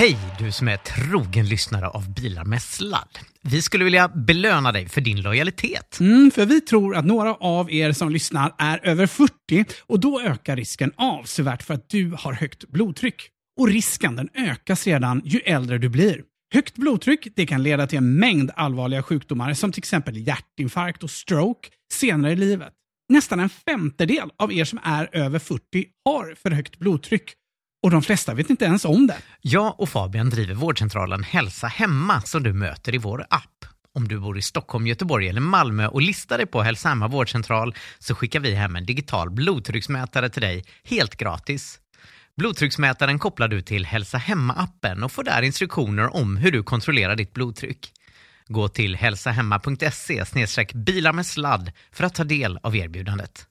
Hej, du som är trogen lyssnare av Bilar med sladd. Vi skulle vilja belöna dig för din lojalitet. För vi tror att några av er som lyssnar är över 40 och då ökar risken avsevärt för att du har högt blodtryck. Och risken den ökas redan ju äldre du blir. Högt blodtryck det kan leda till en mängd allvarliga sjukdomar som till exempel hjärtinfarkt och stroke senare i livet. Nästan en femtedel av er som är över 40 har för högt blodtryck. Och de flesta vet inte ens om det. Jag och Fabian driver vårdcentralen Hälsa Hemma som du möter i vår app. Om du bor i Stockholm, Göteborg eller Malmö och listar dig på Hälsa Hemma vårdcentral så skickar vi hem en digital blodtrycksmätare till dig helt gratis. Blodtrycksmätaren kopplar du till Hälsa Hemma-appen och får där instruktioner om hur du kontrollerar ditt blodtryck. Gå till hälsahemma.se/bilar med sladd för att ta del av erbjudandet.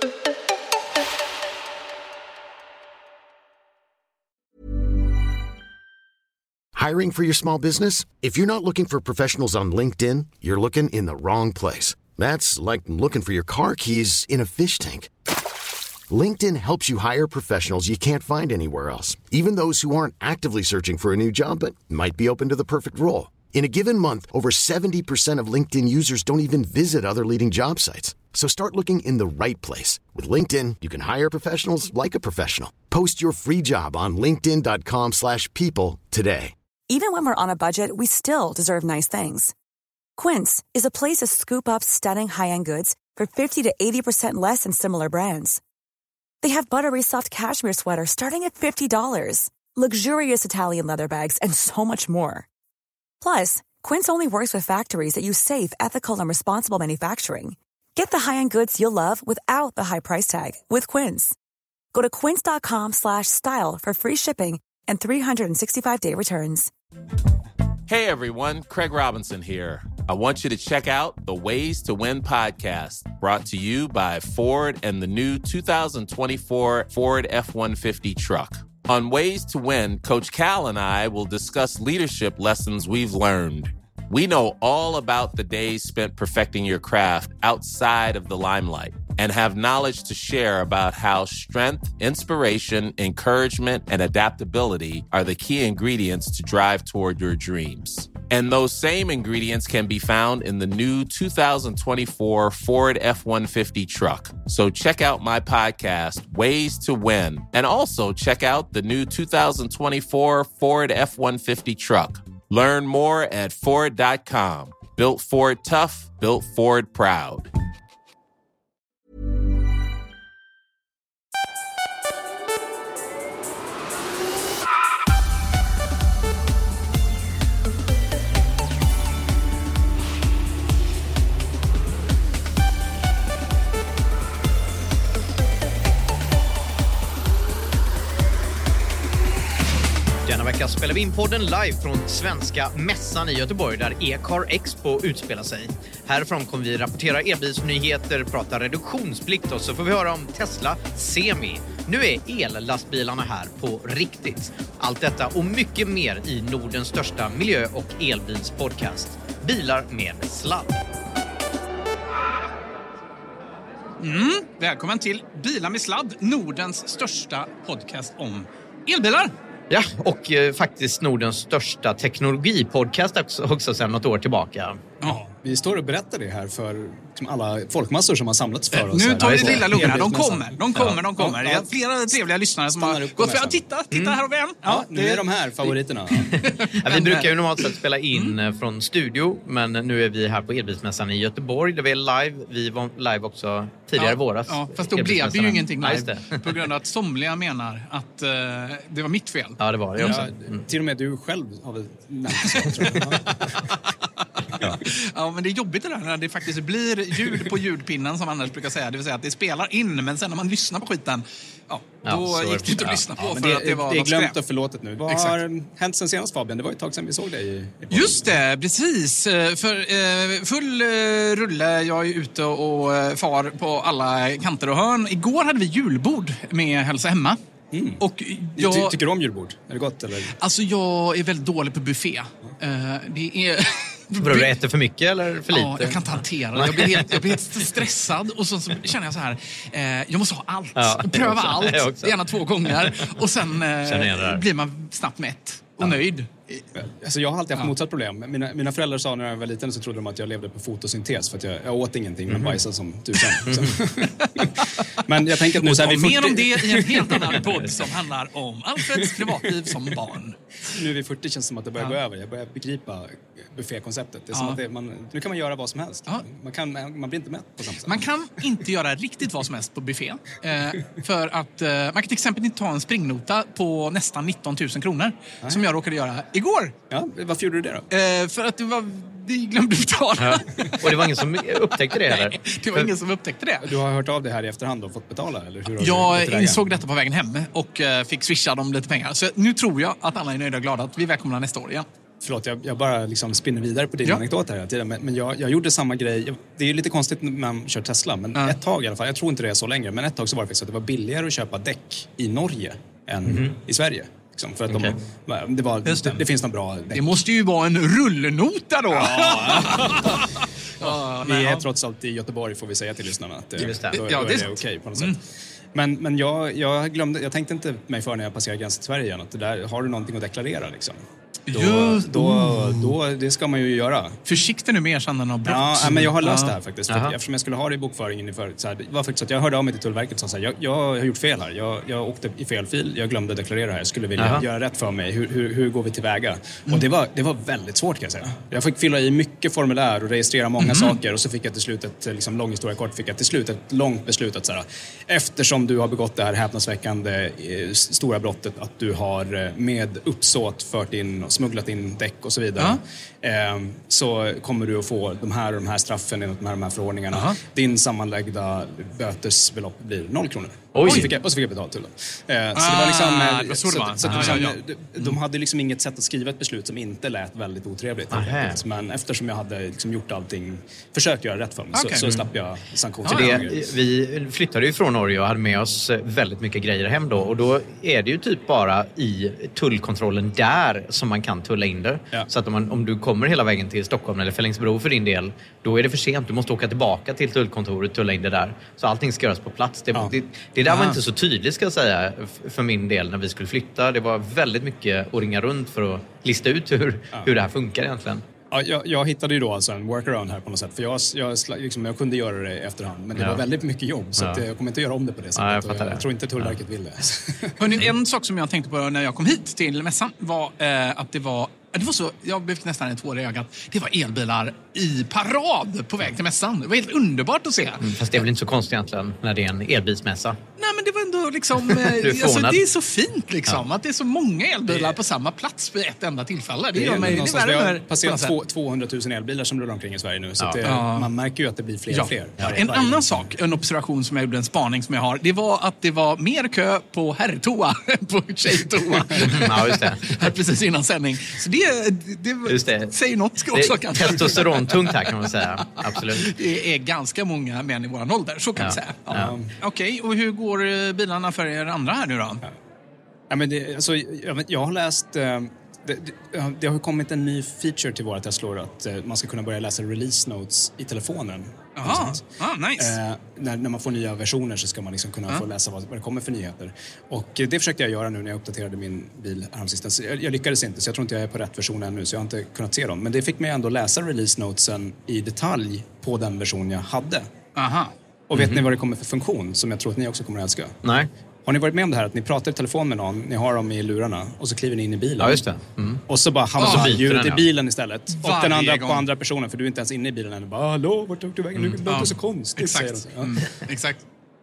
Hiring for your small business? If you're not looking for professionals on LinkedIn, you're looking in the wrong place. That's like looking for your car keys in a fish tank. LinkedIn helps you hire professionals you can't find anywhere else, even those who aren't actively searching for a new job but might be open to the perfect role. In a given month, over 70% of LinkedIn users don't even visit other leading job sites. So start looking in the right place. With LinkedIn, you can hire professionals like a professional. Post your free job on linkedin.com/people today. Even when we're on a budget, we still deserve nice things. Quince is a place to scoop up stunning high-end goods for 50 to 80% less than similar brands. They have buttery soft cashmere sweaters starting at $50, luxurious Italian leather bags, and so much more. Plus, Quince only works with factories that use safe, ethical, and responsible manufacturing. Get the high-end goods you'll love without the high price tag with Quince. Go to quince.com/style for free shipping and 365-day returns. Hey everyone, Craig Robinson here. I want you to check out the Ways to Win podcast, brought to you by Ford and the new 2024 Ford F-150 truck. On Ways to Win, Coach Cal and I will discuss leadership lessons we've learned. We know all about the days spent perfecting your craft outside of the limelight and have knowledge to share about how strength, inspiration, encouragement, and adaptability are the key ingredients to drive toward your dreams. And those same ingredients can be found in the new 2024 Ford F-150 truck. So check out my podcast, Ways to Win, and also check out the new 2024 Ford F-150 truck. Learn more at Ford.com. Built Ford tough, built Ford proud. Denna vecka spelar vi in podden live från Svenska mässan i Göteborg där E-car Expo utspelar sig. Härifrån kommer vi rapportera elbilsnyheter, prata reduktionsplikt och så får vi höra om Tesla Semi. Nu är ellastbilarna här på riktigt. Allt detta och mycket mer i Nordens största miljö- och elbilspodcast. Bilar med sladd. Välkommen till Bilar med sladd, Nordens största podcast om elbilar. Ja, och faktiskt Nordens största teknologipodcast också sedan något år tillbaka. Ja, vi står och berättar det här för alla folkmassor som har samlats för oss. Nu tar vi det lilla lugna. De kommer. Ja. Det är flera trevliga lyssnare som har gått för att titta här har vi en. Ja, nu är de här favoriterna. Ja, vi brukar ju normalt sett spela in från studio, men nu är vi här på elbilsmässan i Göteborg där vi är live. Vi var live också tidigare våras. Ja, fast då blev det ju ingenting live. Ja, på grund av att somliga menar att det var mitt fel. Ja, det var det också. Till och med du själv har väl nämnt så, tror jag. Ja, men det är jobbigt det där när det faktiskt blir ljud på ljudpinnen som annars brukar säga. Det vill säga att det spelar in, men sen när man lyssnar på skiten, då gick det inte att lyssna på för att det var det är något glömt skräp. och förlåtet nu. Vad har hänt sen senast, Fabian? Det var ett tag sedan vi såg dig i Just det, precis. För full rulle, jag är ute och far på alla kanter och hörn. Igår hade vi julbord med Hälsa Hemma. Och Tycker du om julbord? Är det gott? Eller? Alltså jag är väldigt dålig på buffé. Det är... Tror du äter för mycket eller för lite? Ja, jag kan inte hantera det. Jag blir helt stressad och så känner jag så här, jag måste ha allt. Pröva allt, gärna 2 gånger. Och sen blir man snabbt mätt. och nöjd. Alltså jag har alltid haft motsatt problem. Mina föräldrar sa när jag var liten så trodde de att jag levde på fotosyntes för att jag åt ingenting men bajsade som tusan. Men jag tänker att nu så här, mer om det i en helt annan podd som handlar om Alfreds privatliv som barn. Nu vid 40 känns det som att det börjar gå över. Jag börjar begripa buffékonceptet. Det är som att nu kan man göra vad som helst. Man blir inte mätt på samma sätt. Man kan inte göra riktigt vad som helst på buffé. För att man kan till exempel inte ta en springnota på nästan 19 000 kronor. Som jag råkade göra igår. Ja, varför gjorde du det då? För att vi glömde betala. Ja. Och det var ingen som upptäckte det heller? Nej, det var ingen som upptäckte det. Du har hört av det här i efterhand och fått betala? Eller hur jag insåg detta på vägen hem och fick swisha dem lite pengar. Så nu tror jag att alla är nöjda och glada att vi är välkomna nästa år igen. Förlåt, jag bara liksom spinner vidare på din anekdot här tiden. Men jag gjorde samma grej. Det är lite konstigt när man kör Tesla. Men ett tag i alla fall, jag tror inte det är så längre. Men ett tag så var det faktiskt att det var billigare att köpa däck i Norge än i Sverige. För att det finns någon bra däck. Det måste ju vara en rullnota då. Vi är trots allt i Göteborg får vi säga till lyssnarna att då är det okej på något sätt. Men jag glömde, jag tänkte inte mig för när jag passerade gränsen till Sverige igen att det där, har du någonting att deklarera liksom? Då det ska man ju göra. Försiktig nu med erkännanden av brott. Ja, men jag har löst det här faktiskt. Eftersom jag skulle ha det i bokföringen inför, så här, det var faktiskt att jag hörde av mig till Tullverket och sa så här, jag har gjort fel här. Jag åkte i fel fil, jag glömde deklarera här. Jag skulle vilja göra rätt för mig. Hur går vi tillväga? Och det var väldigt svårt kan jag säga. Jag fick fylla i mycket formulär och registrera många saker och så fick jag till slut lång historia kort, fick jag till slut ett långt beslut att så här, eftersom du har begått det här häpnadsväckande stora brottet att du har med uppsåt fört in och smugglat in däck och så vidare. Så kommer du att få de här straffen enligt de här förordningarna. Din sammanlagda bötesbelopp blir 0 kronor. Och så fick jag betalt till dem. Så det var liksom... de hade liksom inget sätt att skriva ett beslut som inte lät väldigt otrevligt. Men eftersom jag hade liksom gjort allting, försökt göra rätt för mig, så slapp jag sanktioner. Vi flyttade ju från Norge och hade med oss väldigt mycket grejer hem då. Och då är det ju typ bara i tullkontrollen där som man kan tulla in det. Så att om du kommer hela vägen till Stockholm eller Fellingsbro för din del, då är det för sent. Du måste åka tillbaka till tullkontoret och tulla in det där. Så allting ska göras på plats. Det där var inte så tydligt ska jag säga för min del när vi skulle flytta. Det var väldigt mycket att ringa runt för att lista ut hur det här funkar egentligen. Ja, jag hittade ju då alltså en workaround här på något sätt. För jag kunde göra det i efterhand. Men det var väldigt mycket jobb. Så att jag kommer inte göra om det på det sättet. Jag tror inte Tullverket vill det. Hörrni, en sak som jag tänkte på när jag kom hit till mässan var att det var så, jag fick nästan en tår i ögat. Det var elbilar i parad på väg till mässan. Det var helt underbart att se. Fast det är väl inte så konstigt egentligen när det är en elbilsmässa. Nej, men det var ändå liksom... det är så fint liksom. Att det är så många elbilar på samma plats vid ett enda tillfälle. Det gör mig... Vi har passerat 200 000 elbilar som rullar omkring i Sverige nu. Så man märker ju att det blir fler och fler. En annan sak, en observation som jag gjorde, en spaning som jag har, det var att det var mer kö på herrtoa än på tjejtoa. Ja, just det. Här precis innan sändning. Så det säger något också kanske. Testosterontungt här kan man säga. Absolut. Det är ganska många män i våran ålder, så kan man säga. Okej, och hur går bilarna för er andra här nu då? Ja, men jag har läst... Det har kommit en ny feature till våra Teslor att man ska kunna börja läsa release notes i telefonen. Nice. När man får nya versioner så ska man liksom kunna få läsa vad det kommer för nyheter. Och det försökte jag göra nu när jag uppdaterade min bil häromsistens. Jag lyckades inte, så jag tror inte jag är på rätt version ännu, så jag har inte kunnat se dem. Men det fick mig ändå läsa release notesen i detalj på den version jag hade. Och vet ni vad det kommer för funktion som jag tror att ni också kommer att älska? Nej. Har ni varit med om det här att ni pratar i telefon med någon, ni har dem i lurarna och så kliver ni in i bilen? Ja, just det. Och så bara hamnar ljudet i bilen istället. Och den andra personen, för du är inte ens inne i bilen än. Bara, hallå, vart tog du vägen? Nu låter det så konstigt. Exakt. Exakt.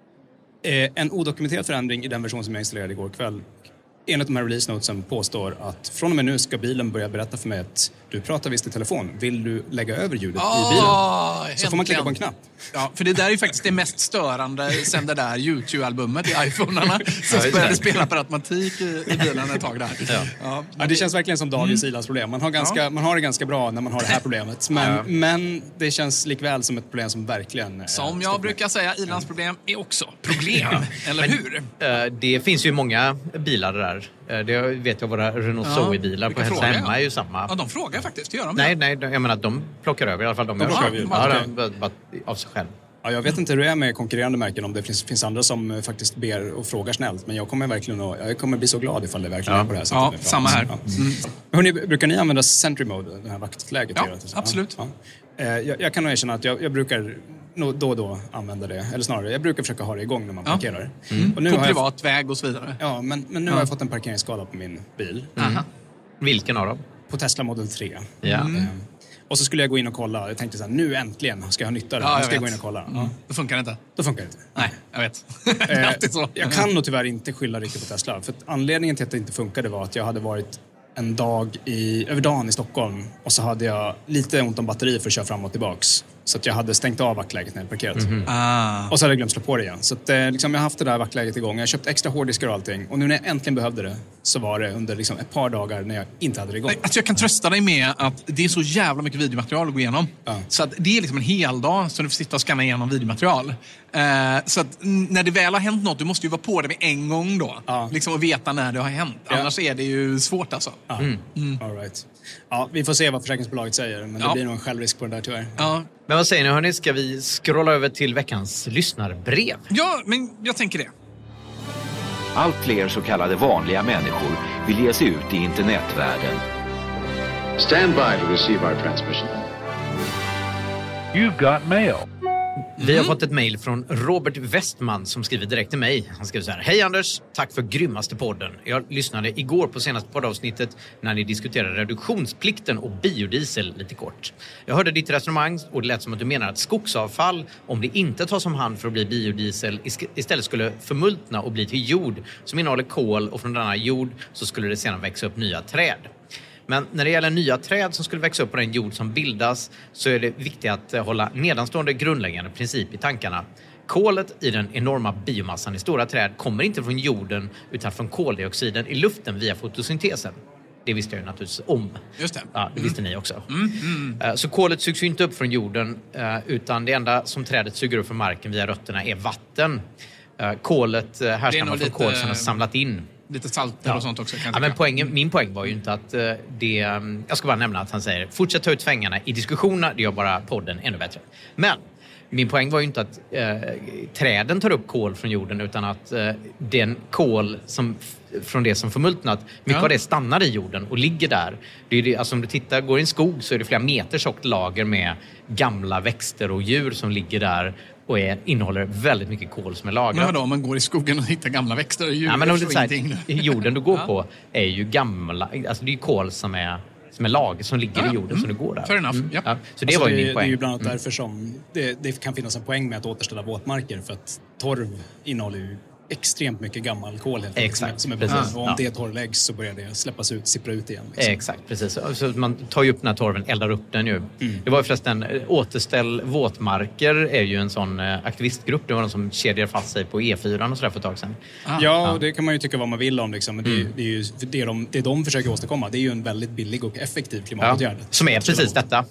En odokumenterad förändring i den version som jag installerade igår kväll. Enligt de här release notesen påstår att från och med nu ska bilen börja berätta för mig att du pratar visst i telefon. Vill du lägga över ljudet i bilen? Så får man klicka på en knapp. Ja, för det där är ju faktiskt det mest störande sen det där YouTube-albumet i iPhonerna som började spela per automatik i bilen ett tag där. Ja, det känns verkligen som dagens ilandsproblem. Man har det ganska bra när man har det här problemet. Men det känns likväl som ett problem som verkligen... Som jag brukar säga, ilandsproblem är också problem. Eller hur? Det finns ju många bilar där. Det vet jag, våra Renault Zoe-bilar på Hälsa Hemma är ju samma. Ja, de frågar faktiskt, det gör de. Nej, jag menar att de plockar över i alla fall. De plockar över av sig själv. Ja, jag vet inte hur det är med konkurrerande märken, om det finns andra som faktiskt ber och frågar snällt. Men jag kommer bli så glad ifall det verkligen är på det här sättet. Ja, samma här. Ja. Hörrni, brukar ni använda Sentry Mode, det här vaktläget? Ja, absolut. Ja. Jag kan nog erkänna att jag brukar då och då använda det. Eller snarare, jag brukar försöka ha det igång när man parkerar. Och nu på privat väg och så vidare. Ja, men nu har jag fått en parkeringsskada på min bil. Vilken av dem? På Tesla Model 3. Ja. Och så skulle jag gå in och kolla. Jag tänkte så här, nu äntligen ska jag ha nytta av det. Nu ska jag gå in och kolla. Då funkar det inte. Då funkar det inte. Nej, jag vet. Det är alltid så. Jag kan nog tyvärr inte skylla riktigt på Tesla. För att anledningen till att det inte funkade var att jag hade varit en dag över dagen i Stockholm. Och så hade jag lite ont om batteri för att köra fram och tillbaks. Så att jag hade stängt av vaktläget när jag parkerat. Och så hade jag glömt slå på det igen. Så att, jag har haft det där vaktläget igång. Jag har köpt extra hårddiskar och allting. Och nu när jag äntligen behövde det så var det under ett par dagar när jag inte hade det igång. Alltså jag kan trösta dig med att det är så jävla mycket videomaterial att gå igenom. Så att det är en hel dag som du får sitta och scanna igenom videomaterial. Så att när det väl har hänt något, du måste ju vara på det med en gång då. Och veta när det har hänt. Annars är det ju svårt alltså. All right. Ja, vi får se vad försäkringsbolaget säger. Men det blir nog en självrisk på den där tyvärr. Men vad säger ni, hörni? Ska vi scrolla över till veckans lyssnarbrev? Ja, men jag tänker det. Allt fler så kallade vanliga människor vill ge sig ut i internetvärlden. Stand by to receive our transmission. You've got mail. Vi har fått ett mejl från Robert Westman som skriver direkt till mig. Han skriver så här: Hej Anders, tack för grymmaste podden. Jag lyssnade igår på senaste poddavsnittet när ni diskuterade reduktionsplikten och biodiesel lite kort. Jag hörde ditt resonemang och det lät som att du menar att skogsavfall, om det inte tas om hand för att bli biodiesel, istället skulle förmultna och bli till jord som innehåller kol, och från denna jord så skulle det sedan växa upp nya träd. Men när det gäller nya träd som skulle växa upp på den jord som bildas så är det viktigt att hålla nedanstående grundläggande princip i tankarna. Kolet i den enorma biomassan i stora träd kommer inte från jorden utan från koldioxiden i luften via fotosyntesen. Det visste jag ju naturligtvis om. Just det. Ja, det visste ni också. Så kolet sugs ju inte upp från jorden utan det enda som trädet suger upp från marken via rötterna är vatten. Kolet härstammar från kol som har samlat in. Lite salter och sånt också. Men min poäng var ju inte att jag ska bara nämna att han säger fortsätt ta ut fängarna i diskussionerna, det gör bara podden ännu bättre. Men min poäng var ju inte att träden tar upp kol från jorden utan att den kol som från det som förmultnat, mycket av det stannar i jorden och ligger där. Det är det, alltså om du går i en skog så är det flera meter tjockt lager med gamla växter och djur som ligger där och innehåller väldigt mycket kol som är lagrat. Men vadå, om man går i skogen och hittar gamla växter och djur? Ja, men om det är jorden du går på är ju gamla, alltså det är ju kol som är lager som ligger i jorden som du går där. Fair enough. Ja, så det var ju min poäng. Det är ju bland annat därför som det kan finnas en poäng med att återställa våtmarker, för att torv innehåller ju extremt mycket gammal kol helt enkelt. Exakt, som är precis. Och om det torrläggs så börjar det släppas ut, sippra ut igen. Liksom. Exakt, precis. Så man tar ju upp den här torven, eldar upp den ju. Det var ju förresten, Återställ våtmarker är ju en sån aktivistgrupp. Det var de som kedjar fast sig på E4 och sådär för ett tag sedan. Ja, det kan man ju tycka vad man vill om. Liksom. Men det är ju det de försöker åstadkomma. Det är ju en väldigt billig och effektiv klimatåtgärd. Som är precis detta.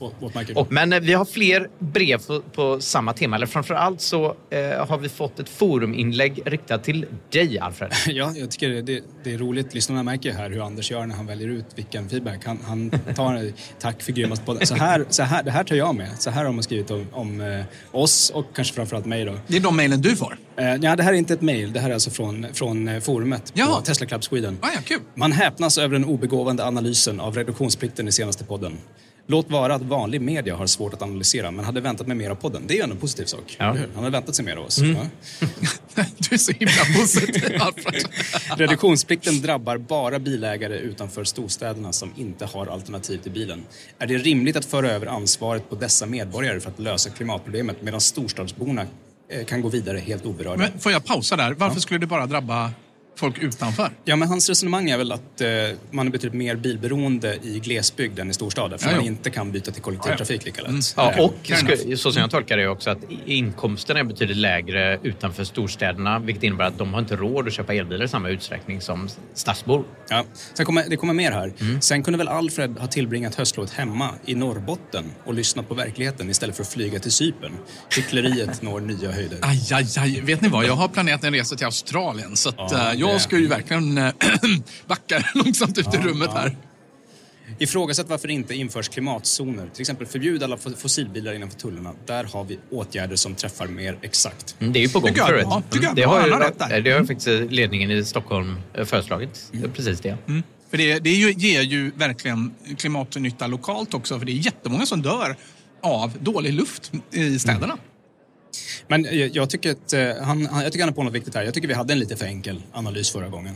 Men vi har fler brev på samma tema. Eller framförallt så har vi fått ett foruminlägg riktat till dig, Alfred. Ja, jag tycker det är roligt. Lyssnarna märker här hur Anders gör när han väljer ut vilken feedback. Han tar tack för grymmast podden. Så här, det här tar jag med. Så här har man skrivit om oss och kanske framförallt mig då. Det är de mejlen du får? Ja, det här är inte ett mejl. Det här är alltså från forumet på Tesla Club Sweden. Ja, kul. Man häpnas över den obegåvande analysen av reduktionsplikten i senaste podden. Låt vara att vanlig media har svårt att analysera, men hade väntat med mer av podden. Det är ju en positiv sak. Ja. Han hade väntat sig mer av oss. Ja. Du är så himla positiv, Alfred. Reduktionsplikten drabbar bara bilägare utanför storstäderna som inte har alternativ till bilen. Är det rimligt att föra över ansvaret på dessa medborgare för att lösa klimatproblemet medan storstadsborna kan gå vidare helt oberörda? Men får jag pausa där? Varför skulle det bara drabba folk utanför? Ja, men hans resonemang är väl att man är betydligt mer bilberoende i glesbygd än i storstäder. För man inte kan byta till kollektivtrafik lika lätt. Ja, och så som jag tolkar det också att inkomsterna är betydligt lägre utanför storstäderna. Vilket innebär att de har inte råd att köpa elbilar i samma utsträckning som stadsbor. Ja, det kommer mer här. Sen kunde väl Alfred ha tillbringat höstlovet hemma i Norrbotten och lyssnat på verkligheten istället för att flyga till Cypern. Hyckleriet når nya höjder. Aj. Vet ni vad? Jag har planerat en resa till Australien så att jag ska ju verkligen backa långsamt ut i rummet här. Ifrågasätt varför det inte införs klimatzoner. Till exempel förbjud alla fossilbilar innanför tullarna. Där har vi åtgärder som träffar mer exakt. Det är ju på gång förut. Det har ju faktiskt ledningen i Stockholm föreslagit. Precis det. För det ger ju verkligen klimatnytta lokalt också. För det är jättemånga som dör av dålig luft i städerna. Men jag tycker att han är på något viktigt här. Jag tycker vi hade en lite för enkel analys förra gången.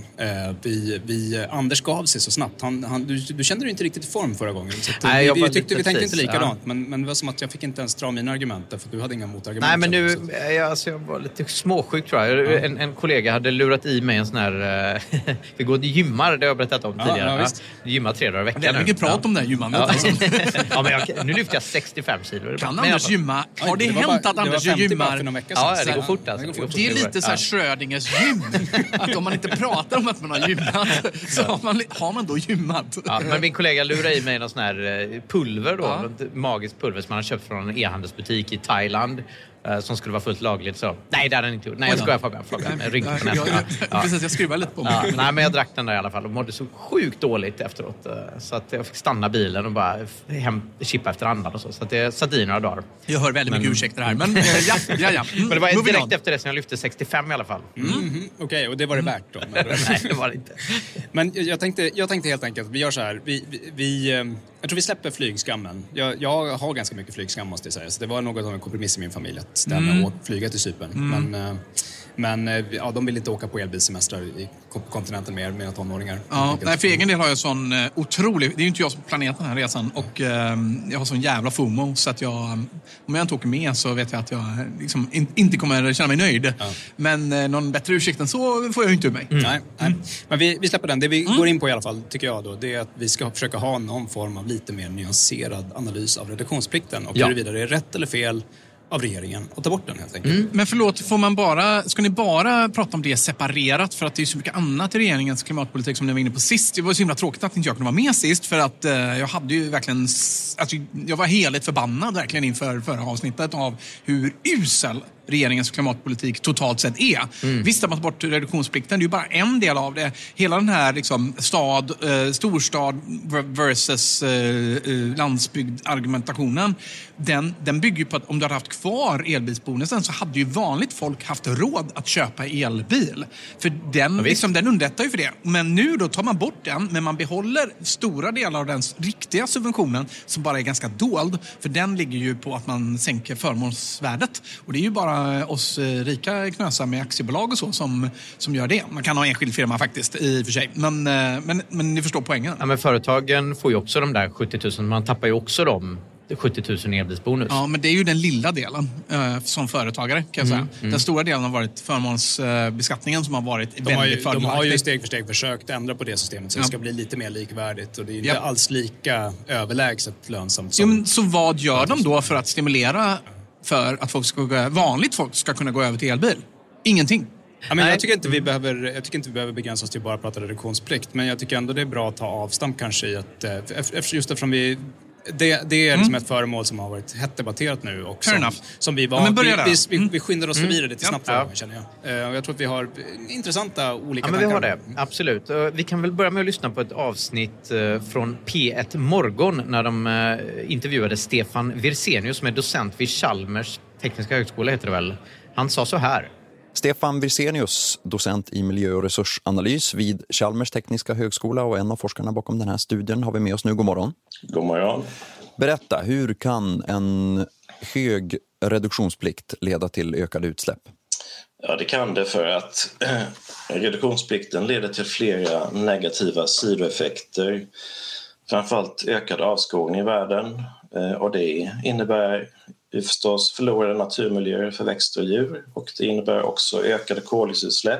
Anders gav sig så snabbt. Du kände dig inte riktigt i form förra gången. Så Nej, vi tänkte inte likadant. Ja. Men det var som att jag fick inte ens dra mina argument för du hade inga motargument. Nej, men nu, jag var lite småsjuk tror jag. Ja. En kollega hade lurat i mig en sån här... vi går till gymmar, det har jag berättat om tidigare. Ja, gymmar 3 dagar i veckan. Det är mycket prat om det här gymmandet. Ja. Ja, men nu lyfter jag 65 kilo. Kan Anders gymma? Har det hänt att Anders gymmar? Ja, det går fort alltså. Det är lite så här Schrödingers gym. Att om man inte pratar om att man har gymmat så har man då gymmat. Ja, men min kollega lurade i mig någon sån här pulver då. Magiskt pulver som man har köpt från en e-handelsbutik i Thailand. Som skulle vara fullt lagligt så. Nej, det hade den inte gjort. Nej, jag skojar Fabian. Jag rynkade på näsan. Precis, jag skruvar lite på mig. Ja, nej, men jag drack den där i alla fall och mådde så sjukt dåligt efteråt. Så att jag fick stanna bilen och bara chippa efter andan och så. Så att det satt i några dagar. Jag hör väldigt mycket ursäkter här. Men ja. Men det var direkt efter det som jag lyfte 65 i alla fall. Okej, och det var det värt då? Nej, det var det inte. Men jag tänkte helt enkelt, vi gör så här. Jag tror vi släpper flygskammen. Jag har ganska mycket flygskam måste jag säga. Så det var något av en kompromiss i min familj att stämma och flyga till Cypern. Men de vill inte åka på elbilsemestrar i kontinenten med mina tonåringar. Ja, nej, för egen del har jag sån otrolig... Det är ju inte jag som planerar den här resan. Och jag har sån jävla FOMO. Så att om jag inte åker med så vet jag att jag liksom inte kommer känna mig nöjd. Ja. Men någon bättre ursäkt än så får jag ju inte ur mig. Nej. Men vi släpper den. Det vi går in på i alla fall, tycker jag då, det är att vi ska försöka ha någon form av lite mer nyanserad analys av reduktionsplikten. Och huruvida det är rätt eller fel av regeringen och ta bort den helt enkelt. Men förlåt, ska ni bara prata om det separerat för att det är så mycket annat i regeringens klimatpolitik som ni var inne på sist? Det var så himla tråkigt att inte jag kunde vara med sist för att jag hade ju verkligen, jag var heligt förbannad verkligen inför förra avsnittet av hur usel regeringens klimatpolitik totalt sett är. Visst att man tar bort reduktionsplikten, det är ju bara en del av det. Hela den här liksom storstad versus landsbygd argumentationen, den bygger ju på att om du hade haft kvar elbilsbonusen så hade ju vanligt folk haft råd att köpa elbil. För den underlättar ju för det. Men nu då tar man bort den, men man behåller stora delar av den riktiga subventionen som bara är ganska dold. För den ligger ju på att man sänker förmånsvärdet. Och det är ju bara oss rika knösar med aktiebolag och så som gör det. Man kan ha enskild firma faktiskt i och för sig. Men ni förstår poängen. Ja, men företagen får ju också de där 70 000. Man tappar ju också de 70 000 elbilsbonus. Ja, men det är ju den lilla delen som företagare kan jag säga. Den stora delen har varit förmånsbeskattningen som har varit väldigt förmånsbeskattning. De har ju steg för steg försökt ändra på det systemet så det ska bli lite mer likvärdigt och det är inte alls lika överlägset lönsamt som... Så vad gör de då för att stimulera för att vanligt folk ska kunna gå över till elbil? Ingenting. Ja, men jag tycker inte vi behöver begränsa oss till bara att prata reduktionsplikt, men jag tycker ändå det är bra att ta avstamp kanske i att just eftersom det är liksom ett föremål som har varit hett debatterat nu och som vi skyndar oss förbi det till snabbt känner jag. Jag tror att vi har intressanta olika tankar. Men vi har det, absolut. Vi kan väl börja med att lyssna på ett avsnitt från P1 Morgon när de intervjuade Stefan Wirsenius som är docent vid Chalmers tekniska högskola heter det väl. Han sa så här. Stefan Wirsenius, docent i miljö- och resursanalys vid Chalmers tekniska högskola och en av forskarna bakom den här studien har vi med oss nu. God morgon. God morgon. Berätta, hur kan en hög reduktionsplikt leda till ökade utsläpp? Ja, det kan det för att reduktionsplikten leder till flera negativa sidoeffekter. Framförallt ökad avskogning i världen och det innebär förstås förlorade naturmiljöer för växter och djur och det innebär också ökade koldioxidutsläpp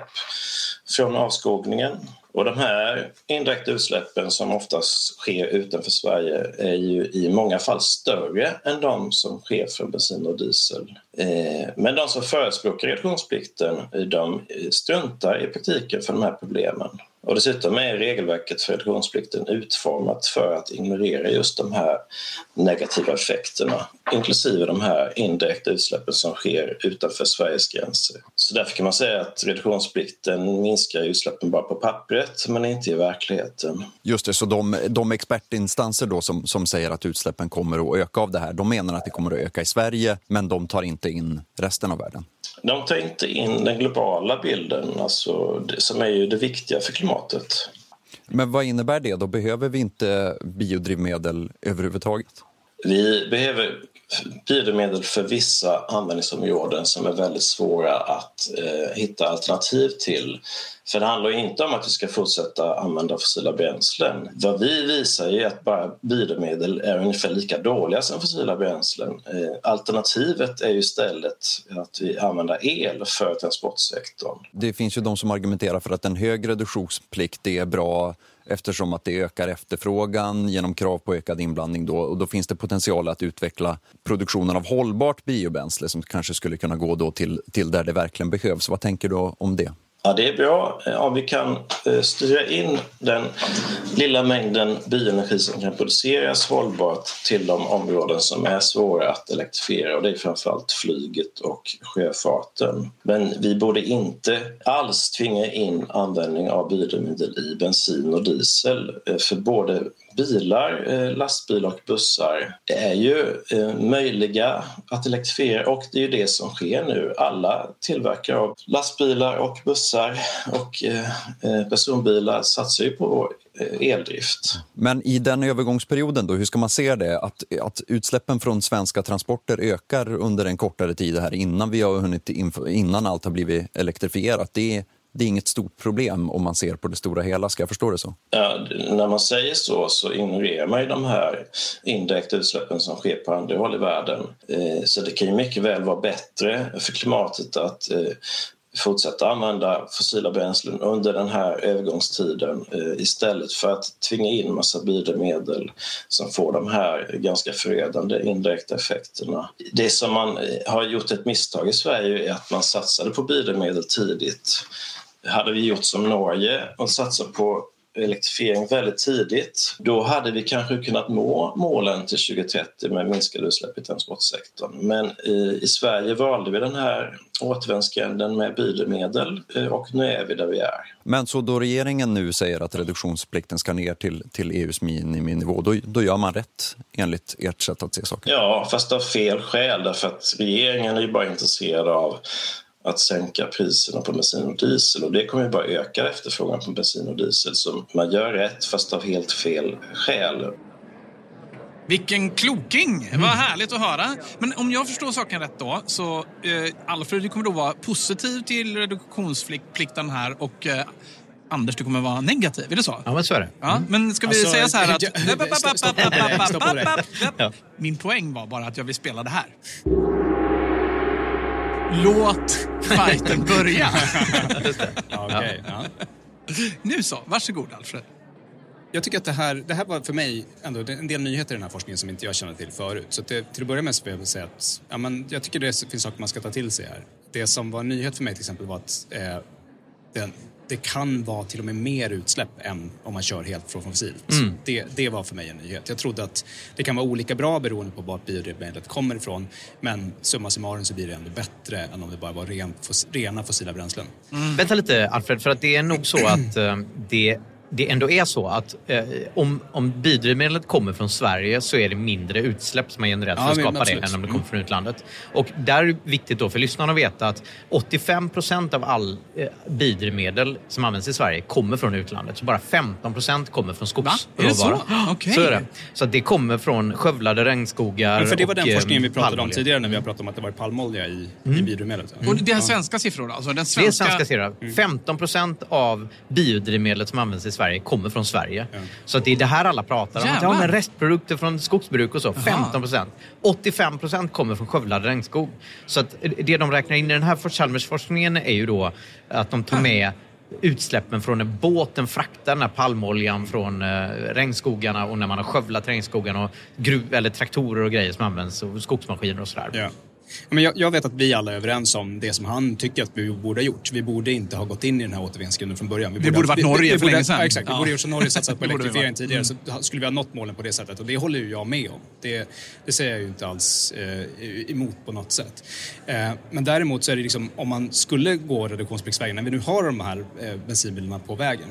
från avskogningen. Och de här indirekta utsläppen som oftast sker utanför Sverige är ju i många fall större än de som sker från bensin och diesel. Men de som förespråkar reduktionsplikten, de struntar i praktiken för de här problemen. Och dessutom är regelverket för reduktionsplikten utformat för att ignorera just de här negativa effekterna, inklusive de här indirekta utsläppen som sker utanför Sveriges gränser. Så därför kan man säga att reduktionsplikten minskar utsläppen bara på pappret, men inte i verkligheten. Just det, så de expertinstanser då som säger att utsläppen kommer att öka av det här, de menar att det kommer att öka i Sverige, men de tar inte in resten av världen. De tar inte in den globala bilden, alltså det som är ju det viktiga för klimatet. Men vad innebär det då? Behöver vi inte biodrivmedel överhuvudtaget? Vi behöver biodrivmedel för vissa användningsområden som är väldigt svåra att hitta alternativ till. För det handlar inte om att vi ska fortsätta använda fossila bränslen. Vad vi visar är att bara biodrivmedel är ungefär lika dåliga som fossila bränslen. Alternativet är ju istället att vi använder el för transportsektorn. Det finns ju de som argumenterar för att en hög reduktionsplikt är bra eftersom att det ökar efterfrågan genom krav på ökad inblandning då. Och då finns det potential att utveckla produktionen av hållbart biobränsle som kanske skulle kunna gå då till där det verkligen behövs. Vad tänker du om det? Ja, det är bra om vi kan styra in den lilla mängden bioenergi som kan produceras hållbart till de områden som är svåra att elektrifiera, och det är framförallt flyget och sjöfarten. Men vi borde inte alls tvinga in användning av biodrivmedel i bensin och diesel, för både bilar, lastbilar och bussar är ju möjliga att elektrifiera, och det är ju det som sker nu. Alla tillverkare av lastbilar och bussar och personbilar satsar ju på eldrift. Men i den övergångsperioden då, hur ska man se det? Att utsläppen från svenska transporter ökar under en kortare tid här innan vi har hunnit innan allt har blivit elektrifierat. Det är inget stort problem om man ser på det stora hela, ska jag förstå det så? Ja, när man säger så ignorerar man ju de här indirekta utsläppen som sker på andra håll i världen. Så det kan ju mycket väl vara bättre för klimatet att fortsätta använda fossila bränslen under den här övergångstiden istället för att tvinga in massa biodrivmedel som får de här ganska förödande indirekta effekterna. Det som man har gjort ett misstag i Sverige är att man satsade på biodrivmedel tidigt. Hade vi gjort som Norge och satsat på elektrifiering väldigt tidigt, då hade vi kanske kunnat nå målen till 2030 med minskade utsläpp i transportsektorn. Men i Sverige valde vi den här återvändsgränden med biodrivmedel, och nu är vi där vi är. Men så då regeringen nu säger att reduktionsplikten ska ner till EUs miniminivå, då gör man rätt enligt ert sätt att se saker? Ja, fast av fel skäl, därför att regeringen är ju bara intresserad av att sänka priserna på bensin och diesel, och det kommer ju bara öka efterfrågan på bensin och diesel, så man gör rätt fast av helt fel skäl. Vilken kloking! Vad härligt att höra. Men om jag förstår saken rätt då, så Alfred, du kommer då vara positiv till reduktionsplikten här, och Anders, du kommer vara negativ, är det så? Ja, men så är det. Ja, men ska vi säga så här att... Ja. Min poäng var bara att jag vill spela det här. Låt fighten börja. Okej, ja. Nu så, varsågod Alfred. Jag tycker att det här var för mig ändå en del nyheter i den här forskningen som inte jag kände till förut. Så till att börja med så vill jag säga att jag tycker det finns saker man ska ta till sig här. Det som var en nyhet för mig till exempel var att det kan vara till och med mer utsläpp än om man kör helt från fossilt. Det var för mig en nyhet. Jag trodde att det kan vara olika bra beroende på vart biodrivmedlet kommer ifrån, men summa summarum så blir det ändå bättre än om det bara var rena fossila bränslen. Vänta lite, Alfred, för att det är nog så att det ändå är så att om biodrivmedlet kommer från Sverige så är det mindre utsläpp som är generellt för att skapa det än om det kommer från utlandet. Och där är det viktigt då för lyssnarna att veta att 85% av all biodrivmedel som används i Sverige kommer från utlandet. Så bara 15% kommer från skogsråvara. Så? Okay. Så är det. Så att det kommer från skövlade regnskogar. Men för det var den forskningen vi pratade om tidigare när vi har pratat om att det var palmolja i biodrivmedlet. Och det är svenska siffror alltså? Det är svenska siffror. 15% av biodrivmedlet som används i Sverige kommer från Sverige. Så att det är det här alla pratar om. Ja, men restprodukter från skogsbruk och så. 15%. 85% kommer från skövlade regnskog. Så att det de räknar in i den här Chalmers-forskningen är ju då att de tar med utsläppen från när båten fraktar den här palmoljan från regnskogarna och när man har skövlat regnskogarna och eller traktorer och grejer som används och skogsmaskiner och sådär. Ja. Men jag vet att vi alla är överens om det som han tycker att vi borde ha gjort. Vi borde inte ha gått in i den här återvinningsgrunden från början. Vi borde varit Norge för länge sedan. Ja, exakt. Vi borde gjort som Norge, satsat på elektrifiering tidigare. Så skulle vi ha nått målen på det sättet. Och det håller ju jag med om. Det säger jag ju inte alls emot på något sätt. Men däremot så är det liksom, om man skulle gå reduktionspliktsvägen, när vi nu har de här bensinbilarna på vägen.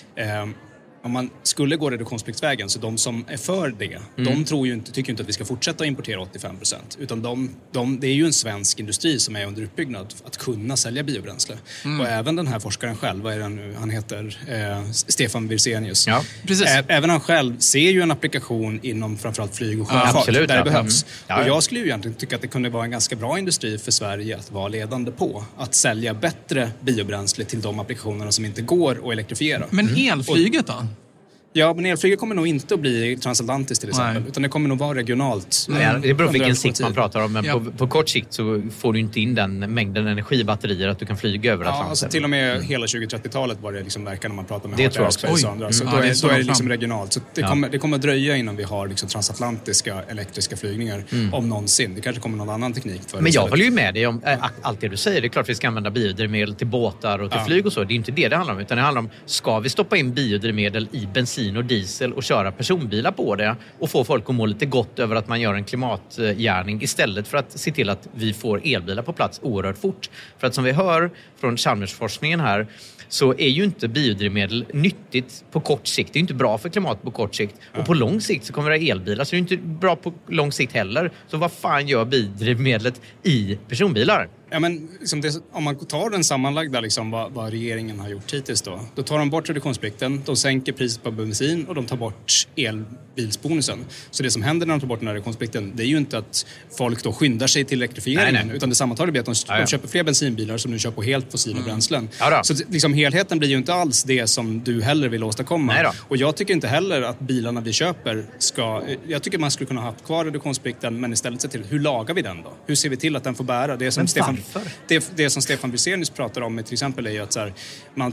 Om man skulle gå reduktionspliktsvägen, så de som är för det, de tycker inte att vi ska fortsätta importera 85%. Utan det är ju en svensk industri som är under uppbyggnad att kunna sälja biobränsle. Och även den här forskaren själv, vad är den nu? Han heter Stefan Wirsenius. Ja, precis. Även han själv ser ju en applikation inom framförallt flyg och sjöfart där det behövs. Och jag skulle ju egentligen tycka att det kunde vara en ganska bra industri för Sverige att vara ledande på. Att sälja bättre biobränsle till de applikationerna som inte går att elektrifiera. Men elflyget då? Ja, men elflyget kommer nog inte att bli transatlantiskt till exempel. Utan det kommer nog vara regionalt. Ja, det beror på vilken sikt man pratar om. Men på kort sikt så får du inte in den mängden energibatterier att du kan flyga över Atlanten. Alltså till och med hela 2030-talet var det liksom verkar när man pratar med det tror jag och andra. Så då är det liksom regionalt. Så det kommer att dröja innan vi har liksom transatlantiska elektriska flygningar om någonsin. Det kanske kommer någon annan teknik för det. Men jag håller ju med dig om allt det du säger. Det är klart att vi ska använda biodrivmedel till båtar och till flyg och så. Det är inte det handlar om. Utan det handlar om, ska vi stoppa in biodrivmedel i bensin och diesel och köra personbilar på det och få folk att må lite gott över att man gör en klimatgärning istället för att se till att vi får elbilar på plats oerhört fort. För att som vi hör från Chalmersforskningen här, så är ju inte biodrivmedel nyttigt på kort sikt. Det är inte bra för klimat på kort sikt. Och på lång sikt så kommer det elbilar, så det är inte bra på lång sikt heller. Så vad fan gör biodrivmedlet i personbilar? Ja, men liksom om man tar den sammanlagda liksom, vad regeringen har gjort hittills då tar de bort reduktionsplikten, de sänker priset på bensin och de tar bort elbilsbonusen. Så det som händer när de tar bort den här reduktionsplikten, det är ju inte att folk då skyndar sig till elektrifieringen, utan det sammantaget blir att de köper fler bensinbilar som nu kör på helt fossila bränslen. Så liksom, helheten blir ju inte alls det som du heller vill åstadkomma. Och jag tycker inte heller att bilarna vi köper jag tycker man skulle kunna ha kvar reduktionsplikten, men istället se till, hur lagar vi den då? Hur ser vi till att den får bära? Det som det som Stefan Wirsenius pratar om till exempel är ju att så här,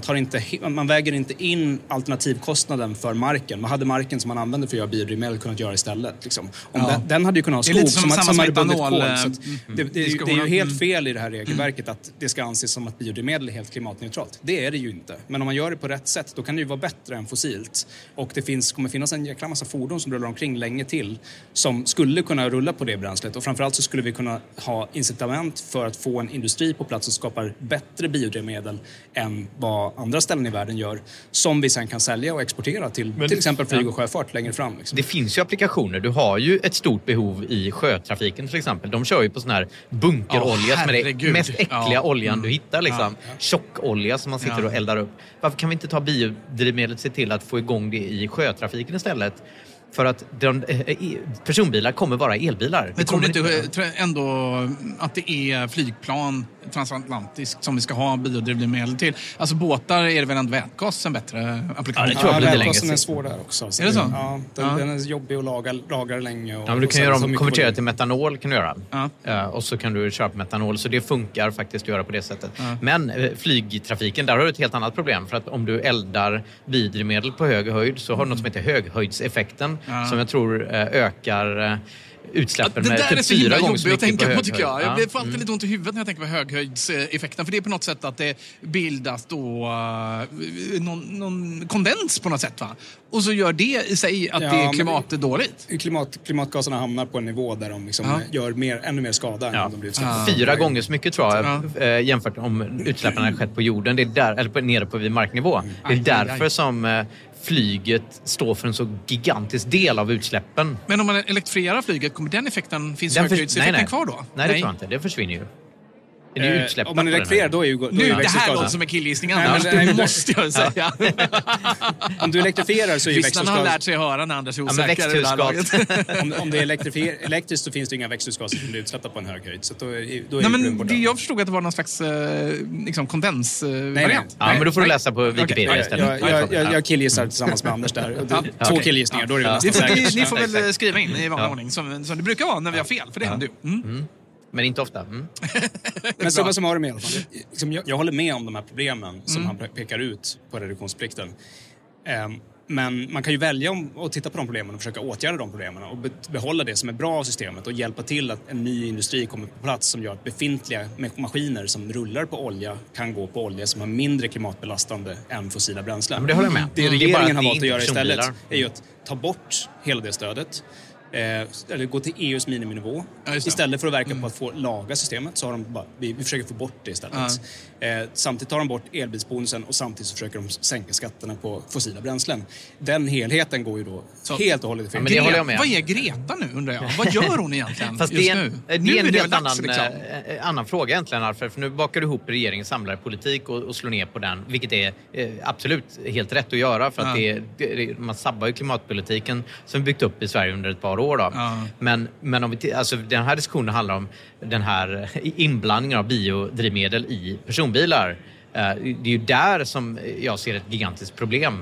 man väger inte in alternativkostnaden för marken. Man hade marken som man använde för att göra biodrivmedel kunnat göra istället. Liksom. Den hade ju kunnat ha skog som hade bundit kol. Det är ju helt fel i det här regelverket att det ska anses som att biodrivmedel är helt klimatneutralt. Det är det ju inte. Men om man gör det på rätt sätt, då kan det ju vara bättre än fossilt. Och det kommer finnas en jäkla massa fordon som rullar omkring länge till som skulle kunna rulla på det bränslet. Och framförallt så skulle vi kunna ha incitament för att få en industri på plats som skapar bättre biodrivmedel än vad andra ställen i världen gör, som vi sen kan sälja och exportera till exempel flyg och sjöfart längre fram. Liksom. Det finns ju applikationer. Du har ju ett stort behov i sjötrafiken till exempel. De kör ju på sån här bunkerolja som är den mest äckliga oljan du hittar. Liksom. Tjockolja som man sitter och eldar upp. Varför kan vi inte ta biodrivmedlet, se till att få igång det i sjötrafiken istället? För att personbilar kommer vara elbilar. Jag tror inte ändå att det är flygplan transatlantiskt som vi ska ha biodrivmedel till. Alltså båtar är det väl ändå vätgas en bättre applikation? Ja, det tror jag blir länge. Vätgasen är svår där också. Så är det så? Ja, den är jobbig att lagra länge. Och men du kan konvertera till metanol kan du göra. Och så kan du köra på metanol. Så det funkar faktiskt att göra på det sättet. Men flygtrafiken, där har du ett helt annat problem. För att om du eldar biodrivmedel på hög höjd så har du något som heter höghöjdseffekten. Som jag tror ökar utsläppen med typ 4 gånger så mycket att tänka på, tycker jag. Jag blir alltid lite ont i huvudet när jag tänker på höghöjdseffekten. För det är på något sätt att det bildas då någon kondens på något sätt, va? Och så gör det i sig att det är klimatdåligt. Klimatgaserna hamnar på en nivå där de liksom gör ännu mer skada än de blir utsläppta. 4 gånger så mycket tror jag jämfört om utsläppen har skett på jorden. Det är där, eller nere på vid marknivå. Det är därför som flyget står för en så gigantisk del av utsläppen. Men om man elektrifierar flyget, kommer den effekten, finns höghöjdseffekten kvar då? Nej, det tror jag inte. Det försvinner ju. Om man elektrifierar då är ju nu, det här låter som en killgissning, Anders. Det måste jag säga. Om du elektrifierar så är ju växthusgas... har lärt sig höra när Anders är osäker. Om det är elektriskt så finns det inga växthusgaser som blir utsläppta på en hög höjd. Så då är nej, men jag förstod att det var någon slags kondensvariant. Ja, men då får du läsa på Wikipedia istället. Jag killgissar tillsammans med Anders där. 2 killgissningar, då är det nästan säkert. Ni får väl skriva in i vanlig ordning som det brukar vara när vi har fel, för det händer ju. Men inte ofta. Men summa summarum i alla fall. Jag håller med om de här problemen som han pekar ut på reduktionsplikten. Men man kan ju välja att titta på de problemen och försöka åtgärda de problemen och behålla det som är bra av systemet och hjälpa till att en ny industri kommer på plats som gör att befintliga maskiner som rullar på olja kan gå på olja som är mindre klimatbelastande än fossila bränslen. Men det håller jag med. Det regeringen har valt att göra istället är ju att ta bort hela det stödet. Eller gå till EUs miniminivå. Istället för att verka på att få laga systemet så har de bara, vi försöker få bort det istället. Samtidigt tar de bort elbilsbonusen och samtidigt så försöker de sänka skatterna på fossila bränslen. Den helheten går ju då helt och hållet fel. Men det håller jag med. Vad är Greta nu, undrar jag? Vad gör hon egentligen? Fast just det är en helt annan fråga egentligen, Alfred. För nu bakar du ihop regeringens samlade politik och slår ner på den. Vilket är absolut helt rätt att göra. För att man sabbar ju klimatpolitiken som byggt upp i Sverige under ett par år då. Men om vi alltså den här diskussionen handlar om den här inblandningen av biodrivmedel i personbilar. Det är ju där som jag ser ett gigantiskt problem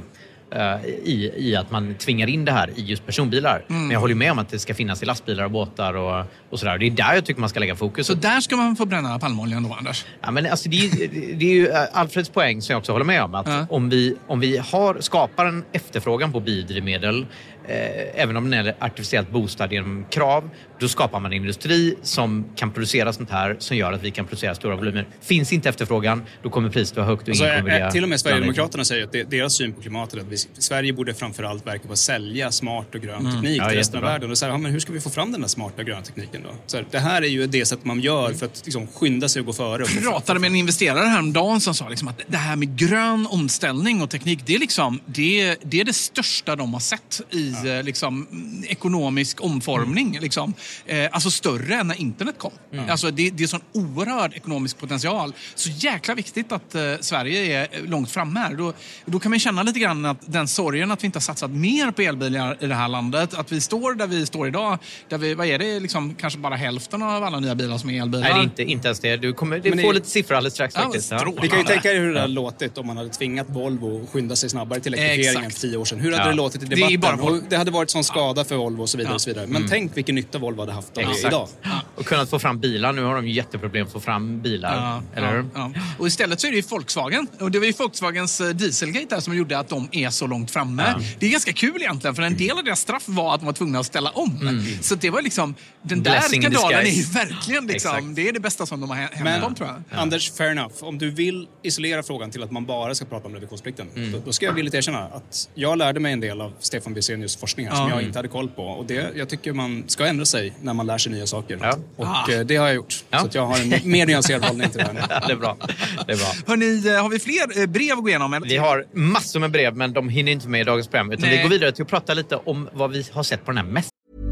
i att man tvingar in det här i just personbilar. Men jag håller med om att det ska finnas i lastbilar och båtar och sådär. Det är där jag tycker man ska lägga fokus. Så där ska man få bränna palmoljan då, Anders? Ja, men alltså det är ju Alfreds poäng som jag också håller med om. Att om vi skapar en efterfrågan på biodrivmedel, även om den är artificiellt boostad genom krav, då skapar man en industri som kan producera sånt här som gör att vi kan producera stora volymer. Finns inte efterfrågan, då kommer priset vara högt och ingen kommer vilja... Till och med Sverigedemokraterna säger att deras syn på klimatet är att Sverige borde framförallt verka på att sälja smart och grön teknik till resten av världen. Och så här, men hur ska vi få fram den där smarta och gröna tekniken då? Så här, det här är ju det sätt man gör för att liksom, skynda sig och gå före. Jag pratade med en investerare häromdagen som sa liksom, att det här med grön omställning och teknik, det är liksom det är det största de har sett i liksom, ekonomisk omformning. Liksom. Alltså större än när internet kom. Alltså det är sån oerhörd ekonomisk potential. Så jäkla viktigt att Sverige är långt fram här. Då kan man känna lite grann att den sorgen att vi inte har satsat mer på elbilar i det här landet. Att vi står där vi står idag. Där vi, vad är det? Liksom, kanske bara hälften av alla nya bilar som är elbilar. Nej, det är inte ens det. Du får lite siffror alldeles strax faktiskt. Vi kan ju tänka er hur det hade låtit om man hade tvingat Volvo att skynda sig snabbare till elektrifieringen för 10 år sedan. Hur hade det låtit i debatten? Det hade varit sån skada för Volvo och så vidare. Och så vidare. Men tänk vilken nytta Volvo hade haft av det idag. Och kunnat få fram bilar. Nu har de ju jätteproblem att få fram bilar. Eller hur? Och istället så är det ju Volkswagen. Och det var ju Volkswagens Dieselgate där som gjorde att de är så långt framme. Det är ganska kul egentligen. För en del av deras straff var att de var tvungna att ställa om. Så det var liksom... Den där skandalen är ju verkligen liksom... Det är det bästa som de har hänt om, tror jag. Anders, fair enough. Om du vill isolera frågan till att man bara ska prata om reduktionsplikten, då ska jag villigt erkänna att jag lärde mig en del av Stefan Bysenius forskning här som jag inte hade koll på. Och jag tycker man ska ändra sig när man lär sig nya saker. Och det har jag gjort. Så att jag har en mer nyanserad hållning till det här. Det är bra. Hörrni, har vi fler brev att gå igenom? Eller? Vi har massor med brev, men de hinner inte med i dagens program. Utan vi går vidare till att prata lite om vad vi har sett på den här mässan.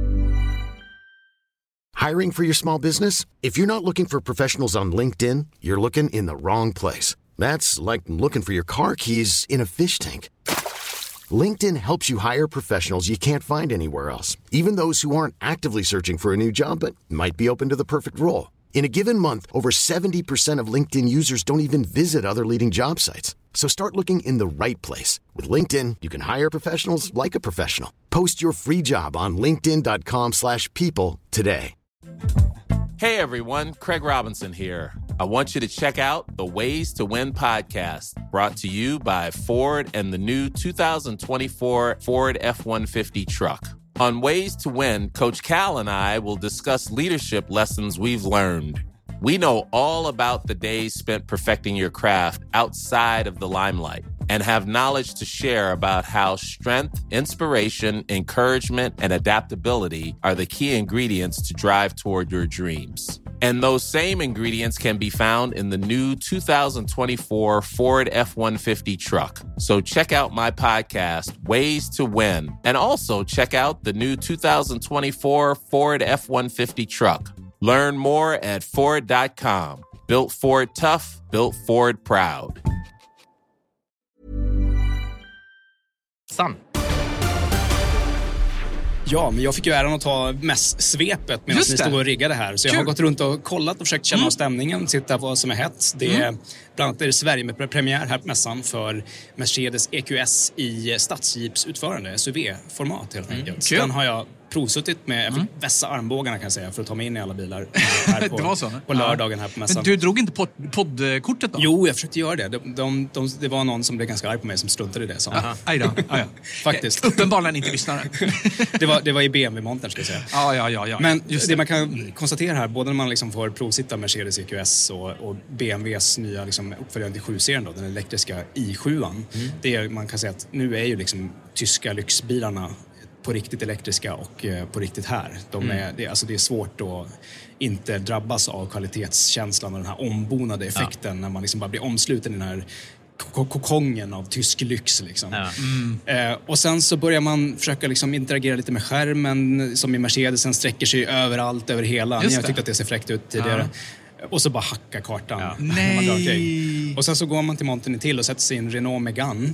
Hiring for your small business? If you're not looking for professionals on LinkedIn, you're looking in the wrong place. That's like looking for your car keys in a fish tank. LinkedIn helps you hire professionals you can't find anywhere else, even those who aren't actively searching for a new job but might be open to the perfect role. In a given month, over 70% of LinkedIn users don't even visit other leading job sites. So start looking in the right place. With LinkedIn, you can hire professionals like a professional. Post your free job on linkedin.com/people today. Hey everyone, Craig Robinson here. I want you to check out the Ways to Win podcast, brought to you by Ford and the new 2024 Ford F-150 truck. On Ways to Win, Coach Cal and I will discuss leadership lessons we've learned. We know all about the days spent perfecting your craft outside of the limelight and have knowledge to share about how strength, inspiration, encouragement, and adaptability are the key ingredients to drive toward your dreams. And those same ingredients can be found in the new 2024 Ford F-150 truck. So check out my podcast, Ways to Win, and also check out the new 2024 Ford F-150 truck. Learn more at Ford.com. Built Ford tough, built Ford proud. Sant. Ja, men jag fick ju äran att ta svepet medan ni stod och riggade här. Så jag har gått runt och kollat och försökt känna av stämningen, titta på vad som är hett. Det är bland annat är det Sverige med premiär här på mässan för Mercedes EQS i stadsjeepsutförande, SUV-format helt enkelt. Den har jag provsuttit med, jag fick vässa armbågarna kan jag säga för att ta mig in i alla bilar här Det var så? på lördagen här på mässan. Men du drog inte poddkortet då? Jo, jag försökte göra det. Det var någon som blev ganska arg på mig som struntade i det. Aj då. Faktiskt. Uppenbarligen inte lyssnare. det var i BMW-montern ska jag säga. Ja. Men det man kan konstatera här, både när man liksom får provsitta Mercedes EQS och BMWs nya liksom uppföljande 7-serien då, den elektriska i7an. Det är, man kan säga att nu är ju liksom tyska lyxbilarna på riktigt elektriska och på riktigt här. Det är svårt att inte drabbas av kvalitetskänslan och den här ombonade effekten när man liksom bara blir omsluten i den här kokongen av tysk lyx liksom. Och sen så börjar man försöka liksom interagera lite med skärmen som i Mercedesen sträcker sig överallt över hela. Ni har tyckt att det ser fräckt ut tidigare. Och så bara hacka kartan. Nej! Och sen så går man till montern till och sätter sig i en Renault Megane.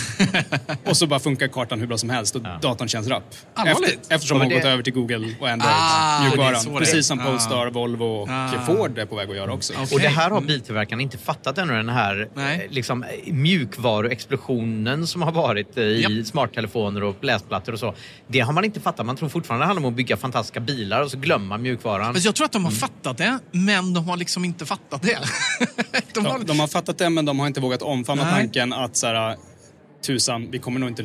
Och så bara funkar kartan hur bra som helst och datorn känns rapp. Eftersom man gått över till Google och Android. Precis som Polestar, Volvo och Ford är på väg att göra också. Och det här har biltillverkarna inte fattat ännu, den här liksom, mjukvaruexplosionen som har varit i smarttelefoner och läsplattor och så. Det har man inte fattat. Man tror fortfarande det handlar om att bygga fantastiska bilar och så glömmer man mjukvaran. Jag tror att de har fattat det, men de har liksom inte fattat det. De har fattat det, men de har inte vågat omfamna tanken att så här, tusan, vi kommer nog inte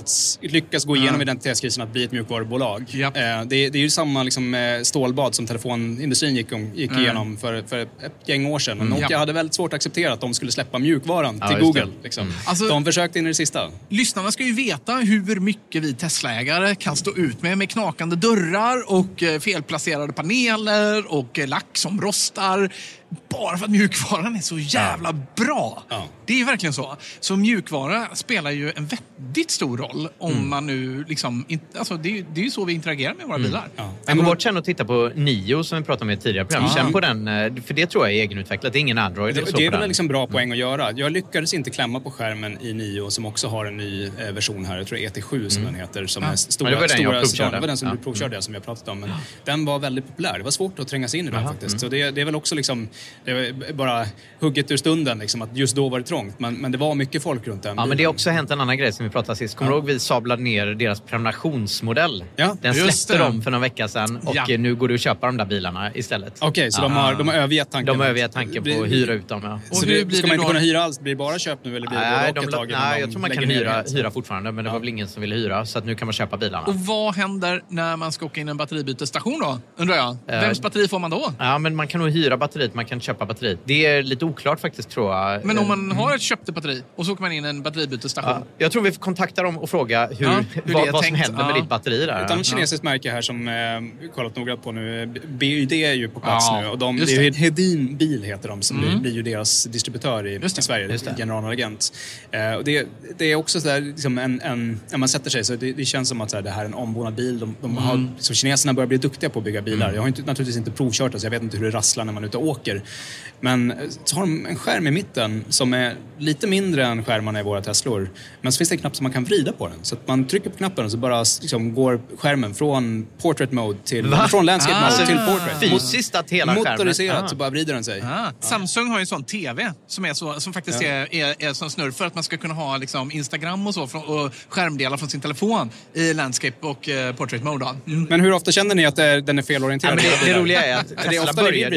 lyckas gå igenom identitetskrisen att bli ett mjukvarubolag. Det är ju samma liksom, stålbad som telefonindustrin gick igenom för ett gäng år sedan. Och Nokia hade väldigt svårt att acceptera att de skulle släppa mjukvaran till Google. Liksom. Alltså, de försökte in i det sista. Lyssnarna ska ju veta hur mycket vi Tesla-ägare kan stå ut med knakande dörrar och felplacerade paneler och lack som rostar. Bara för att mjukvaran är så jävla bra. Det är verkligen så. Så mjukvara spelar ju en väldigt stor roll om man nu liksom... Alltså det är ju så vi interagerar med våra bilar. Men gå bort sen och titta på Nio som vi pratade om i ett tidigare program. Känn på den, för det tror jag är egenutvecklat. Det är ingen Android. Det är väl liksom bra poäng att göra. Jag lyckades inte klämma på skärmen i Nio som också har en ny version här. Jag tror ET7 som den heter. Som är stora, det var den jag provkörde. Det var den som du provkörde som vi har pratat om. Men den var väldigt populär. Det var svårt att tränga sig in i den faktiskt. Så det är väl också liksom... Det var bara hugget ur stunden liksom, att just då var det trångt. Men det var mycket folk runt den. Ja, men det har också hänt en annan grej som vi pratade sist. Kommer du ihåg vi sablade ner deras prenumerationsmodell? Den släppte de för några veckor sedan och nu går det att köpa de där bilarna istället. Okej, så de har övergett tanken. De har övergett tanken på att hyra ut dem. Och så ska man inte kunna hyra alls? Blir det bara köp nu eller blir det ett tag? Nej, jag tror man kan hyra fortfarande, men det var väl ingen som ville hyra, så att nu kan man köpa bilarna. Och vad händer när man ska åka in en batteribytesstation då? Undrar jag. Vems batteri får man då? Ja, men man kan nog hyra batteriet, man kan köpa batteriet. Det är lite oklart faktiskt, tror jag. Men om man har ett köpt batteri och så åker man in en batteribytesstation. Jag tror vi får kontakta dem och fråga vad som händer med ditt batteri där. Ett annat kinesiskt märke här som kollat noga på nu. BYD är ju på plats nu. Och det är Hedin Bil heter de som blir ju deras distributör i Sverige. Generalagent. Och det är också så där, liksom när man sätter sig så det känns som att så här, det här är en ombonad bil. De har, så kineserna börjar bli duktiga på att bygga bilar. Jag har naturligtvis inte provkört det, så jag vet inte hur det rasslar när man är ute och åker. Men så har de en skärm i mitten som är lite mindre än skärmarna i våra Teslor. Men så finns det en knapp som man kan vrida på den. Så att man trycker på knappen och så bara liksom går skärmen från portrait mode från landscape mode till portrait. Fysiskt att hela skärmen. Motoriserat så bara vrider den sig. Samsung har ju en sån TV som faktiskt är sån snurr för att man ska kunna ha liksom Instagram och så och skärmdelar från sin telefon i landscape och portrait mode. Men hur ofta känner ni att den är felorienterad? Det roliga är att Tesla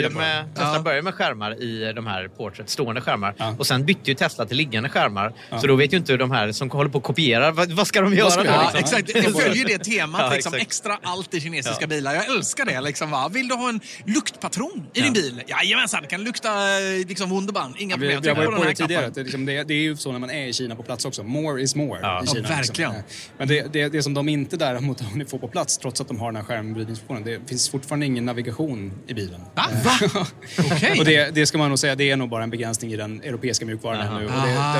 började med skärmar i de här portrait, stående skärmar. Och sen bytte ju Tesla till liggande skärmar. Så då vet ju inte de här som håller på att kopiera, vad ska de göra då? Liksom? Exakt, det följer det temat liksom, extra allt i kinesiska bilar. Jag älskar det liksom, va? Vill du ha en luktpatron i din bil? Jajamensan, det kan lukta liksom Wunderbaum. Inga problem. Vi har varit på det tidigare. Det är ju så när man är i Kina på plats också. More is more i Kina. Verkligen. Liksom. Men det som de inte däremot har få på plats, trots att de har den här skärmbrytningsfunktionen, det finns fortfarande ingen navigation i bilen. Va? Okay. Och det ska man nog säga, det är nog bara en begränsning i den europeiska mjukvaran nu.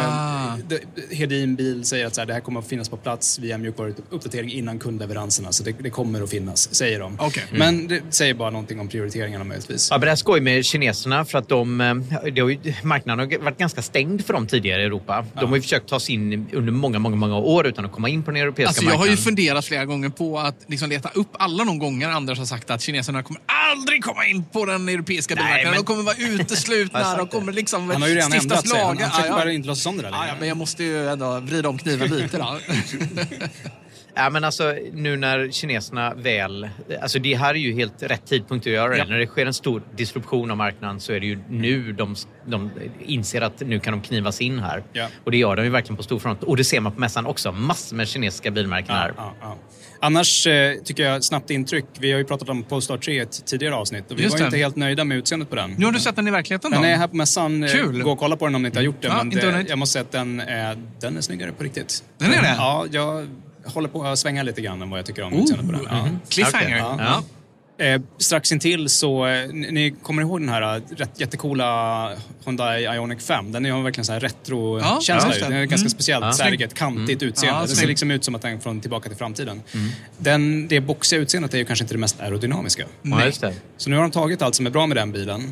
Och Hedin Bil säger att så här, det här kommer att finnas på plats via mjukvaruuppdatering innan kundleveranserna. Så det kommer att finnas, säger de. Okay. Men det säger bara någonting om prioriteringarna möjligtvis. Ja, men det här skoj med kineserna för att marknaden har varit ganska stängd för dem tidigare i Europa. De har ju försökt ta sig in under många år utan att komma in på den europeiska marknaden. Jag har ju funderat flera gånger på att liksom leta upp alla de gånger Anders har sagt att kineserna kommer aldrig komma in på den europeiska bilmarknaden. De kommer vara uteslutna. De kommer liksom han har ju redan ändrat sig. Han försöker bara inte låtsas om det där längre. Men jag måste ju ändå vrida om kniven lite då. Ja, men alltså nu när kineserna väl... Alltså det här är ju helt rätt tidpunkt att göra det. När det sker en stor disruption av marknaden så är det ju nu de inser att nu kan de knivas in här. Ja. Och det gör de ju verkligen på stor front. Och det ser man på mässan också. Massor med kinesiska bilmärken här. Ja. Annars tycker jag snabbt intryck. Vi har ju pratat om Polestar 3 i ett tidigare avsnitt. Och vi var inte helt nöjda med utseendet på den. Nu har du sett den i verkligheten då? Den är här på mässan. Kul! Gå och kolla på den om ni inte har gjort det. Ja, men jag måste säga att den är snyggare på riktigt. Den är det? Ja, jag håller på att svänga lite grann om vad jag tycker om utseendet på den. Ja. Cliffhanger. Okay. Ja. Strax intill så, ni kommer ihåg den här jättekola Hyundai Ioniq 5. Den har verkligen så här retro-känsla. Den är ganska speciellt, särligt kantigt utseende. Det ser liksom ut som att den är från Tillbaka till framtiden. Det boxiga utseendet är ju kanske inte det mest aerodynamiska. Så nu har de tagit allt som är bra med den bilen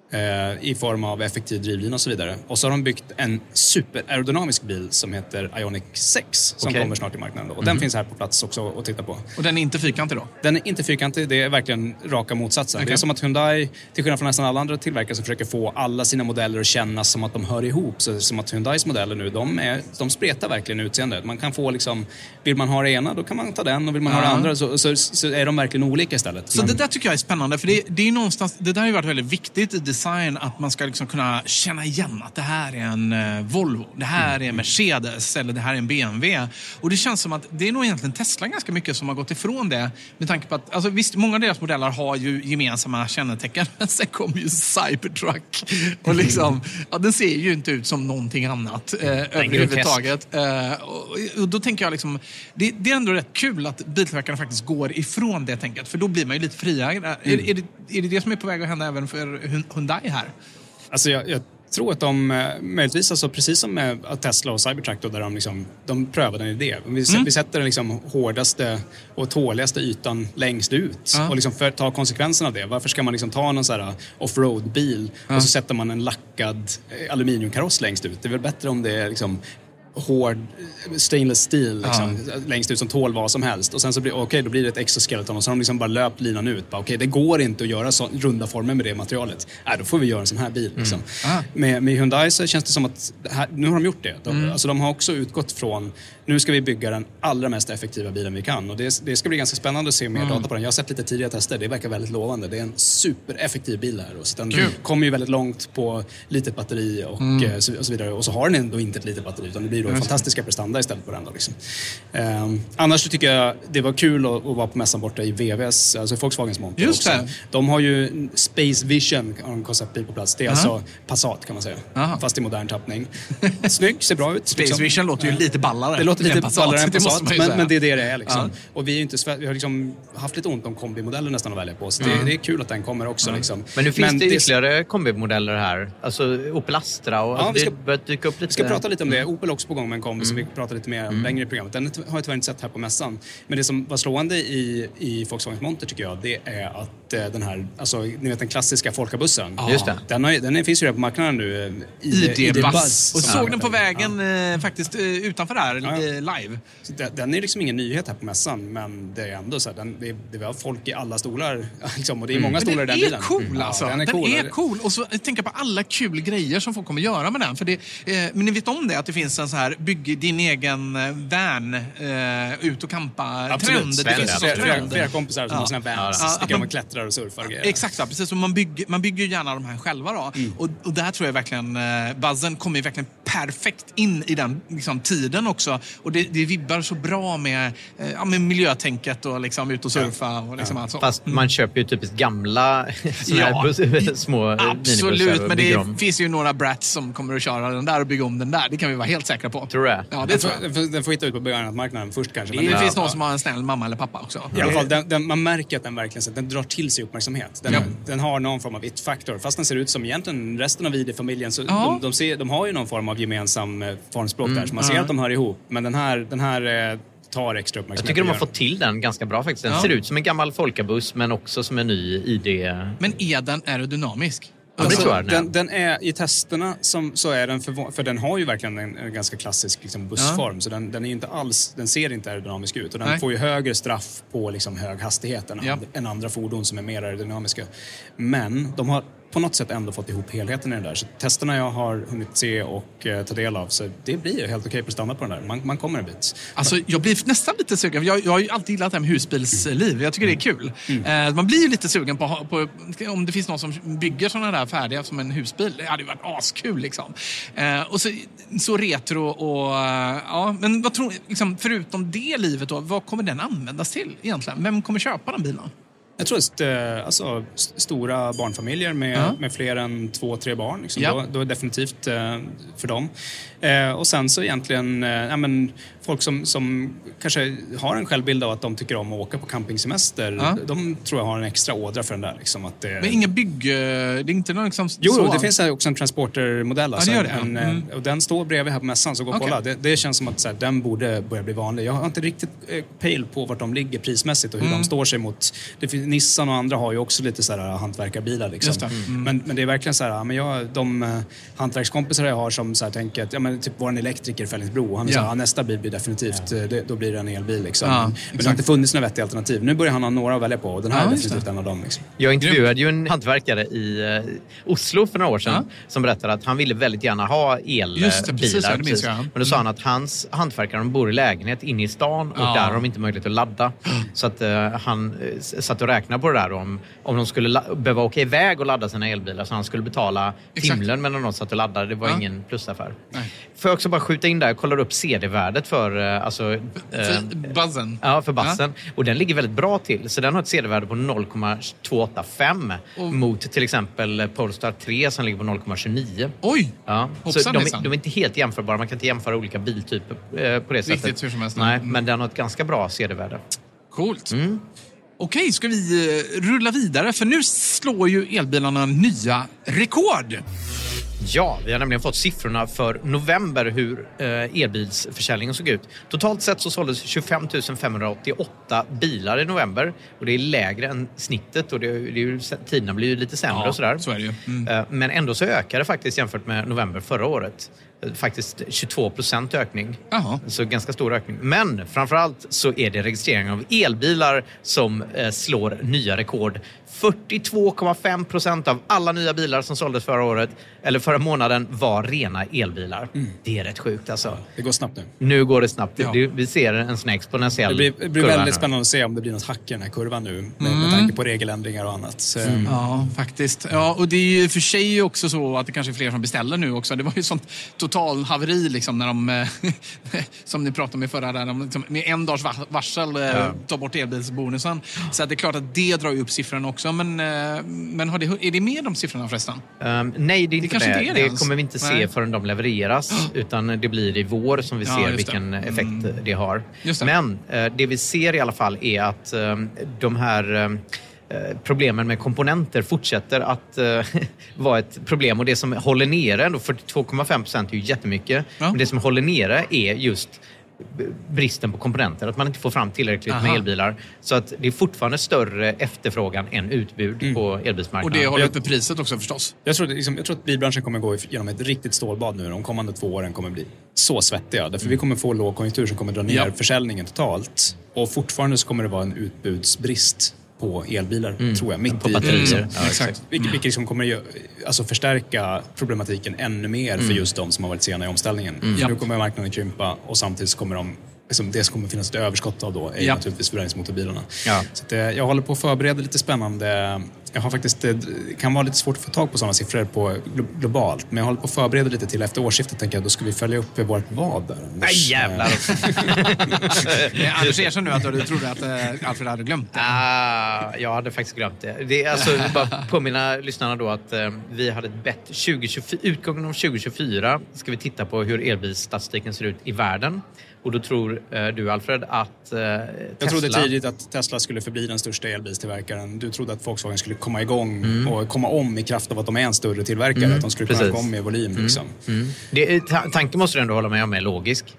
i form av effektiv drivlina och så vidare. Och så har de byggt en super-aerodynamisk bil som heter Ioniq 6 som kommer snart i marknaden. Och den finns här på plats också att titta på. Och den är inte fyrkantig då? Den är inte fyrkantig, det är verkligen raka motsatsen. Det är som att Hyundai, till skillnad från nästan alla andra tillverkare som försöker få alla sina modeller att kännas som att de hör ihop. Så som att Hyundais modeller nu, de spretar verkligen utseendet. Man kan få liksom, vill man ha det ena då kan man ta den och vill man ha det andra så är de verkligen olika istället. Så det där tycker jag är spännande för det är någonstans, det där har ju varit väldigt viktigt i design att man ska liksom kunna känna igen att det här är en Volvo, det här är en Mercedes eller det här är en BMW. Och det känns som att det är nog egentligen Tesla ganska mycket som har gått ifrån det med tanke på att, alltså visst, många av deras modeller har ju gemensamma kännetecken men sen kommer ju Cybertruck och liksom, den ser ju inte ut som någonting annat överhuvudtaget. Och då tänker jag liksom, det är ändå rätt kul att biltillverkarna faktiskt går ifrån det tänket, för då blir man ju lite friare. Är det som är på väg att hända även för Hyundai här? Alltså jag tror att de möjligtvis, alltså precis som med Tesla och Cybertruck då, där de prövade en idé. Vi sätter den liksom hårdaste och tåligaste ytan längst ut och liksom för att ta konsekvenserna av det. Varför ska man liksom ta någon så här off-road-bil och så sätter man en lackad aluminiumkaross längst ut? Det är väl bättre om det är liksom hård stainless steel liksom, längst ut som tål vad som helst. Och sen så blir då blir det ett exoskeleton och så har de liksom bara löpt linan ut. Det går inte att göra så runda former med det materialet. Då får vi göra en sån här bil. Liksom. Med Hyundai så känns det som att nu har de gjort det. De har också utgått från, nu ska vi bygga den allra mest effektiva bilen vi kan. Och det ska bli ganska spännande att se mer data på den. Jag har sett lite tidigare tester, det verkar väldigt lovande. Det är en supereffektiv bil här. Och så den kommer ju väldigt långt på litet batteri och så vidare. Och så har den ändå inte ett litet batteri, utan det blir då fantastiska prestanda istället på den då, liksom. Annars så tycker jag det var kul att vara på mässan borta i VWS, alltså Volkswagens monter. Just också. De har ju Space Vision, en konceptbil på plats. Det är alltså Passat kan man säga. Fast i modern tappning. Snygg, ser bra ut. Space Vision låter ju lite ballare. Det låter lite ballare än Passat, men det är det är liksom. Och vi har liksom haft lite ont om kombimodeller nästan att välja på. Så det är kul att den kommer också. Liksom. Men nu finns det ytterligare kombimodeller här. Alltså Opel Astra och vi ska börjar dyka upp lite. Vi ska prata lite om det. Opel också på gång med en kombi som vi pratar lite mer om längre i programmet. Den har jag tyvärr inte sett här på mässan. Men det som var slående i Volkswagens monter tycker jag, det är att den här, alltså ni vet den klassiska folkabussen. Just det. Den finns ju där på marknaden nu. ID-buss. Och såg den på vägen faktiskt utanför där live. Så den är liksom ingen nyhet här på mässan, men det är ändå så här, det var folk i alla stolar liksom, och det är många stolar i den bilen. Cool, alltså. Den är cool. Och så tänka på alla kul grejer som folk kommer göra med den. För men ni vet om det, att det finns en så här bygg din egen van ut och campa trend. Det finns flera kompisar som har sina vans. Sticker de och klättrar och surfar och grejer. Exakt, precis. Så man bygger gärna de här själva då. Och där tror jag verkligen buzzen kommer verkligen perfekt in i den liksom, tiden också. Och det vibbar så bra med miljötänket och liksom ut och surfa och liksom allt så. Fast man köper ju typiskt gamla små absolut, men det finns ju några brats som kommer att köra den där och bygga om den där. Det kan vi vara helt säkra på. Tror du? Ja, det tror jag. Den får hitta ut på begagnatmarknaden först kanske. Det finns någon som har en snäll mamma eller pappa också. I alla fall, man märker att den verkligen den drar till sig uppmärksamhet. Den har någon form av it-faktor. Fast den ser ut som egentligen resten av ID-familjen. Så de har ju någon form av gemensam formspråk där. Så man ser att de hör ihop. Men den här tar extra uppmärksamhet. Jag tycker de har fått till den ganska bra faktiskt. Den ser ut som en gammal folkabuss men också som en ny ID. Men är den aerodynamisk? Alltså, den är i testerna så är den för den har ju verkligen en ganska klassisk liksom, bussform så den är inte alls, den ser inte aerodynamisk ut och den får ju högre straff på liksom, hög hastighet än andra fordon som är mer aerodynamiska. Men de har på något sätt ändå fått ihop helheten i det där. Så testerna jag har hunnit se och ta del av, så det blir helt okej på standard på den där. Man kommer en bit. Alltså, jag blir nästan lite sugen. Jag har ju alltid gillat det här med husbilsliv. Jag tycker det är kul. Man blir ju lite sugen på om det finns någon som bygger sådana där färdiga som en husbil. Det hade ju varit askul liksom. Och så retro och ja, men vad tror liksom, förutom det livet då, vad kommer den användas till egentligen? Vem kommer köpa den bilen? Jag tror att alltså, stora barnfamiljer med fler än 2-3 barn liksom, då är det definitivt för dem. Och sen så egentligen folk som kanske har en självbild av att de tycker om att åka på campingsemester, de tror jag har en extra ådra för den där. Liksom, att det... Men inga det är inte någon liksom... Jo, det finns också en transportermodell. Alltså, och den står bredvid här på mässan, så gå och kolla. Det känns som att så här, den borde börja bli vanlig. Jag har inte riktigt pejl på vart de ligger prismässigt och hur de står sig mot... Nissan och andra har ju också lite så här hantverkarbilar liksom. Men det är verkligen så här, de hantverkskompisar jag har som så här tänker att typ vår elektriker Fällingsbro, han sa nästa bil blir definitivt då blir det en elbil liksom. Men det har inte funnits några vettiga alternativ. Nu börjar han ha några att välja på och den här är definitivt en av dem liksom. Jag intervjuade ju en hantverkare i Oslo för några år sedan som berättade att han ville väldigt gärna ha elbilar. Men då sa han att hans hantverkare bor i lägenhet inne i stan och där har de inte möjlighet att ladda. Så att han satt och räknade på det där om de skulle behöva åka iväg och ladda sina elbilar, så han skulle betala timlön medan de satt och laddade. Det var ingen plusaffär. Får jag också bara skjuta in där, jag kollar upp CD-värdet för Buzzen. Ja, för Buzzen. Och den ligger väldigt bra till. Så den har ett CD-värde på 0,285 mot till exempel Polestar 3 som ligger på 0,29. Oj! Ja. Så de är inte helt jämförbara. Man kan inte jämföra olika biltyper på det sättet. Riktigt hur som helst. Nej, men den har ett ganska bra CD-värde. Coolt. Okej, ska vi rulla vidare? För nu slår ju elbilarna nya rekord. Ja, vi har nämligen fått siffrorna för november hur elbilsförsäljningen såg ut. Totalt sett så såldes 25 588 bilar i november. Och det är lägre än snittet och tiderna blir ju lite sämre och sådär. Så är det ju. Men ändå så ökade det faktiskt jämfört med november förra året. Faktiskt 22% ökning. Så ganska stor ökning. Men framförallt så är det registrering av elbilar som slår nya rekord. 42,5% av alla nya bilar som såldes förra året eller förra månaden var rena elbilar. Det är rätt sjukt alltså. Det går snabbt nu. Nu går det snabbt. Vi ser en sån exponentiell kurva. Det blir väldigt spännande att se om det blir något hack i den här kurvan nu med tanke på regeländringar och annat. Så. Ja, faktiskt. Ja, och det är ju för sig också så att det kanske är fler som beställer nu också. Det var ju sånt total haveri liksom när de som ni pratade med förra där, de liksom, med en dags varsel tar bort elbilsbonusen. Så att det är klart att det drar ju upp siffran också. Men är det med de siffrorna förresten? Nej, det är inte det. Inte det kommer vi inte se förrän de levereras. Utan det blir i vår som vi ser vilken effekt det har. Men det vi ser i alla fall är att de här problemen med komponenter fortsätter att vara ett problem. Och det som håller nere, ändå 42,5% är ju jättemycket. Men det som håller nere är just bristen på komponenter, att man inte får fram tillräckligt med elbilar. Så att det är fortfarande större efterfrågan än utbud på elbilsmarknaden. Och det håller uppe priset också förstås. Jag tror att bilbranschen kommer gå igenom ett riktigt stålbad nu. De kommande 2 åren kommer bli så svettiga. Därför vi kommer få lågkonjunktur som kommer dra ner försäljningen totalt. Och fortfarande så kommer det vara en utbudsbrist på elbilar, tror jag, mitt på batterier. Exakt. Vilket liksom kommer att förstärka problematiken ännu mer för just de som har varit sena i omställningen. Nu kommer marknaden krympa och samtidigt så kommer det som kommer finnas ett överskott av då är naturligtvis förbränningsmotorbilarna. Så att, jag håller på att förbereda lite spännande. Jag har faktiskt, det kan vara lite svårt att få tag på sådana siffror på globalt, men jag håller på att förbereda lite till efter årsskiftet, tänker jag. Då ska vi följa upp vårt vad där. Nej, jävlar! Anders erkänner nu att du trodde att Alfred hade glömt det. Jag hade faktiskt glömt det. Det är alltså bara påminna lyssnarna då att vi hade ett bett 2024, utgången av 2024 ska vi titta på hur elbilsstatistiken ser ut i världen. Och då tror du, Alfred, att Tesla... Jag trodde tidigt att Tesla skulle förbli den största elbilstillverkaren. Du trodde att Volkswagen skulle komma igång och komma om i kraft av att de är en större tillverkare. Att de skulle kunna komma om i volym. Liksom. Tanken måste du ändå hålla med om är logisk.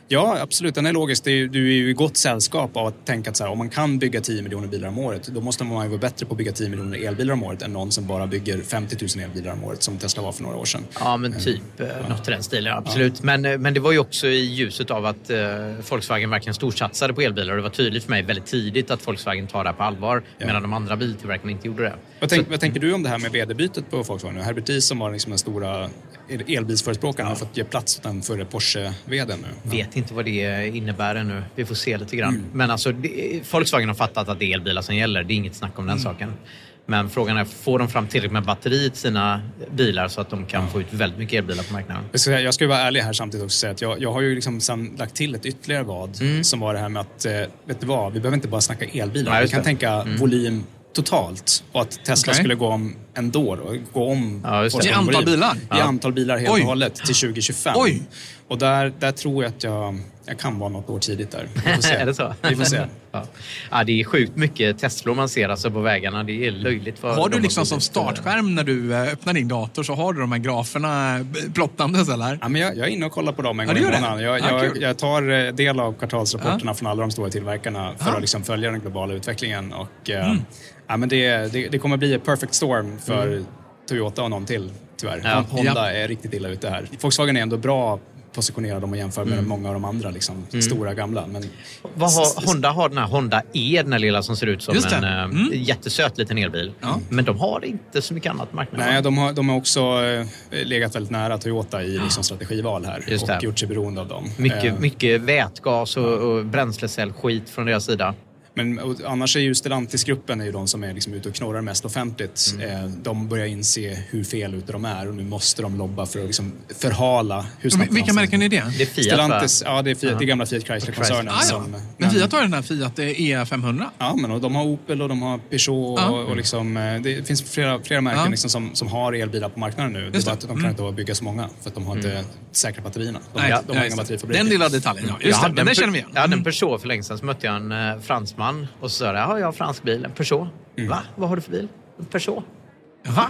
Ja, absolut. Den är logisk. Du är ju i gott sällskap av att tänka att så här, om man kan bygga 10 miljoner bilar om året, då måste man ju vara bättre på att bygga 10 miljoner elbilar om året än någon som bara bygger 50 000 elbilar om året som Tesla var för några år sedan. Ja, men typ något i den stilen, absolut. Ja. Men det var ju också i ljuset av att Volkswagen verkligen storsatsade på elbilar, och det var tydligt för mig väldigt tidigt att Volkswagen tar det här på allvar, medan de andra biltillverkarna inte gjorde det. Vad tänker du om det här med vd-bytet på Volkswagen? Herbert Diess som var liksom den stora elbilsförespråkaren har fått ge plats åt den förre Porsche-vdn nu. Vet inte vad det innebär ännu. Vi får se lite grann. Men alltså, Volkswagen har fattat att det är elbilar som gäller. Det är inget snack om den saken. Men frågan är, får de fram tillräckligt med batteri till sina bilar så att de kan få ut väldigt mycket elbilar på marknaden? Jag ska ju vara ärlig här samtidigt också och säga att jag har ju liksom sen lagt till ett ytterligare vad som var det här med att, vet du vad, vi behöver inte bara snacka elbilar. Nej, vi kan tänka volym totalt, och att Tesla skulle gå om ändå då, gå om i antal bilar? I antal bilar helt och hållet till 2025. Oj. Och där tror jag att jag kan vara något år tidigt där. Vi får se. Är det så? Vi får se. Ja, det är sjukt mycket Teslor man ser alltså på vägarna. Det är löjligt. Har du liksom som startskärm när du öppnar din dator, så har du de här graferna plottandes eller? Ja, men jag är inne och kollar på dem en gång i månaden. Jag tar del av kvartalsrapporterna från alla de stora tillverkarna för att liksom följa den globala utvecklingen. Och men det kommer bli ett perfect storm för Toyota och någon till, tyvärr. Ja. Honda är riktigt illa ute här. Volkswagen är ändå bra positionerad om man jämför med många av de andra liksom, stora gamla. Men Honda har den här Honda E, den här lilla som ser ut som en jättesöt liten elbil. Ja. Men de har inte så mycket annat marknaden. Nej, de har också legat väldigt nära Toyota i liksom, strategival här och gjort sig beroende av dem. Mycket vätgas och bränslecellskit från deras sida. Men annars är ju Stellantis-gruppen är ju de som är liksom ute och knorrar mest offentligt. De börjar inse hur fel ute de är, och nu måste de lobba för att liksom förhala hur snabbt. Vilka märken är det? Det är Fiat, Stellantis, det är Fiat, det gamla Fiat Chrysler-koncernen. Men Fiat har den här Fiat E500? Ja, men och de har Opel och de har Peugeot och liksom, det finns flera märken liksom som har elbilar på marknaden nu. Det är bara att de kan inte bygga så många för att de har inte säkra batterierna. De har inga batterifabriker. Den lilla detaljen, den känner vi igen. Jag hade en Peugeot för länge sedan, så mötte jag en fransman. Och så sa jag har fransk bil, en Peugeot. Va? Vad har du för bil? En Peugeot. Va?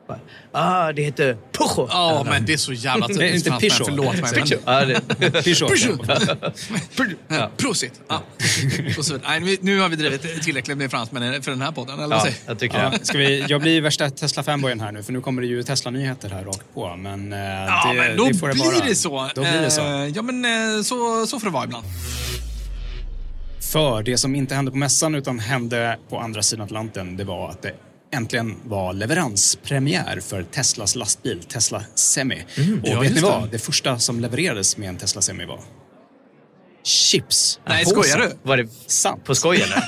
Det heter Peugeot. Ja, men det är så jävla tydligt. Inte Peugeot. Förlåt mig. Peugeot. Prosit. Nu har vi drivit tillräckligt med fransmännen för den här podden, eller vad säger? Jag tycker det. Jag blir värsta Tesla-fanboyen här nu, för nu kommer det ju Tesla-nyheter här rakt på. Men, men då det får blir det så. Då blir det så. Ja, men så får det vara ibland. För det som inte hände på mässan utan hände på andra sidan Atlanten, det var att det äntligen var leveranspremiär för Teslas lastbil, Tesla Semi. Och vet ni vad? Det första som levererades med en Tesla Semi var chips. Nej, skojar du? Var det sant? På skoj eller?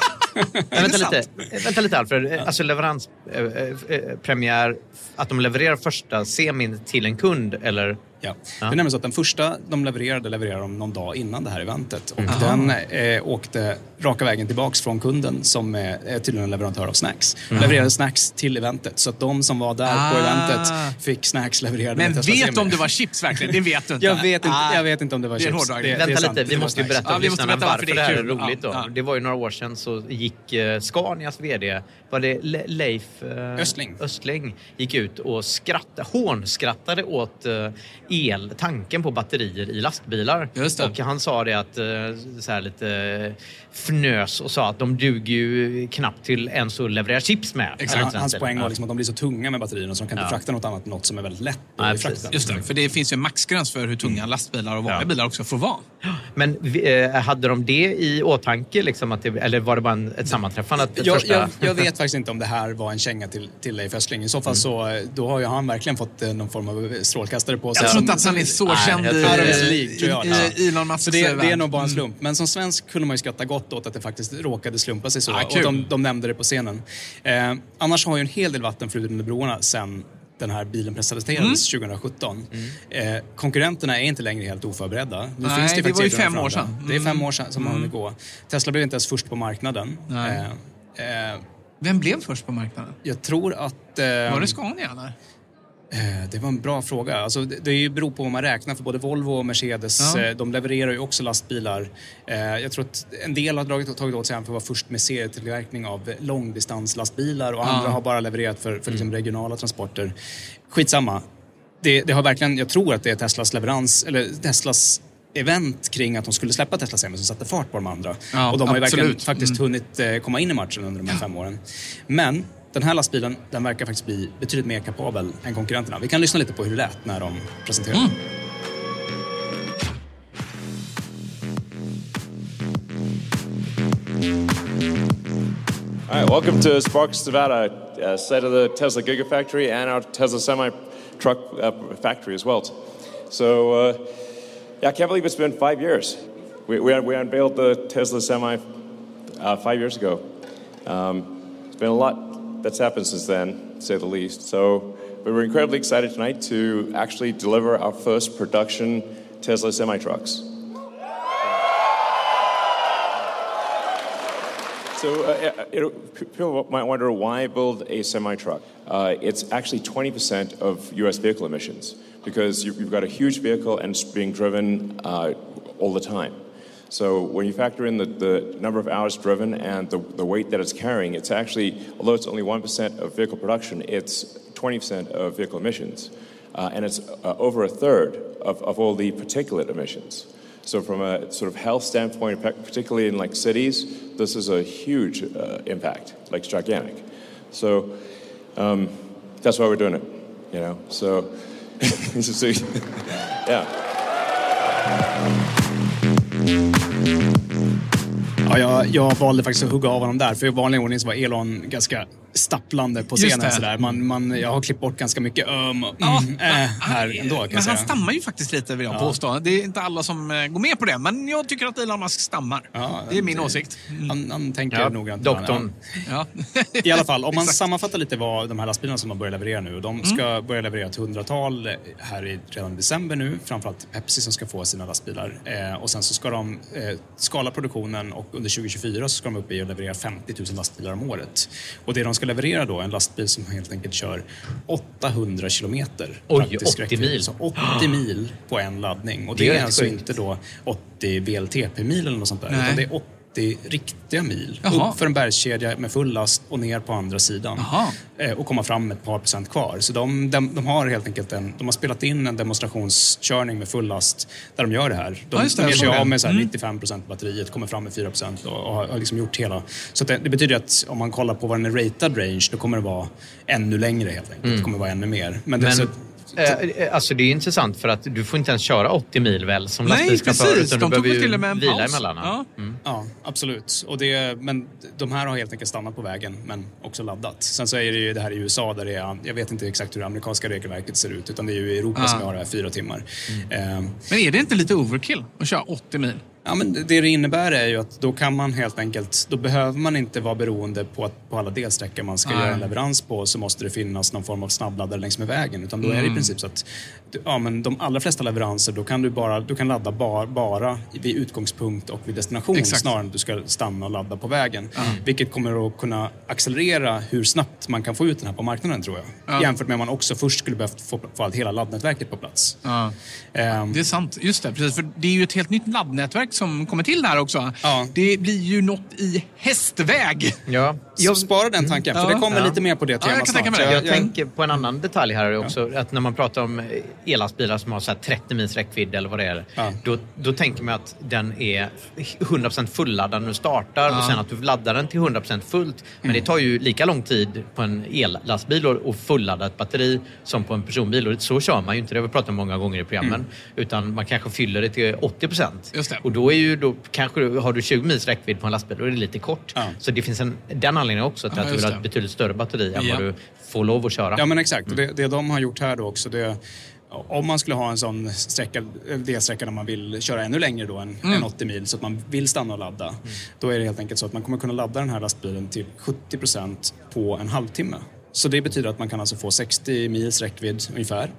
Vänta lite Alfred. Alltså leveranspremiär, att de levererar första semin till en kund, eller? Ja, det är nämligen så att den första de levererade de någon dag innan det här eventet. Och den åkte raka vägen tillbaks från kunden som är tydligen en leverantör av snacks. Levererade snacks till eventet. Så att de som var där på eventet fick snacks levererade. Men vet du om det var chips verkligen? Det vet du inte. Jag vet inte om det var chips. Vänta lite, vi måste ju berätta för lyssnarna varför det här är roligt då. Det var ju några år sedan så gick Scanias vd, var det Leif Östling gick ut och hånskrattade åt tanken på batterier i lastbilar. Och han sa det att så här lite fnös och sa att de duger ju knappt till ens att leverera chips med. Exakt. Hans poäng var liksom att de blir så tunga med batterierna så de kan inte frakta något annat, något som är väldigt lätt att frakta. Just det, för det finns ju en maxgräns för hur tunga lastbilar och vanliga bilar också får vara. Men hade de det i åtanke liksom, att eller var det bara ett sammanträffande? Jag vet faktiskt inte om det här var en känga till Leif Östling. I så fall så då har ju han verkligen fått någon form av strålkastare på sig. Jag tror inte att han är så känd i Elon Musks så det är nog bara en slump. Men som svensk kunde man ju skratta gott åt att det faktiskt råkade slumpa sig så. Och de nämnde det på scenen. Annars har ju en hel del vatten flutit under broarna sen den här bilen presenterades 2017. Konkurrenterna är inte längre helt oförberedda. Nu finns det var ju 5 år sedan. Det är 5 år sedan som man gå. Tesla blev inte ens först på marknaden. Vem blev först på marknaden? Jag tror att... var det Scania eller? Det var en bra fråga. Alltså, det beror på vad man räknar, för både Volvo och Mercedes. De levererar ju också lastbilar. Jag tror att en del har tagit åt sig för att vara först med serietillverkning av långdistanslastbilar och andra har bara levererat för liksom regionala transporter. Skitsamma. Det har verkligen, jag tror att det är Teslas leverans eller Teslas event kring att de skulle släppa Tesla Semi som satte fart på de andra. Och de har ju verkligen faktiskt hunnit komma in i matchen under de här 5 åren. Men den här lastbilen, den verkar faktiskt bli betydligt mer kapabel än konkurrenterna. Vi kan lyssna lite på hur det lät när de presenterade den. All right, welcome to Sparks, Nevada, site of the Tesla Gigafactory and our Tesla semi-truck factory as well. So, I can't believe it's been 5 years. We unveiled the Tesla Semi 5 years ago. It's been a lot that's happened since then, to say the least. So, but we're incredibly excited tonight to actually deliver our first production Tesla semi-trucks. So people might wonder why build a semi-truck. It's actually 20% of U.S. vehicle emissions because you've got a huge vehicle and it's being driven all the time. So when you factor in the number of hours driven and the weight that it's carrying, it's actually, although it's only 1% of vehicle production, it's 20% of vehicle emissions. And it's over a third of all the particulate emissions. So from a sort of health standpoint, particularly in like cities, this is a huge impact, like it's gigantic. So that's why we're doing it, you know. So, yeah. Ja, jag valde faktiskt att hugga av honom där. För i vanlig ordning så var Elon ganska stapplande på scenen. Sådär. Jag har klippt bort ganska mycket här ändå. Men han stammar ju faktiskt lite, vill jag påstå. Det är inte alla som går med på det. Men jag tycker att Elon Musk stammar. Ja, det är min åsikt. Han tänker noggrant. Doktorn. Ja. I alla fall, om man sammanfattar lite vad de här lastbilarna som de börjar leverera nu. De ska börja leverera ett 100-tal här redan i december nu. Framförallt Pepsi som ska få sina lastbilar. Och sen så ska de skala produktionen och under 2024 så ska de upp i att leverera 50 000 lastbilar om året. Och det de ska leverera då, en lastbil som helt enkelt kör 800 kilometer. Oj, 80 mil. Så 80 mil på en laddning. Och det är alltså inte då 80 VLTP-mil eller något sånt där. Utan det är 80 riktiga mil. Upp för en bergskedja med full last och ner på andra sidan. Och komma fram med ett par procent kvar. Så de har helt enkelt de har spelat in en demonstrationskörning med full last där de gör det här. De ger sig av med så här 95% batteriet, kommer fram med 4% och har liksom gjort hela. Så det betyder att om man kollar på vad den är rated range, då kommer det vara ännu längre helt enkelt. Det kommer vara ännu mer. Alltså det är intressant för att du får inte ens köra 80 mil väl som lastbilschaufför, utan du behöver ju vila emellan. Ja, absolut. Men de här har helt enkelt stannat på vägen men också laddat. Sen så är det ju det här i USA där det är, jag vet inte exakt hur det amerikanska regelverket ser ut, utan det är ju i Europa som vi har det här 4 timmar. Men är det inte lite overkill att köra 80 mil? Ja, men det innebär är ju att då kan man helt enkelt, då behöver man inte vara beroende på alla delsträckor man ska göra en leverans på, så måste det finnas någon form av snabbladdare längs med vägen, utan då är det i princip så att men de allra flesta leveranser då kan du kan ladda bara vid utgångspunkt och vid destination snarare än att du ska stanna och ladda på vägen, vilket kommer att kunna accelerera hur snabbt man kan få ut den här på marknaden, tror jag, jämfört med om man också först skulle behövt få hela laddnätverket på plats. Det är sant, just det, precis, för det är ju ett helt nytt laddnätverk som kommer till där också. Det blir ju något i hästväg. Jag sparar den tanken, för det kommer lite mer på det temat snart. Jag tänker på en annan detalj här också, att när man pratar om ellastbilar som har så här 30 mils räckvidd eller vad det är, då tänker man att den är 100% fulladdad när du startar och sen att du laddar den till 100% fullt. Men det tar ju lika lång tid på en ellastbil och fulladda ett batteri som på en personbil, och så kör man ju inte, det har vi pratat om många gånger i programmen, utan man kanske fyller det till 80%. Just det. Och då kanske har du 20 mils räckvidd på en lastbil, då är det lite kort. Så det finns den anledningen också till att du vill ha ett betydligt större batteri än vad du får lov att köra. Ja, men exakt. Det de har gjort här då också, om man skulle ha en sån delsträcka där man vill köra ännu längre då än 80 mil, så att man vill stanna och ladda, då är det helt enkelt så att man kommer kunna ladda den här lastbilen till 70% på en halvtimme. Så det betyder att man kan alltså få 60 mils räckvidd ungefär.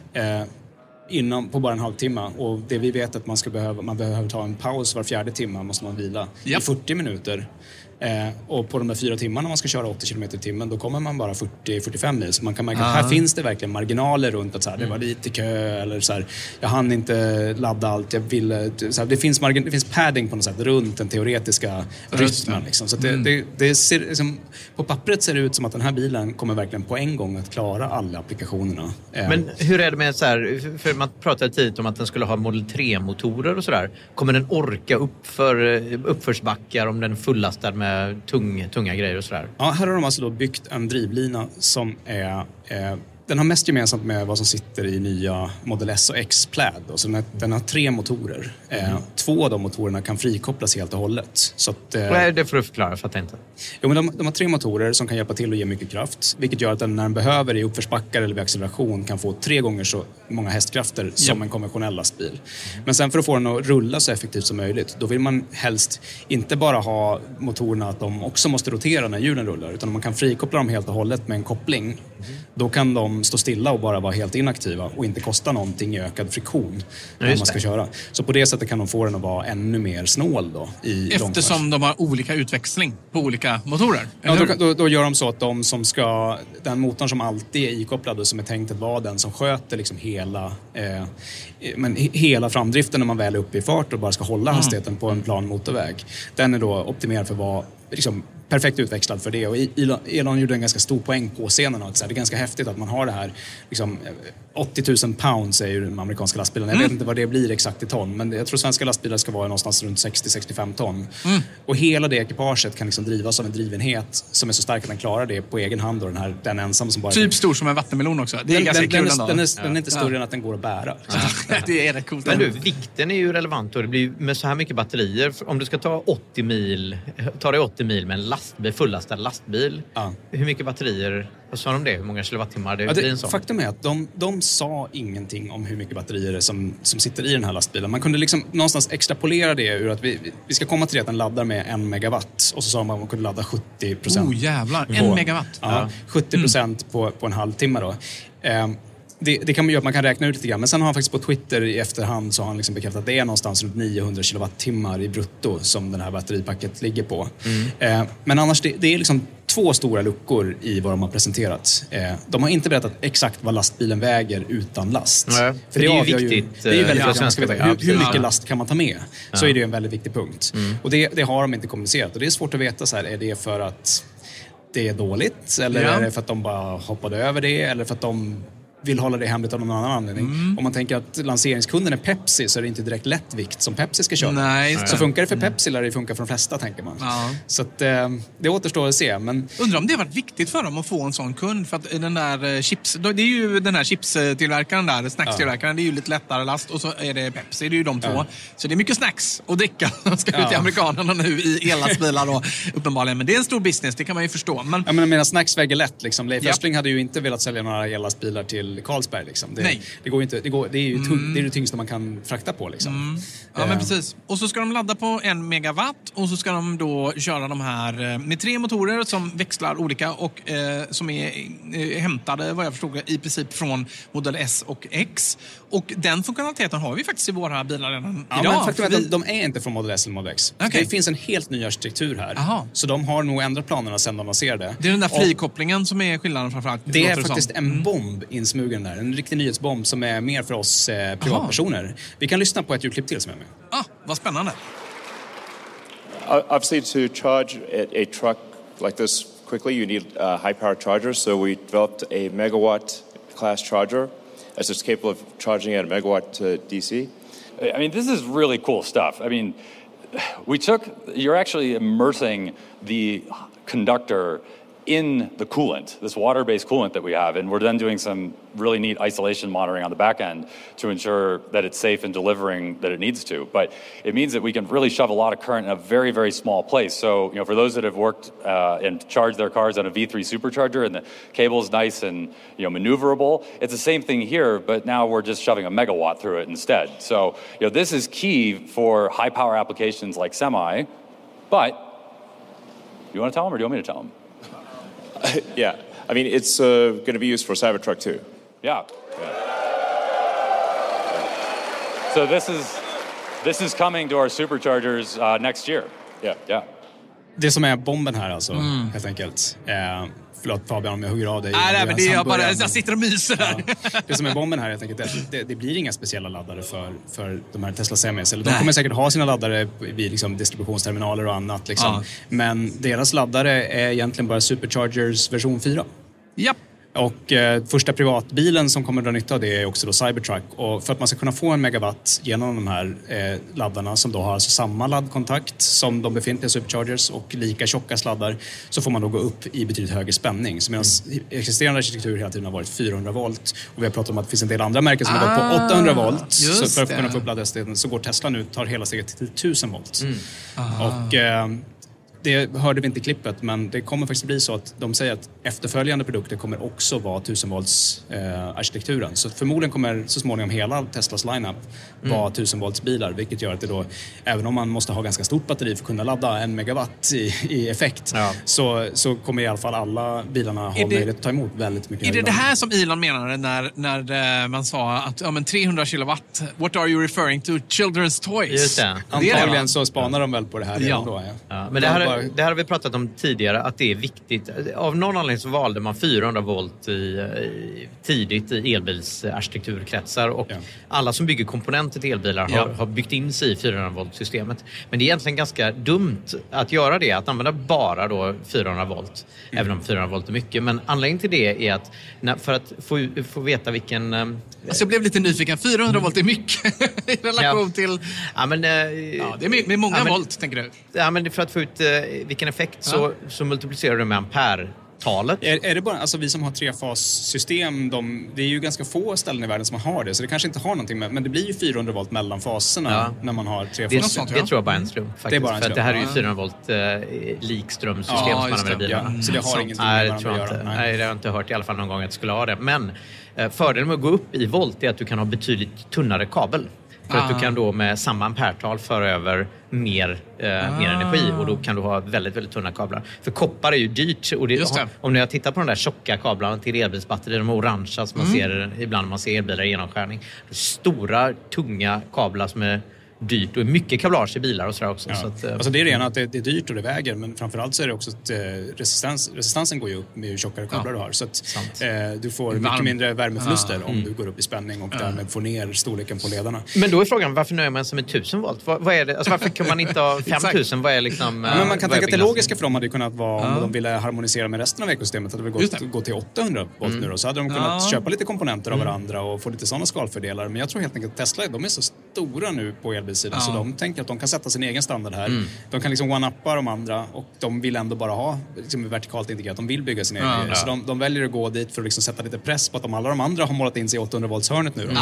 På bara en halvtimme, och det vi vet att man behöver ta en paus var 4:e timme, måste man vila i 40 minuter. Och på de där 4 timmarna man ska köra 80 km i timmen, då kommer man bara 40-45 mil. Så man kan märka att här finns det verkligen marginaler runt att så här, det var lite kö eller så här, jag hann inte ladda allt jag ville. Så här, det finns padding på något sätt runt den teoretiska rytmen. Liksom. Så att det ser, liksom, på pappret ser det ut som att den här bilen kommer verkligen på en gång att klara alla applikationerna. Men hur är det med så här, för man pratade tidigt om att den skulle ha Model 3-motorer och sådär. Kommer den orka uppförsbackar om den är fullastad med tunga grejer och sådär? Ja, här har de alltså då byggt en drivlina som är... Den har mest gemensamt med vad som sitter i nya Model S och X-Plaid. Så den har 3 motorer. 2 av de motorerna kan frikopplas helt och hållet. Så att, det får du förklara, för att inte. Jo, men de har 3 motorer som kan hjälpa till att ge mycket kraft. Vilket gör att den när den behöver i uppförsbackar eller vid acceleration kan få 3 gånger så många hästkrafter som en konventionell lastbil. Men sen för att få den att rulla så effektivt som möjligt, då vill man helst inte bara ha motorerna att de också måste rotera när hjulen rullar. Utan om man kan frikoppla dem helt och hållet med en koppling, då kan de stå stilla och bara vara helt inaktiva och inte kosta någonting i ökad friktion när man ska köra. Så på det sättet kan de få den att vara ännu mer snål då i eftersom de har olika utväxling på olika motorer. Ja, då gör de så att de som ska, den motorn som alltid är ikopplad och som är tänkt att vara den som sköter liksom hela framdriften när man väl är uppe i fart och bara ska hålla hastigheten på en plan motorväg. Den är då optimerad för att vara liksom perfekt utväxlad för det. Och Elon gjorde en ganska stor poäng på scenen. Att det är ganska häftigt att man har det här liksom, 80 000 pounds är ju de amerikanska lastbilarna. Jag vet inte vad det blir exakt i ton, men jag tror svenska lastbilar ska vara någonstans runt 60-65 ton. Och hela det ekipaget kan liksom drivas av en drivenhet som är så stark att den klarar det på egen hand. Och den ensam som bara... Typ stor som en vattenmelon också. Det är ganska kul ändå. Den är inte större än att den går att bära. Det är rätt coolt. Men du, vikten är ju relevant och det blir med så här mycket batterier. Om du ska ta 80 mil med en lastbil, fullastad lastbil. Hur mycket batterier, vad sa de det? Hur många kilowattimmar det blir en sån? Faktum är att de sa ingenting om hur mycket batterier som sitter i den här lastbilen. Man kunde liksom någonstans extrapolera det ur att vi ska komma till det att den laddar med 1 megawatt. Och så sa man att man kunde ladda 70%. Oh jävlar, 1 megawatt. Ja, 70% på en halvtimme då. Det kan man göra, att man kan räkna ut lite grann. Men sen har han faktiskt på Twitter i efterhand så har han liksom bekräftat att det är någonstans runt 900 kilowattimmar i brutto som den här batteripacket ligger på. Men annars, det är liksom 2 stora luckor i vad de har presenterat. De har inte berättat exakt vad lastbilen väger utan last. Nej, för det är ju viktigt. Det är ju väldigt viktigt. Hur mycket last kan man ta med? Så är det ju en väldigt viktig punkt. Och det har de inte kommunicerat. Och det är svårt att veta så här, är det för att det är dåligt? Eller är det för att de bara hoppade över det? Eller för att de vill hålla det hemligt av någon annan anledning. Om man tänker att lanseringskunden är Pepsi så är det inte direkt lättvikt som Pepsi ska köra. Nej, så funkar det för Pepsi eller det funkar för de flesta, tänker man. Så att, det återstår att se. Men... Undrar om det har varit viktigt för dem att få en sån kund, för att den där chips, det är ju den här chipstillverkaren där, snackstillverkaren, det är ju lite lättare last och så är det Pepsi, det är ju de två. Så det är mycket snacks och dricka som ska ut till amerikanerna nu i ellastbilar då, uppenbarligen. Men det är en stor business, det kan man ju förstå. Men... Jag menar, snacks väger lätt liksom. Leif Östling hade ju inte velat sälja några ellastbilar till Carlsberg liksom. Det går inte, det är ju det är det tyngsta man kan frakta på liksom. Ja, men precis. Och så ska de ladda på 1 megawatt och så ska de då köra de här med 3 motorer som växlar olika och som är hämtade, vad jag förstod, i princip från Model S och X. Och den funktionaliteten har vi faktiskt i våra bilar redan idag. Men faktum är att de är inte från Model S eller Model X. Okay. Det finns en helt ny arkitektur här. Aha. Så de har nog ändrat planerna sedan de lanserade. Det är den där frikopplingen som är skillnaden framförallt. Det är faktiskt en bomb insmugen där. En riktig nyhetsbomb som är mer för oss privatpersoner. Vi kan lyssna på ett ljudklipp till som är med. Vad spännande. Obviously, to charge a truck like this quickly, you need high-power chargers. So we developed a megawatt class charger as it's capable of charging at a megawatt to DC. I mean, this is really cool stuff. I mean, you're actually immersing the conductor in the coolant, this water-based coolant that we have, and we're then doing some really neat isolation monitoring on the back end to ensure that it's safe and delivering that it needs to. But it means that we can really shove a lot of current in a very, very small place. So, for those that have worked and charged their cars on a V3 supercharger and the cable is nice and, maneuverable, it's the same thing here, but now we're just shoving a megawatt through it instead. So, this is key for high-power applications like semi, but you want to tell them or do you want me to tell them? Yeah, I mean, it's going to be used for Cybertruck too. Yeah. So this is coming to our superchargers next year. Yeah. Det som är bomben här alltså, helt enkelt. Förlåt Fabian om jag hugger av dig. Nej, men jag sitter och myser där. Ja. Det som är bomben här helt enkelt är att det blir inga speciella laddare för de här Tesla Semis. Eller de kommer säkert ha sina laddare vid liksom distributionsterminaler och annat. Liksom. Ja. Men deras laddare är egentligen bara Superchargers version 4. Japp. Och första privatbilen som kommer att dra nytta av det är också då Cybertruck. Och för att man ska kunna få 1 megawatt genom de här laddarna som då har alltså samma laddkontakt som de befintliga Superchargers och lika tjocka sladdar, så får man då gå upp i betydligt högre spänning. Så medan existerande arkitektur hela tiden har varit 400 volt och vi har pratat om att det finns en del andra märken som har gått på 800 volt. Så för att kunna få upp laddhastigheten så går Tesla nu, tar hela steget till 1000 volt. Och det hörde vi inte i klippet, men det kommer faktiskt bli så att de säger att efterföljande produkter kommer också vara 1000 volts arkitekturen. Så förmodligen kommer så småningom hela Teslas lineup vara 1000 volts bilar, vilket gör att det då, även om man måste ha ganska stort batteri för att kunna ladda 1 megawatt i effekt, så kommer i alla fall alla bilarna ha möjlighet att ta emot väldigt mycket. Är det här som Elon menade när man sa att 300 kilowatt, what are you referring to? Children's toys? Just det. Antagligen så spanar de väl på det här redan då. Ja. Men det här har vi pratat om tidigare, att det är viktigt. Av någon anledning så valde man 400 volt tidigt i elbilsarkitekturkretsar och alla som bygger komponenter till elbilar har byggt in sig i 400 volt-systemet. Men det är egentligen ganska dumt att göra det, att använda bara då 400 volt, även om 400 volt är mycket. Men anledningen till det är att för att få veta vilken... Alltså jag blev lite nyfiken, 400 volt är mycket i relation till... Ja, men, det är många volt, tänker du? Ja, men för att få ut vilken effekt så multiplicerar du med ampere-talet. Är det bara, alltså vi som har trefassystem, det är ju ganska få ställen i världen som har det, så det kanske inte har någonting med, men det blir ju 400 volt mellan faserna när man har trefas. Det tror jag bara är en slump faktiskt. Det är bara en slump. För att det här är ju 400 volt likströmssystem som man använder i bilarna. Så det har ingenting med varandra att göra. Nej, det har jag inte hört i alla fall någon gång att det skulle ha det. Men fördelen med att gå upp i volt är att du kan ha betydligt tunnare kabel. För att du kan då med samma ampertal föra över mer energi, och då kan du ha väldigt, väldigt tunna kablar. För koppar är ju dyrt, och om ni tittar på de där tjocka kablarna till elbilsbatterier, de orangea som man ser ibland när man ser elbilar i genomskärning. Stora, tunga kablar som är dyrt, och mycket kablage i bilar och sådär också. Ja. Så att, alltså det är rena att det är dyrt och det väger, men framförallt så är det också att resistansen går ju upp med hur tjockare kablar du har. Så att du får mycket mindre värmeförluster om du går upp i spänning och därmed får ner storleken på ledarna. Men då är frågan, varför nöjer man sig med 1000 volt? Vad är det? Alltså varför kan man inte ha 5000? Vad är liksom... men man kan tänka att det logiska för dem hade kunnat vara, om de ville harmonisera med resten av ekosystemet, hade det gå till 800 volt nu då. Så hade de kunnat köpa lite komponenter av varandra och få lite sådana skalfördelar. Men jag tror helt enkelt att Tesla, de är så stora nu på elbilssidan, så de tänker att de kan sätta sin egen standard här. De kan liksom one-uppa de andra, och de vill ändå bara ha liksom vertikalt integrerat. De vill bygga sin egen grej. Så de väljer att gå dit för att liksom sätta lite press på att alla de andra har målat in sig i 800 volts hörnet nu.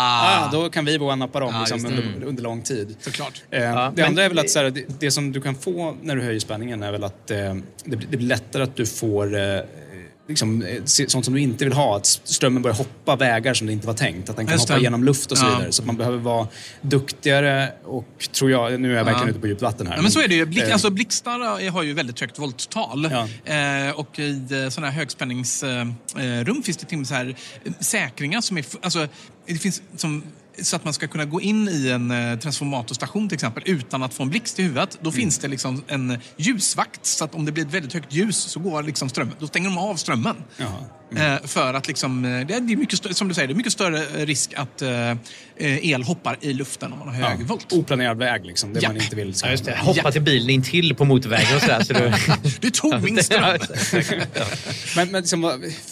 Då kan vi one-uppa dem liksom under lång tid. Såklart. Det andra är väl att så här, det som du kan få när du höjer spänningen är väl att det blir lättare att du får liksom, sånt som du inte vill ha, att strömmen börjar hoppa vägar som det inte var tänkt, att den kan hoppa genom luft och så vidare, så att man behöver vara duktigare, och tror jag, nu är jag verkligen ute på djupt vatten här. Men så är det ju, blixtar har ju väldigt högt volttal, och i sådana här högspänningsrum finns det till och med så här säkringar som är, alltså det finns som, så att man ska kunna gå in i en transformatorstation till exempel utan att få en blixt i huvudet. Då finns det liksom en ljusvakt, så att om det blir ett väldigt högt ljus så går liksom strömmen. Då stänger de av strömmen. För att liksom, det är mycket, som du säger, det är mycket större risk att el hoppar i luften om man har hög volt. Oplanerad väg liksom, det man inte vill. Ja, just det. Hoppa till bilen in till på motorvägen och sådär. Så du tog min ström. Men liksom,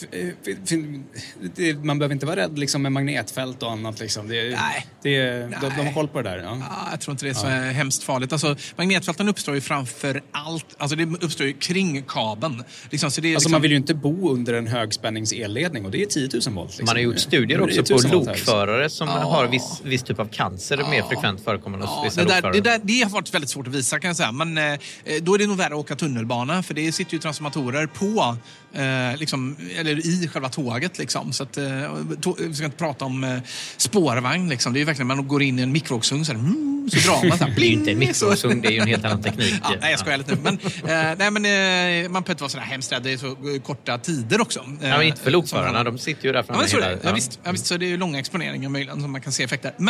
man behöver inte vara rädd liksom, med magnetfält och annat. Liksom. De har koll på det där. Jag tror inte det är så hemskt farligt. Alltså, magnetfälten uppstår ju framför allt, alltså det uppstår ju kring kabeln. Liksom, så det är liksom, man vill ju inte bo under en högspänningselledning, och det är 10 000 volt. Liksom. Man har gjort studier också på lokförare som har viss typ av cancer, mer frekvent förekommande hos vissa lokförare. Det har varit väldigt svårt att visa, kan jag säga. Men då är det nog värre att åka tunnelbana, för det sitter ju transformatorer på liksom, eller i själva tåget liksom. Så att vi ska inte prata om spårvagn liksom. Det är ju verkligen, man går in i en mikrovågsugn så drar man så här, det är ju inte en mikrovågsugn, det är ju en helt annan teknik. Nej, jag skojar lite nu. Men man behöver inte vara så där hemskt rädd. Det är så korta tider också. Men inte för lokförarna, de sitter ju där framme hela. Ja, visst, så det är ju långa exponeringar möjligen som man kan se effekter. Men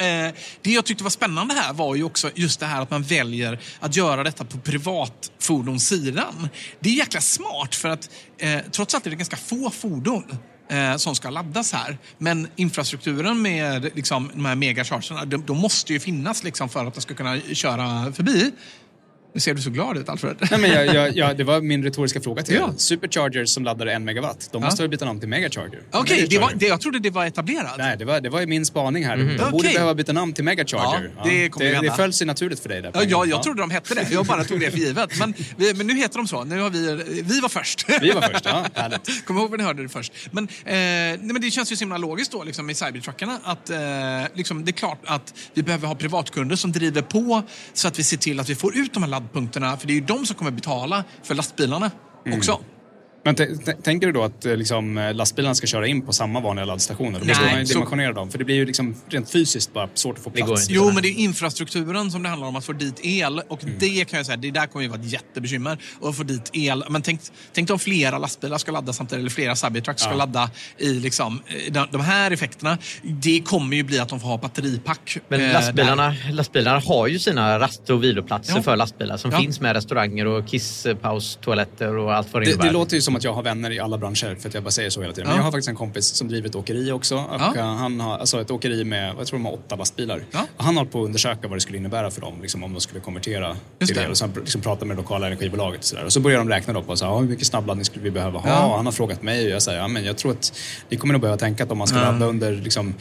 Det jag tyckte var spännande här var ju också just det här att man väljer att göra detta på privatfordonssidan. Det är jäkla smart för att trots allt är det ganska få fordon som ska laddas här. Men infrastrukturen med liksom, de här megachargerna, de måste ju finnas liksom, för att de ska kunna köra förbi. Nu ser du så glad ut, Alfred. Nej, men det var min retoriska fråga till er. Superchargers som laddar 1 megawatt, de måste väl byta namn till megacharger. Okej, jag trodde det var etablerat. Nej, det var min spaning här. De borde behöva byta namn till megacharger. Ja, det föll sig naturligt för dig där. Jag trodde de hette det. Jag bara tog det för givet. Men nu heter de så. Nu har vi var först. Vi var först, ja. Härligt. Kom ihåg när ni hörde det först. Men det känns ju så himla logiskt då liksom, i Cybertruckarna att liksom, det är klart att vi behöver ha privatkunder som driver på så att vi ser till att vi får ut de här laddpunkterna, för det är ju de som kommer betala för lastbilarna också. Men tänker du då att liksom, lastbilarna ska köra in på samma vanliga laddstationer? Då måste man dimensionera dem, för det blir ju liksom rent fysiskt bara svårt att få plats. Jo, men det är infrastrukturen som det handlar om att få dit el, och det kan jag säga, det där kommer ju vara ett jättebekymmer att få dit el. Men tänk om flera lastbilar ska ladda samtidigt, eller flera Cybertrucks ska ladda i liksom, de här effekterna. Det kommer ju bli att de får ha batteripack. Men lastbilarna har ju sina rast- och viloplatser för lastbilar som finns med restauranger och kisspaus, toaletter och allt vad det innebär. Det låter ju som att jag har vänner i alla branscher, för att jag bara säger så hela tiden. Men jag har faktiskt en kompis som driver ett åkeri också. Och han har alltså ett åkeri med, jag tror de har 8 lastbilar. Och han har på att undersöka vad det skulle innebära för dem, liksom, om de skulle konvertera till det. Och sen liksom prata med lokala energibolaget och sådär. Och så börjar de räkna då på så här, hur mycket snabbladdning skulle vi behöva ha? Och han har frågat mig och jag säger, men jag tror att vi kommer nog behöva tänka att om man ska ladda under liksom,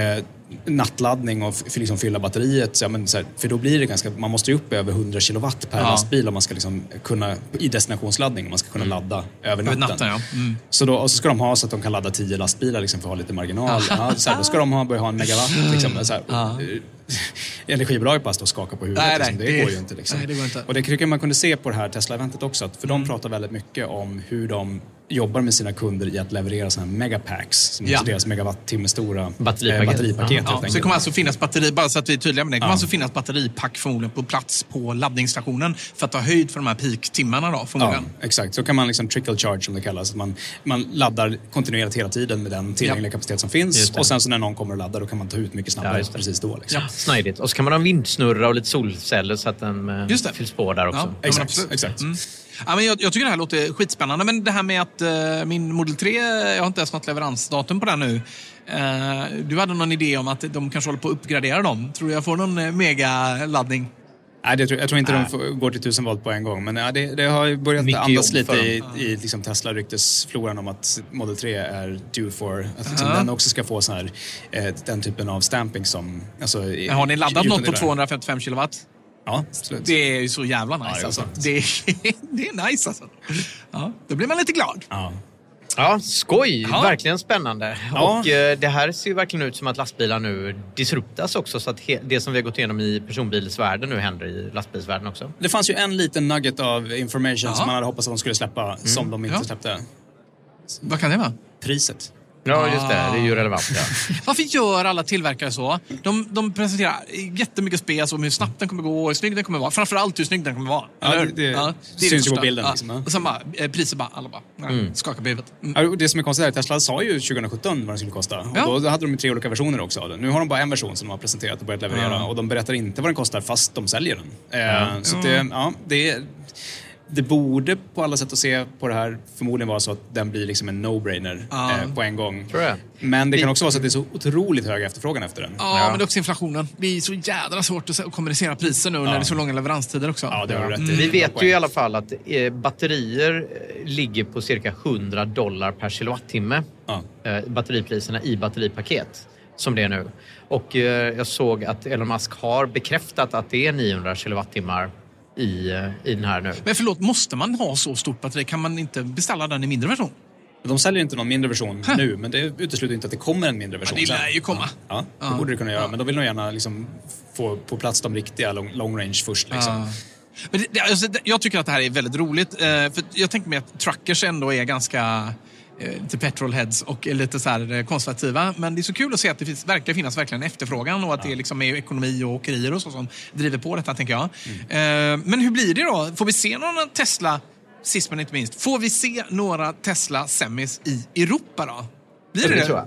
nattladdning och liksom fylla batteriet, så här, för då blir det ganska, man måste ju upp över 100 kilowatt per lastbil om man ska liksom kunna, i destinationsladdning, om man ska kunna ladda över natten. Så då ska de ha så att de kan ladda 10 lastbilar liksom, för att ha lite marginal. Så här, då ska de börja ha en megawatt liksom, så här, energibolaget bara står och skakar på huvudet. Nej, liksom. Det går ju inte. Liksom. Nej, det går inte. Och det tycker man kunde se på det här Tesla-eventet också. För de pratar väldigt mycket om hur de jobbar med sina kunder i att leverera sådana här megapacks, som är deras megawattimme stora batteripaket. Så det kommer alltså finnas batteri, bara så att vi är tydliga med det, kommer alltså finnas batteripack förmodligen på plats på laddningsstationen för att ta höjd för de här peak-timmarna då, förmodligen. Ja, exakt. Så kan man liksom trickle charge, som det kallas. Man laddar kontinuerligt hela tiden med den tillgängliga kapacitet som finns. Och sen så när någon kommer att ladda, då kan man ta ut mycket snabbare precis då. Liksom. Ja, snajdigt. Och så kan man ha vindsnurra och lite solceller så att den fylls på där också. Ja, exakt. Ja, men jag tycker det här låter skitspännande, men det här med att min Model 3, jag har inte ens något leveransdatum på den nu. Du hade någon idé om att de kanske håller på att uppgradera dem. Tror du jag får någon megaladdning? Nej, jag tror inte de går till 1000 volt på en gång. Men det har börjat mycket andas lite i liksom Tesla-ryktesfloran om att Model 3 är due for att liksom den också ska få sån här, den typen av stamping som... Alltså, har ni laddat något på 255 kilowatt? Ja, absolut. Det är ju så jävla nice alltså. Det är nice alltså. Ja, då blir man lite glad. Ja, skoj. Verkligen spännande. Och det här ser ju verkligen ut som att lastbilar nu disruptas också, så att det som vi har gått igenom i personbilsvärlden nu händer i lastbilsvärlden också. Det fanns ju en liten nugget av information som man hade hoppats att de skulle släppa, som de inte släppte. Vad kan det vara? Priset. Ja, just det. Det är ju relevant. Ja. Varför gör alla tillverkare så? De presenterar jättemycket spes om hur snabbt den kommer gå och hur snygg den kommer vara. Framförallt hur snygg den kommer vara. Det syns ju på bilden. Liksom. Och sen bara, priser bara, alla bara skakar på huvudet. Det som är konstigt är att Tesla sa ju 2017 vad den skulle kosta. Och då hade de 3 olika versioner också av den. Nu har de bara en version som de har presenterat och börjat leverera. Och de berättar inte vad den kostar fast de säljer den. Så det borde på alla sätt att se på det här förmodligen vara så att den blir liksom en no-brainer på en gång. Tror jag. Men det kan också vara så att det är så otroligt hög efterfärgan efter den. Ja, men det är också inflationen. Det är så jädra svårt att kommunicera priser nu när det är så långa leveranstider också. Ja, det har du rätt i. Vi vet ju i alla fall att batterier ligger på cirka $100 per kilowattimme. Batteripriserna i batteripaket som det är nu. Och jag såg att Elon Musk har bekräftat att det är 900 kilowattimmar i den här nu. Men förlåt, måste man ha så stort batteri? Kan man inte beställa den i mindre version? De säljer inte någon mindre version nu, men det utesluter inte att det kommer en mindre version. Det lär ju komma. Ja, det borde det kunna göra. Men då vill de gärna liksom få på plats de riktiga long range först. Liksom. Men jag tycker att det här är väldigt roligt. För jag tänker mig att truckers ändå är ganska till petrolheads och är lite så här konservativa. Men det är så kul att se att det verkar finnas verkligen efterfrågan och att det liksom är ekonomi och åkerier och så som driver på detta, tänker jag. Men hur blir det då? Får vi se några Tesla, sist men inte minst, får vi se några Tesla Semis i Europa då? Blir det? Tror jag.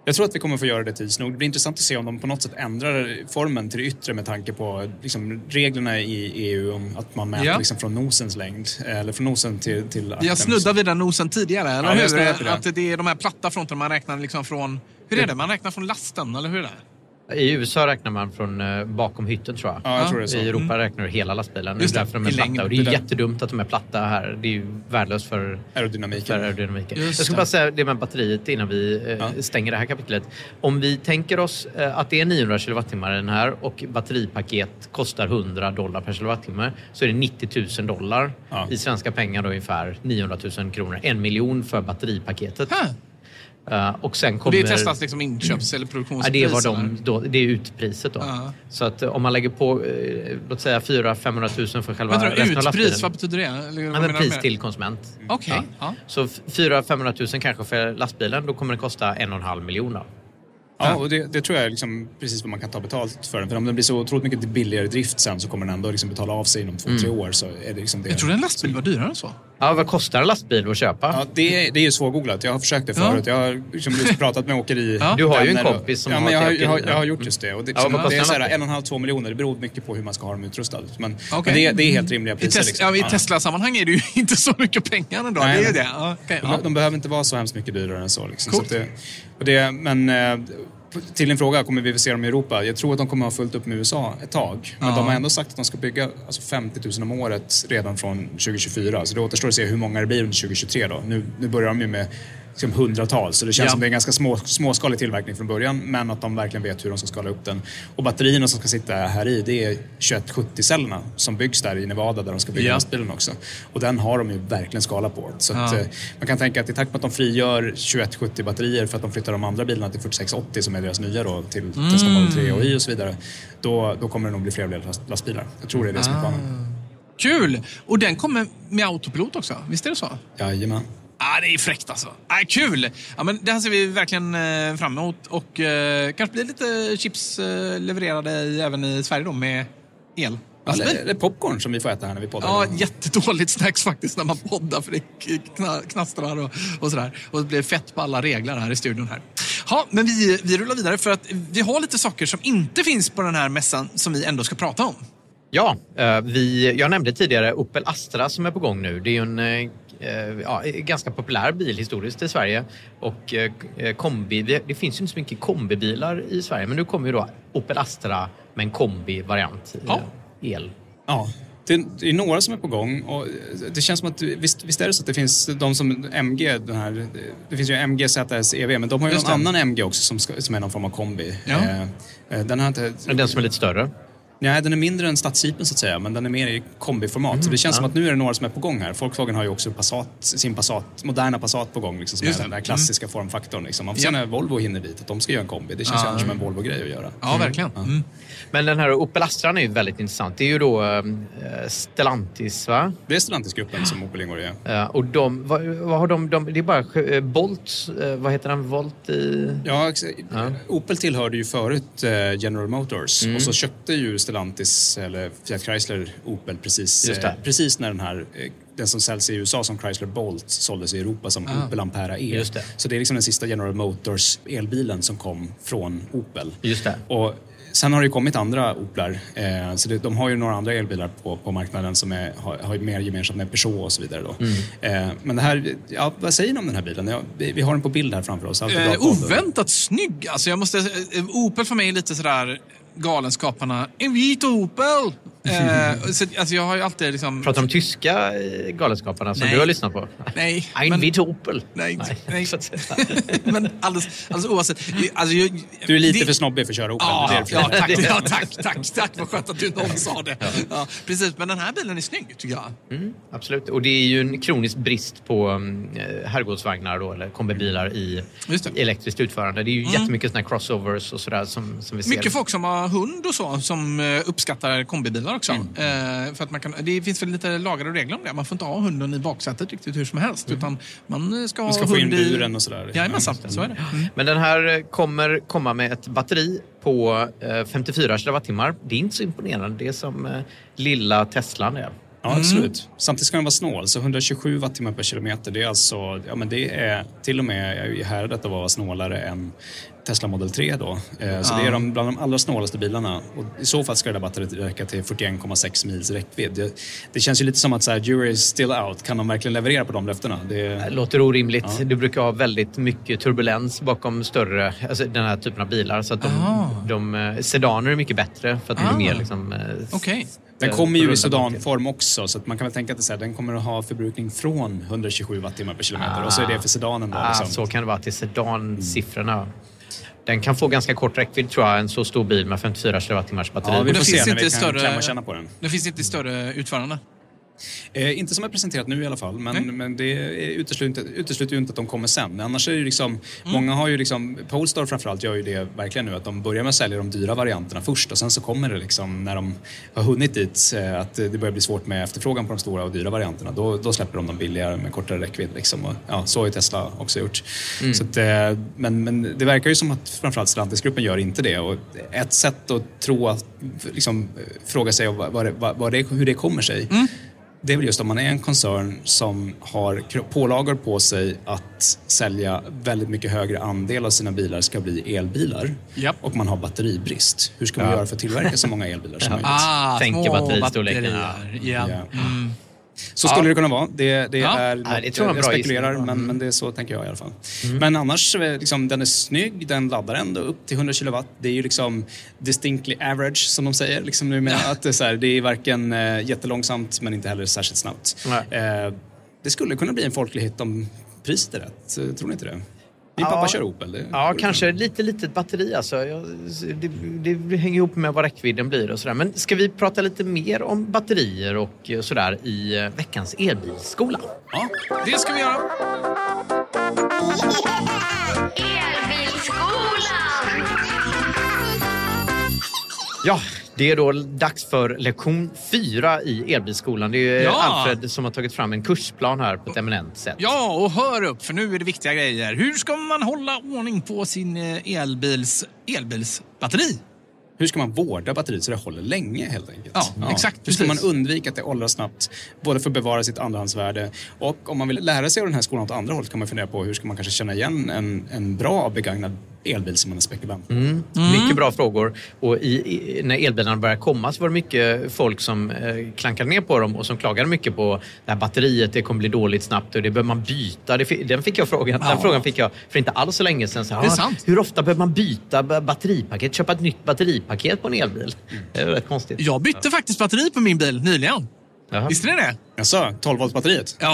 Jag tror att vi kommer få göra det tids nog. Det blir intressant att se om de på något sätt ändrar formen till det yttre med tanke på liksom, reglerna i EU om att man mäter liksom, från nosens längd eller från nosen till jag snuddade vid den nosen tidigare, eller hur? Att det är de här platta fronterna man räknar liksom från... Hur är det? Man räknar från lasten, eller hur är det? I USA räknar man från bakom hytten, tror jag. Ja, jag tror det är så. I Europa räknar du hela lastbilen. Just det, därför de är platta. Och det är jättedumt att de är platta här. Det är ju värdelöst för aerodynamiken. Jag ska bara säga det med batteriet innan vi stänger det här kapitlet. Om vi tänker oss att det är 900 kilowattimmar den här och batteripaket kostar $100 per kilowattimme, så är det $90,000 i svenska pengar då, ungefär 900 000 kronor. 1 miljon för batteripaketet. Och sen kommer... Det är Teslas liksom inköps- eller produktionspris? Det är utpriset då. Så att om man lägger på, låt säga 400-500 000 för själva resten av lastbilen. Utpris, vad betyder det? Men pris till konsument. Okej. Så 400-500 000 kanske för lastbilen, då kommer det kosta 1,5 miljoner. Ja, och det tror jag är liksom precis vad man kan ta betalt för den. För om den blir så otroligt mycket billigare drift sen, så kommer den ändå liksom betala av sig inom 2-3 år. Så är det liksom det. Jag tror en lastbil var dyrare än så. Ja, vad kostar en lastbil att köpa? Ja, det är ju svårgooglat. Jag har försökt det förut. Jag har liksom just pratat med åkeri. Du har ju en kompis som har jag har gjort just det. Och det är så här 1,5-2 miljoner. Det beror mycket på hur man ska ha dem utrustade. Men det är helt rimliga priser. I Tesla-sammanhang är det ju inte så mycket pengar ändå. Nej, det är det. De behöver inte vara så hemskt mycket dyrare än så. Liksom. Men till din fråga, kommer vi se dem i Europa? Jag tror att de kommer ha fullt upp med USA ett tag. Men de har ändå sagt att de ska bygga 50 000 om året redan från 2024. Så det återstår att se hur många det blir under 2023 då. Nu börjar de ju med liksom hundratals. Så det känns som det är en ganska småskalig tillverkning från början. Men att de verkligen vet hur de ska skala upp den. Och batterierna som ska sitta här i, det är 2170-cellerna som byggs där i Nevada där de ska bygga lastbilen också. Och den har de ju verkligen skala på. Så att, man kan tänka att i takt med att de frigör 2170 batterier för att de flyttar de andra bilarna till 4680 som är deras nya då, till Tesla Model 3 och i och så vidare. Då kommer det nog bli fler lastbilar. Jag tror det är det som är planen. Kul! Och den kommer med autopilot också, visst är det så? Jajamän. Det är fräckt alltså. Kul! Ja, men det här ser vi verkligen fram emot. Och kanske blir lite chips levererade även i Sverige då med el. Det är popcorn som vi får äta här när vi poddar. Ja, jättedåligt snacks faktiskt när man poddar, för det knastrar och sådär. Och det blir fett på alla regler här i studion här. Ja, men vi rullar vidare för att vi har lite saker som inte finns på den här mässan som vi ändå ska prata om. Ja, jag nämnde tidigare Opel Astra som är på gång nu. Det är ju en ganska populär bil historiskt i Sverige. Och kombi, det finns ju inte så mycket kombibilar i Sverige. Men nu kommer ju då Opel Astra med en kombi-variant el. Ja, det är några som är på gång. Och det känns som att visst är det så att det finns de som MG, det finns ju MG ZS EV, men de har ju någon annan MG också som är någon form av kombi. Ja. Den har inte... Den som är lite större? Nej, den är mindre än stadsjeepen så att säga, men den är mer i kombiformat. Så det känns som att nu är det några som är på gång här. Volkswagen har ju också sin moderna Passat på gång, liksom, som är den där klassiska formfaktorn. Liksom. Sen när Volvo hinner dit att de ska göra en kombi. Det känns ju annars som en Volvo-grej att göra. Ja, verkligen. Men den här Opel Astra är ju väldigt intressant. Det är ju då Stellantis, va? Det är Stellantis-gruppen som Opel ingår i. Och vad har de? Det är bara Bolt, vad heter den? Volt i... Ja, Opel tillhörde ju förut General Motors. Och så köpte ju Stellantis eller Fiat Chrysler Opel precis när den som säljs i USA som Chrysler Bolt såldes i Europa som Opel Ampera E. Just det. Så det är liksom den sista General Motors elbilen som kom från Opel. Just det. Och sen har det ju kommit andra Oplar. Så de har ju några andra elbilar på marknaden som har mer gemensamt med Peugeot och så vidare då. Men det här, vad säger ni om den här bilen? Vi har den på bild här framför oss. Oväntat snygg. Alltså Opel för mig är lite sådär galenskaparna. En vit Opel! Så, alltså jag har ju alltid liksom... Pratar om tyska galenskaparna som du har lyssnat på? Nej. En vit Opel? Nej. Men alldeles oavsett. Alltså, du är lite för snobbig för att köra Opel. Tack. Vad skönt att du någon sa det. Ja, precis, men den här bilen är snygg tycker jag. Absolut. Och det är ju en kronisk brist på herrgårdsvagnar då, eller kombibilar i elektriskt utförande. Det är ju jättemycket såna crossovers och sådär som vi ser. Mycket folk som har hund och så som uppskattar kombibilar också. För att det finns väl lite lagar och regler om det. Man får inte ha hunden i baksätet riktigt hur som helst. Utan man ska ha få in buren och sådär. Jajamensan, så är det. Men den här kommer komma med ett batteri på 54 kilowattimmar. Det är inte så imponerande. Det är som lilla Teslan är. Ja, absolut. Samtidigt ska den vara snål. Så 127 wattimmar per kilometer, det är alltså... Ja, men det är till och med här detta var snålare än Tesla Model 3 då. Så det är bland de allra snålaste bilarna. Och i så fall ska det där batteriet räcka till 41,6 mils räckvidd. Det känns ju lite som att så här, jury is still out. Kan de verkligen leverera på de löftena? Det låter orimligt. Ja. Du brukar ha väldigt mycket turbulens bakom större, alltså den här typen av bilar. Så att sedaner är mycket bättre för att det är mer liksom... Okej. Den kommer ju i sedanform också, så att man kan väl tänka att den kommer att ha förbrukning från 127 wattimmar per kilometer. Och så är det för sedanen då. Liksom. Så kan det vara till sedansiffrorna. Den kan få ganska kort räckvidd, tror jag, en så stor bil med 54 kilowattimmars batteri. Ja, vi får se när vi kan klämma och känna på den. Det finns inte större utförande? Inte som är presenterat nu i alla fall, men det utesluter ju inte att de kommer sen. Annars är det liksom, många har ju liksom, Polestar framförallt gör ju det verkligen nu, att de börjar med att sälja de dyra varianterna först och sen så kommer det liksom, när de har hunnit dit att det börjar bli svårt med efterfrågan på de stora och dyra varianterna, då släpper de billigare med kortare räckvidd liksom. Och, ja, så har ju Tesla också gjort. Så att, men det verkar ju som att framförallt Stellantis-gruppen gör inte det, och ett sätt att tro att liksom, fråga sig hur det kommer sig. Det är väl just om man är en koncern som har pålagor på sig att sälja väldigt mycket högre andel av sina bilar ska bli elbilar. Och man har batteribrist. Hur ska man göra för att tillverka så många elbilar som möjligt? Tänker batteristorleken. Så skulle det kunna vara. Det jag spekulerar, men det är så tänker jag i alla fall. Men annars, liksom, den är snygg, den laddar ändå upp till 100 kilowatt. Det är ju liksom distinctly average, som de säger. Liksom nu med att det är varken jättelångsamt, men inte heller särskilt snabbt. Det skulle kunna bli en folklig hit om priset är rätt. Tror ni inte det? Min pappa kör Opel. Kanske litet batteri alltså. Det hänger ihop med vad räckvidden blir och sådär. Men ska vi prata lite mer om batterier och sådär i veckans elbilsskola? Ja, det ska vi göra. Elbilsskolan! Ja, det är då dags för lektion 4 i elbilsskolan. Det är Alfred som har tagit fram en kursplan här på ett eminent sätt. Ja, och hör upp, för nu är det viktiga grejer. Hur ska man hålla ordning på sin elbilsbatteri? Hur ska man vårda batteriet så det håller länge helt enkelt? Ja, exakt. Hur ska man undvika att det åldras snabbt? Både för att bevara sitt andrahandsvärde, och om man vill lära sig av den här skolan åt andra håll kan man fundera på hur ska man kanske känna igen en bra begagnad elbil som man är spekulant. Mycket bra frågor. Och när elbilarna började komma så var det mycket folk som klankade ner på dem och som klagade mycket på det här batteriet, det kommer bli dåligt snabbt och det behöver man byta. Den frågan fick jag för inte alls så länge sedan. Så, det är sant. Hur ofta behöver man byta batteripaket? Köpa ett nytt batteripaket på en elbil? Det är rätt konstigt. Jag bytte faktiskt batteri på min bil nyligen. Visste ni det? Jag sa 12-volt-batteriet. Ja.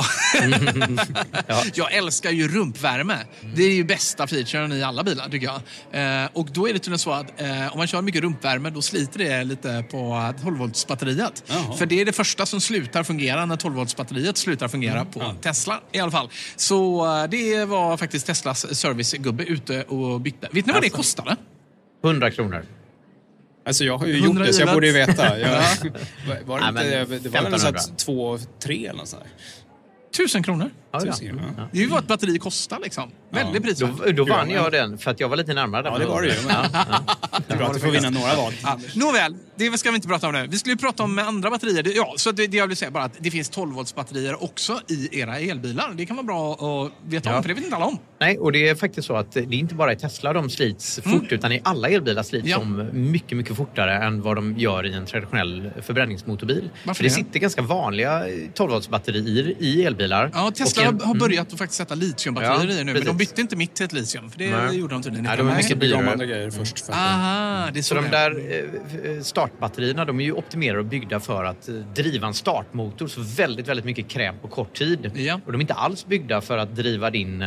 Jag älskar ju rumpvärme. Det är ju bästa featuren i alla bilar tycker jag. Och då är det tydligen så att om man kör mycket rumpvärme då sliter det lite på 12-voltsbatteriet. För det är det första som slutar fungera när 12-voltsbatteriet slutar fungera på Tesla i alla fall. Så det var faktiskt Teslas servicegubbe ute och bytte. Vet ni vad det kostade? 100 kronor. Alltså jag har ju gjort det så jag borde ju veta. Det var väl så att 2-3 eller något sådär. 1000 kronor. Det är ju vad ett batteri kostar liksom. Väldigt prisvärt. Då vann jag den för att jag var lite närmare. Ja, det var det ju. Det är bra att du får vinna några val. Nåväl, det ska vi inte prata om nu. Vi skulle ju prata om andra batterier. Ja, så det jag vill säga bara att det finns 12-voltsbatterier också i era elbilar. Det kan vara bra att veta om, för det vet inte alla om. Nej, och det är faktiskt så att det är inte bara i Tesla de slits fort, utan i alla elbilar slits de mycket, mycket fortare än vad de gör i en traditionell förbränningsmotorbil. Varför det sitter ganska vanliga 12-voltsbatterier i elbilar. Ja, Tesla har börjat att faktiskt sätta litiumbatterier i nu, men de bytte inte mitt till ett litium, för det gjorde de tydligen inte. De är mycket dyrare. Andra grejer först. Det är så de där startbatterierna, de är ju optimerade och byggda för att driva en startmotor så väldigt, väldigt mycket kräm på kort tid. Ja. Och de är inte alls byggda för att driva din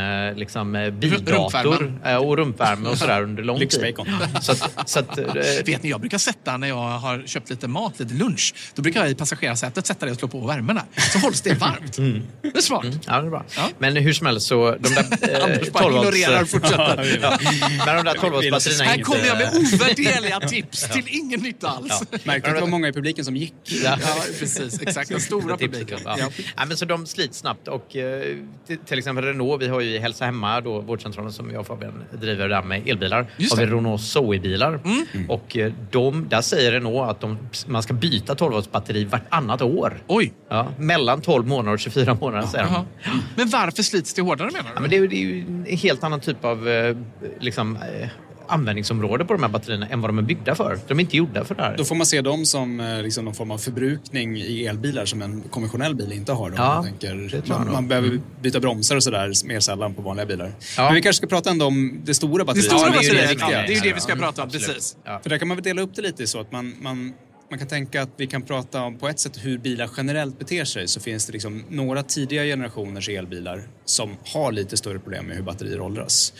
bildator och rumpvärme och sådär under lång tid. Så att, vet ni, jag brukar sätta när jag har köpt lite mat, lite lunch, då brukar jag i passagerarsätet sätta det och slå på värmen där. Så hålls det varmt. Det är smart. Ja, det är bra. Ja. Men hur som helst så de där 12-volts fortsätter. Men de där 12-voltsbatterierna här kommer jag med ovärderliga tips till ingen nytta alls. Märkte att det var många i publiken som gick. Ja, precis. Exakt. Den stora publiken. Ja, men så de slits snabbt och till exempel Renault, vi har ju i Hälsa Hemma då vårdcentralen som jag och Fabian driver där med elbilar. Har vi Renault Zoe-bilar. Och där säger Renault att man ska byta 12-voltsbatteri vartannat år. Oj! Ja, mellan 12 månader och 24 månader säger de. Men varför slits det hårdare menar du? Ja, men det är ju en helt annan typ av användningsområde på de här batterierna än vad de är byggda för. De är inte gjorda för det här. Då får man se dem som liksom någon form av förbrukning i elbilar som en konventionell bil inte har. Ja, man behöver byta bromsar och sådär mer sällan på vanliga bilar. Ja. Men vi kanske ska prata ändå om det stora batteriet. Det är ju det vi ska prata om, precis. Ja. För där kan man väl dela upp det lite så att man kan tänka att vi kan prata om på ett sätt hur bilar generellt beter sig. Så finns det liksom några tidiga generationers elbilar som har lite större problem med hur batterier åldras.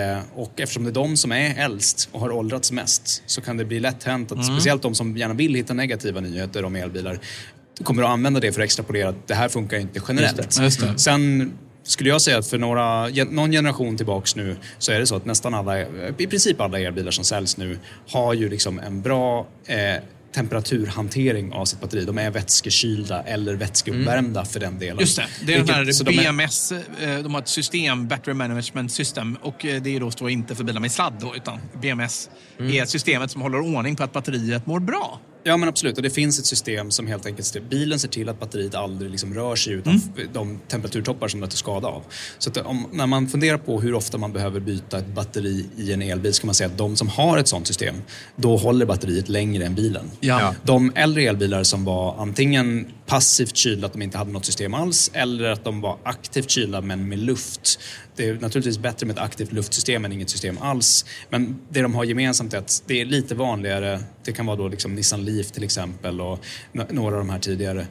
Och eftersom det är de som är äldst och har åldrats mest så kan det bli lätt hänt att speciellt de som gärna vill hitta negativa nyheter om elbilar kommer att använda det för att extrapolera att det här funkar inte generellt. Just det. Sen skulle jag säga att för någon generation tillbaks nu så är det så att nästan alla, i princip alla elbilar som säljs nu har ju liksom en bra temperaturhantering av sitt batteri. De är vätskekylda eller vätskeuppvärmda för den delen. Just det. Det är den här BMS, de har ett system, Battery Management System, och det är då står inte för bilar med sladd då, utan BMS är systemet som håller ordning på att batteriet mår bra. Ja, men absolut. Och det finns ett system som helt enkelt bilen ser till att batteriet aldrig liksom rör sig utan de temperaturtoppar som det tar skada av. Så att när man funderar på hur ofta man behöver byta ett batteri i en elbil så kan man säga att de som har ett sånt system, då håller batteriet längre än bilen. Ja. De äldre elbilar som var antingen passivt kylda, att de inte hade något system alls, eller att de var aktivt kylda men med luft. Det är naturligtvis bättre med ett aktivt luftsystem än inget system alls. Men det de har gemensamt är att det är lite vanligare. Det kan vara då liksom Nissan Leaf till exempel och några av de här tidigare.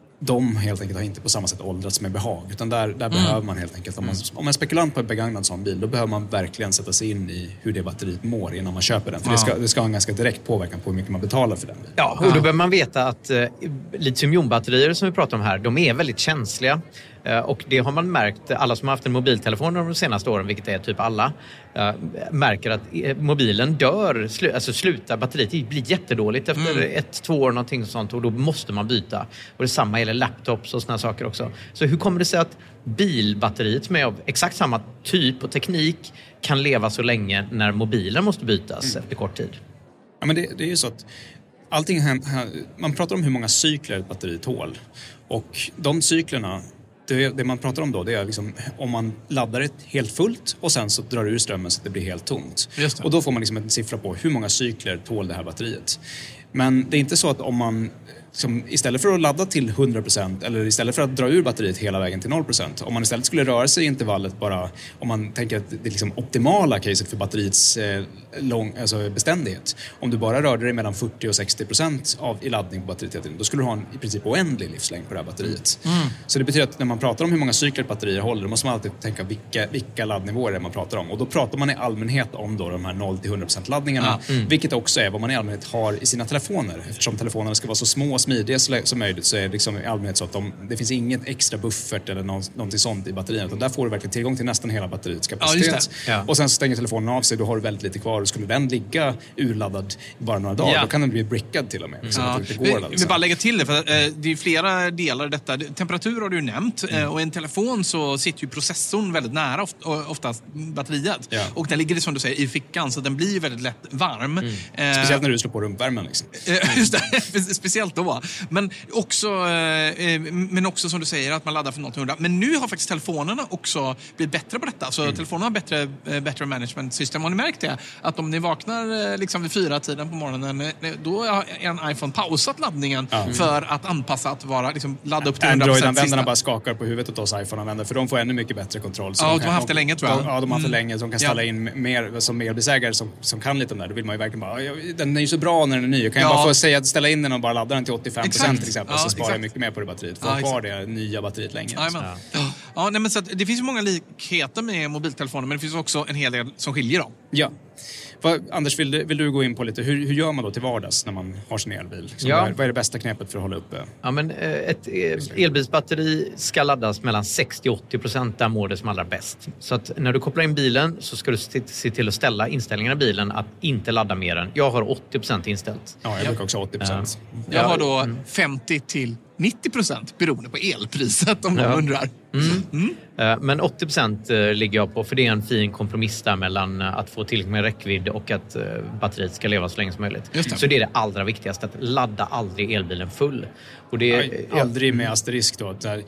De helt enkelt har inte på samma sätt åldrats med behag. Utan där behöver man helt enkelt, om man är spekulant på en begagnad sån bil, då behöver man verkligen sätta sig in i hur det batteriet mår innan man köper den. För det ska ha en ganska direkt påverkan på hur mycket man betalar för den bilen. Ja, och då behöver man veta att litiumjonbatterier som vi pratar om här, de är väldigt känsliga. Och det har man märkt, alla som har haft en mobiltelefon de senaste åren, vilket är typ alla, märker att mobilen dör, slutar batteriet, det blir jättedåligt efter 1-2 år någonting sånt, och då måste man byta. Och detsamma gäller laptops och såna saker också. Så hur kommer det sig att bilbatteriet som är av exakt samma typ och teknik kan leva så länge när mobilen måste bytas efter kort tid? Ja, men det är ju så att man pratar om hur många cykler ett batteri tål. Och de cyklerna, det man pratar om då, det är liksom om man laddar det helt fullt och sen så drar ur strömmen så att det blir helt tomt. Och då får man liksom en siffra på hur många cykler tål det här batteriet. Men det är inte så att om man istället för att ladda till 100% eller istället för att dra ur batteriet hela vägen till 0%, om man istället skulle röra sig i intervallet bara, om man tänker att det är liksom optimala caset för batteriets beständighet, om du bara rörde dig mellan 40 och 60% i laddning på batteriet, då skulle du ha en i princip oändlig livslängd på det här batteriet. Så det betyder att när man pratar om hur många cykler batterier håller, då måste man alltid tänka vilka laddnivåer det är man pratar om, och då pratar man i allmänhet om då de här 0-100% laddningarna, vilket också är vad man i allmänhet har i sina telefoner, eftersom telefonerna ska vara så små och smidiga som möjligt, så är det liksom i allmänhet så att det finns inget extra buffert eller någonting sånt i batterierna, utan där får du verkligen tillgång till nästan hela batteriets kapacitet. Och sen stänger telefonen av sig, då har du väldigt lite kvar, och skulle den ligga urladdad bara några dagar, då kan den bli brickad till och med. Vi bara lägga till det, för det är flera delar i detta. Temperatur har du nämnt, och i en telefon så sitter ju processorn väldigt nära oftast batteriet, och den ligger, som du säger, i fickan, så den blir väldigt lätt varm. Speciellt när du slår på rumpvärmen liksom. Just det, speciellt då. Men också som du säger, att man laddar för 0-100. Men nu har faktiskt telefonerna också blivit bättre på detta. Så telefonerna har bättre management system. Har ni märkt det? Att om ni vaknar liksom vid 4-tiden på morgonen, då är en iPhone pausat laddningen för att anpassa att vara liksom, ladda upp till 100%. Android-användarna bara skakar på huvudet åt oss iPhone-användare, för de får ännu mycket bättre kontroll. Så de har haft det länge, tror jag. Ja, de har haft det länge. De kan ställa in mer som elbilsägare som kan lite om det. Då vill man ju verkligen bara, den är ju så bra när den är ny. Jag kan ju bara få säga att ställa in den och bara ladda den till 85% till exempel, så sparar jag mycket mer på det batteriet. Får kvar det nya batteriet länge. Nej, men så att det finns ju många likheter med mobiltelefoner, men det finns också en hel del som skiljer dem. Ja. Anders, vill du gå in på lite, hur gör man då till vardags när man har sin elbil? Vad är det bästa knepet för att hålla uppe? Ja, men ett elbilsbatteri ska laddas mellan 60-80%, där mår det som allra bäst. Så att när du kopplar in bilen så ska du se till att ställa inställningarna i bilen att inte ladda mer än. Jag har 80% inställt. Ja, jag brukar också ha 80%. Jag har då 50-90% beroende på elpriset, om någon undrar. Men 80% ligger jag på, för det är en fin kompromiss där mellan att få tillräckligt med räckvidd och att batteriet ska leva så länge som möjligt. Så det är det allra viktigaste, att ladda aldrig elbilen full. Och det aldrig med asterisk då.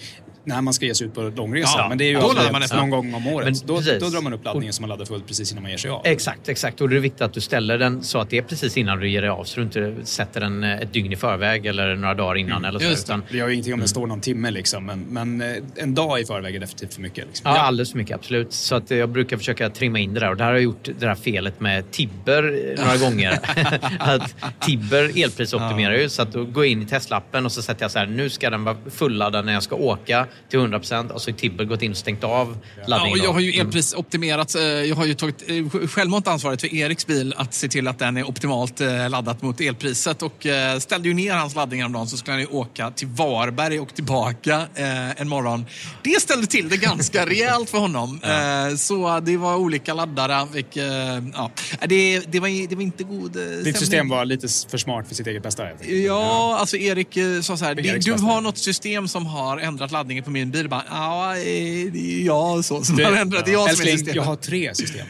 när man ska ge sig ut på långresa. Men det är ju någon gång om året. Då drar man upp laddningen som man laddar fullt precis innan man ger sig av. Exakt. Och det är viktigt att du ställer den så att det är precis innan du ger dig av, så du inte sätter den ett dygn i förväg eller några dagar innan. Eller så, utan, det gör ju ingenting om det står någon timme liksom, men en dag i förväg är definitivt för mycket. Liksom. Ja, alldeles för mycket, absolut. Så att jag brukar försöka trimma in det där. Och det här har jag gjort det här felet med Tibber några gånger. Att Tibber elprisoptimerar ju, så att då går jag in i Tesla-appen och så sätter jag så här, nu ska den vara fulladdad när jag ska åka till 100%, och så är Tibber gått in och stängt av laddningen. Och jag har ju elprisoptimerat. Jag har ju tagit självmant ansvaret för Eriks bil att se till att den är optimalt laddat mot elpriset, och ställde ju ner hans laddning om dagen, så skulle han ju åka till Varberg och tillbaka en morgon. Det ställde till det ganska rejält för honom. Så det var olika laddare. Det var inte god Ditt system var lite för smart för sitt eget bästa. Ja, alltså Erik sa så här, du har något system som har ändrat laddningen på min bil. Bara, så har ändrat. Jag har 3 system.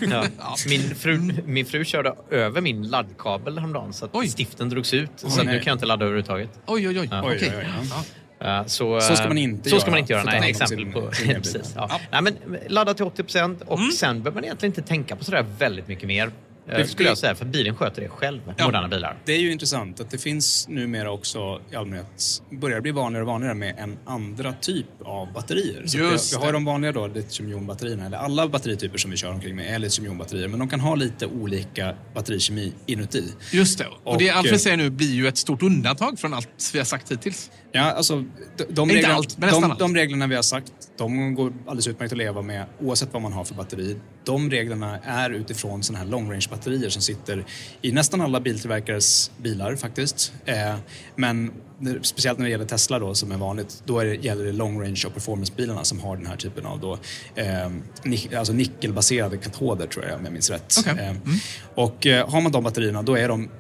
Min fru körde över min laddkabel häromdagen, så att stiften drogs ut. Så nu kan jag inte ladda överhuvudtaget. Oj. Så ska man inte göra. Nej, exempel på precis. Nej, men ladda till 80%, och sen behöver man egentligen inte tänka på sådär väldigt mycket mer. Det skulle jag säga, för bilen sköter det själv, moderna bilar. Det är ju intressant att det finns numera också i allmänhet, börjar bli vanligare och vanligare med en andra typ av batterier. Så vi har de vanliga då, litiumjonbatterierna, eller alla batterityper som vi kör omkring med är litiumjonbatterier, men de kan ha lite olika batterikemi inuti. Just det, och det Alfred säger nu blir ju ett stort undantag från allt vi har sagt hittills. Ja, alltså de reglerna vi har sagt, de går alldeles utmärkt att leva med oavsett vad man har för batteri. De reglerna är utifrån såna här long range batterier som sitter i nästan alla biltillverkares bilar faktiskt. Men speciellt när det gäller Tesla då, som är vanligt, då gäller det long range och performancebilarna som har den här typen av då, alltså nickelbaserade katoder, tror jag minns rätt. Okay. Och har man de batterierna, då är de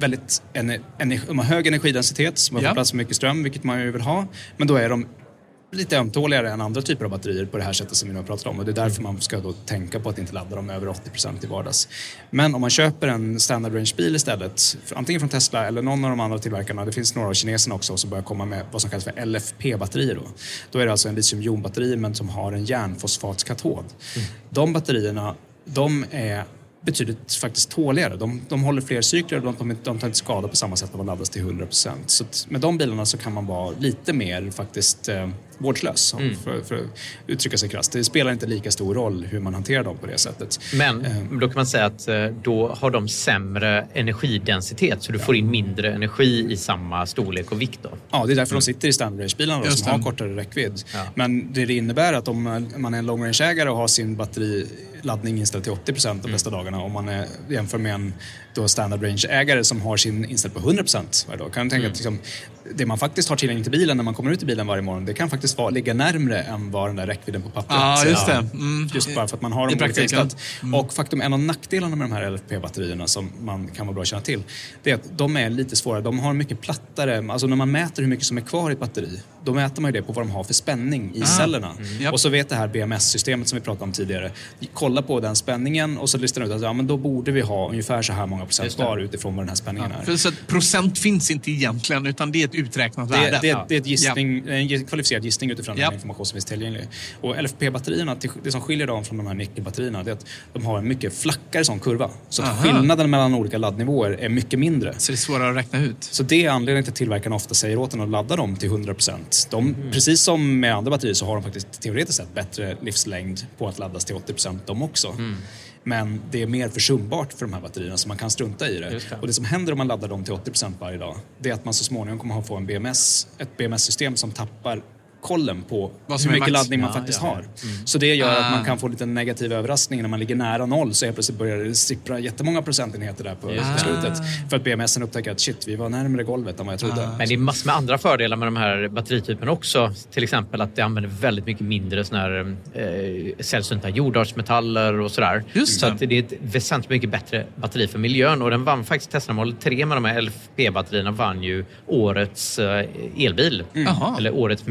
de har hög energidensitet, som har plats för mycket ström, vilket man ju vill ha, men då är de lite ömtåligare än andra typer av batterier på det här sättet som vi nu har pratat om, och det är därför man ska då tänka på att inte ladda dem över 80% i vardags. Men om man köper en standard range-bil istället, antingen från Tesla eller någon av de andra tillverkarna, det finns några av kineserna också som börjar komma med vad som kallas för LFP-batterier då är det alltså en litiumjonbatteri men som har en järnfosfatskatod. De batterierna, de är betydligt faktiskt tåligare. De håller fler cykler och de tar inte skada på samma sätt när man laddas till 100%. Så med de bilarna så kan man vara lite mer faktiskt vårdslös för att uttrycka sig krasst. Det spelar inte lika stor roll hur man hanterar dem på det sättet. Men då kan man säga att då har de sämre energidensitet, så du får in mindre energi i samma storlek och vikt då. Ja, det är därför de sitter i standard range-bilarna som har kortare räckvidd. Ja. Men det innebär att om man är en long range-ägare och har sin batteriladdning inställd till 80% de bästa dagarna, om man jämför med en då standard range-ägare som har sin inställd på 100% varje dag, kan jag tänka att liksom, det man faktiskt har tillgängligt till bilen när man kommer ut i bilen varje morgon, det kan faktiskt ligga närmre än vad den där räckvidden på pappret. Ja, just det. Just bara för att man har dem praktiken. Och faktum, en av nackdelarna med de här LFP-batterierna som man kan vara bra att känna till, det är att de är lite svårare. De har mycket plattare, alltså när man mäter hur mycket som är kvar i ett batteri, då mäter man ju det på vad de har för spänning i cellerna. Och så vet det här BMS-systemet som vi pratade om tidigare, kolla på den spänningen och så listar ut att men då borde vi ha ungefär så här många procent kvar utifrån vad den här spänningen är. För så att procent finns inte egentligen, utan det är ett uträknat värde. Det är ett gissning, en kvalificerad gissning utifrån den information som finns tillgänglig. Och LFP-batterierna, det som skiljer dem från de här nickelbatterierna, det är att de har en mycket flackare sån kurva. Så att skillnaden mellan olika laddnivåer är mycket mindre. Så det är svårare att räkna ut. Så det är anledningen till att tillverkarna ofta säger åt en att ladda dem till 100%. Precis som med andra batterier så har de faktiskt teoretiskt sett bättre livslängd på att laddas till 80% de också. Men det är mer försumbart för de här batterierna, så man kan strunta i det. Och det som händer om man laddar dem till 80% varje dag, det är att man så småningom kommer att få ett BMS-system som tappar kollen på hur mycket laddning man faktiskt har. Så det gör att man kan få lite negativ överraskning när man ligger nära noll, så plötsligt börjar det sippra jättemånga procentenheter där på slutet. För att BMSen upptäcker att vi var närmare golvet än vad jag trodde. Men det är massor med andra fördelar med de här batterityperna också. Till exempel att det använder väldigt mycket mindre såna här sällsynta jordartsmetaller och sådär. Så att det är ett väsentligt mycket bättre batteri för miljön. Och den vann faktiskt Tesla Model 3 med de här LFP-batterierna, vann ju årets elbil. Eller årets miljöbil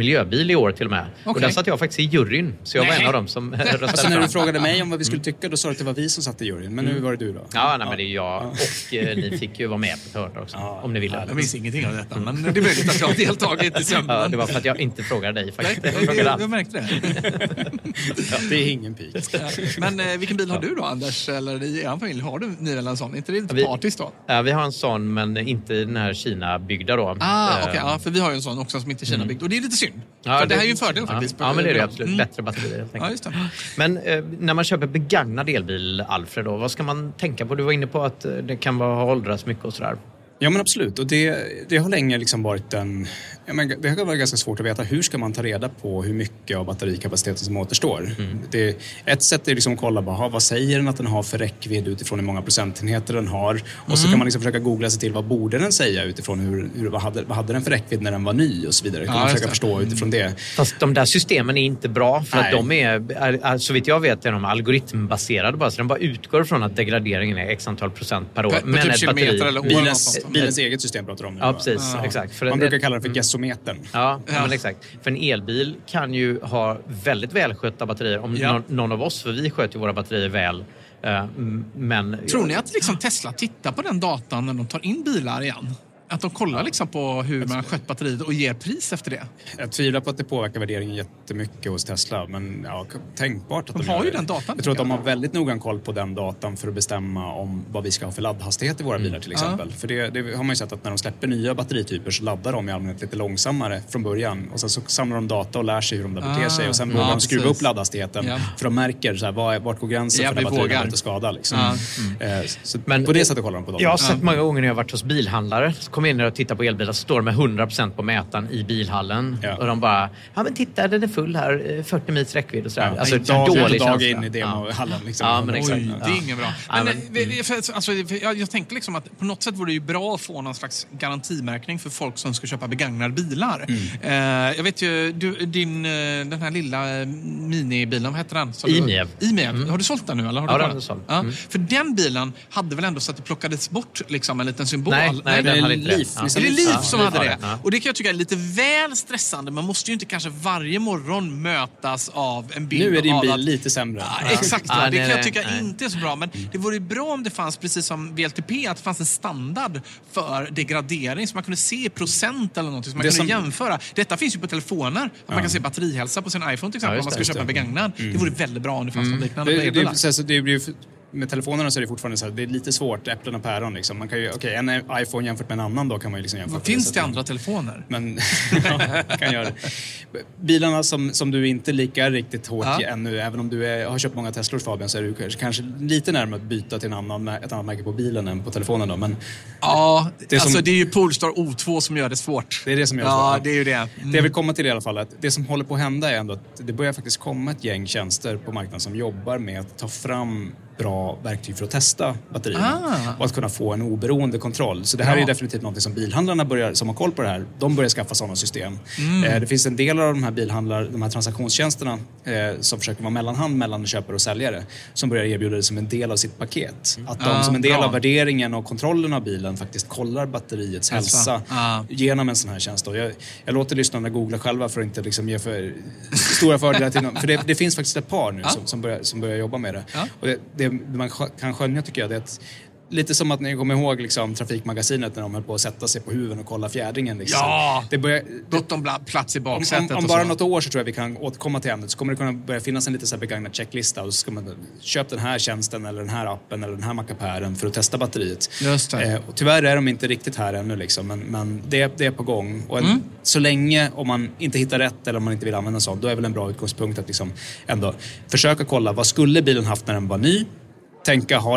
elbil i år till och med. Och där satt jag faktiskt i juryn. Så jag var en av dem som röstade. Alltså när du frågade mig om vad vi skulle tycka, då sa du att det var vi som satt i juryn. Men nu var det du då? Ja, nej, men det är jag. Och ni fick ju vara med på ett hörn också. Om ni ville. Jag minns ingenting av detta. Men det är möjligt att jag har deltagit i sömnen. Ja, det var för att jag inte frågade dig faktiskt. Jag märkte det. Det är ingen pik. Men vilken bil har du då, Anders? Eller i er familj, har ni väl en sån? Inte det lite partisk då? Ja, vi har en sån, men inte den här Kina-byggda då. Okej, för vi har ju en sån också som inte är Kina-byggd. Och det är lite synd. Ja, för det här är ju en fördel faktiskt. Ja, men det är det absolut. Bättre batterier helt enkelt. Ja, just det. Men när man köper begagnad elbil, Alfred, då, vad ska man tänka på? Du var inne på att det kan ha åldrats mycket och sådär. Ja, men absolut. Och det har länge liksom varit en... det har varit ganska svårt att veta hur ska man ta reda på hur mycket av batterikapaciteten som återstår. Ett sätt är liksom att kolla vad säger den att den har för räckvidd utifrån hur många procentenheter den har. Och så kan man liksom försöka googla sig till vad borde den säga utifrån vad hade den för räckvidd när den var ny och så vidare. Kan man försöka förstå utifrån det. Fast de där systemen är inte bra för att de är, så vitt jag vet, är de algoritmbaserade bara. Så de bara utgår från att degraderingen är x antal procent per år. Men typ kilometer eller år. Bilens eget system pratar om nu. Ja, precis. Exakt. Man brukar kalla det för gasometern. Ja, men exakt. För en elbil kan ju ha väldigt välskötta batterier. Om någon av oss, för vi sköter ju våra batterier väl. Men... Tror ni att liksom Tesla tittar på den datan när de tar in bilar igen? Att de kollar liksom på hur man skött batteriet och ger pris efter det? Jag tvivlar på att det påverkar värderingen jättemycket hos Tesla. Men tänkbart att de har ju den datan. Jag tror att de har väldigt noggrann koll på den datan för att bestämma om vad vi ska ha för laddhastighet i våra bilar till exempel. För det har man ju sett att när de släpper nya batterityper så laddar de i allmänhet lite långsammare från början. Och sen så samlar de data och lär sig hur de där beter sig. Och sen börjar de skruva upp laddhastigheten. För de märker så här, vart går gränsen för när batterierna har inte skada. Liksom. Så men på det sättet kollar de på dem. Jag har sett många gånger när jag har varit hos bilhandlare. Kom in och tittar på elbilar, så står de med 100% på mätaren i bilhallen. Och de bara, men titta, den är full här, 40 mils räckvidd och sådär. Alltså dålig dag in i demohallen. Liksom. Ja, men exakt. Det är ingen bra. Men, jag tänker liksom att på något sätt vore det ju bra att få någon slags garantimärkning för folk som ska köpa begagnade bilar. Jag vet ju, den här lilla minibilen, vad heter den? IMEV. Har du sålt den nu? Eller har du den är såld. För den bilen hade väl ändå så att det plockades bort liksom en liten symbol. Nej, den hade inte det. Det är Liv som hade det. Och det kan jag tycka är lite väl stressande. Man måste ju inte kanske varje morgon mötas av en bild. Nu är din bil lite sämre. Exakt, det kan jag tycka inte är så bra. Men det vore bra om det fanns, precis som VLTP, att det fanns en standard för degradering så man kunde se procent eller något som man kunde jämföra. Detta finns ju på telefoner. Att man kan se batterihälsa på sin iPhone till exempel om man ska köpa en begagnad. Det vore väldigt bra om det fanns något liknande. Det blir med telefonerna så är det fortfarande så här, det är lite svårt, äpplen och päron liksom. Man kan ju, en iPhone jämfört med en annan då kan man ju liksom jämföra. Finns det andra telefoner? Men kan göra det. Bilarna som du inte lika riktigt hårt ännu, även om du har köpt många Teslor, Fabian, så är du kanske lite närmare att byta till ett annat märke på bilen än på telefonen då. Men det är ju Polestar O2 som gör det svårt. Det är det som gör det svårt. Ja, det är ju det. Det jag vill komma till i alla fall, att det som håller på att hända är ändå att det börjar faktiskt komma ett gäng tjänster på marknaden som jobbar med att ta fram bra verktyg för att testa batterierna och att kunna få en oberoende kontroll. Så det här är definitivt något som bilhandlarna som har koll på det här, de börjar skaffa sådana system. Det finns en del av de här transaktionstjänsterna som försöker vara mellanhand mellan köpare och säljare som börjar erbjuda det som en del av sitt paket. Att de som en del av värderingen och kontrollen av bilen faktiskt kollar batteriets hälsa genom en sån här tjänst. Jag låter lyssnarna googla själva för att inte liksom ge för stora fördelar till dem. För det finns faktiskt ett par nu som börjar jobba med det. Och det man kan skönja tycker jag det är att lite som att ni kommer ihåg liksom, Trafikmagasinet när de höll på att sätta sig på huven och kolla fjädringen. Liksom. Ja, gott om plats i baksätet. Om bara något år så tror jag vi kan återkomma till ämnet, så kommer det kunna börja finnas en lite så här begagnad checklista och så ska man köpa den här tjänsten eller den här appen eller den här mackapären för att testa batteriet. Just det. Och tyvärr är de inte riktigt här ännu liksom, men det är på gång. Och så länge om man inte hittar rätt eller om man inte vill använda sånt, då är väl en bra utgångspunkt att liksom ändå försöka kolla vad skulle bilen haft när den var ny. Tänka, har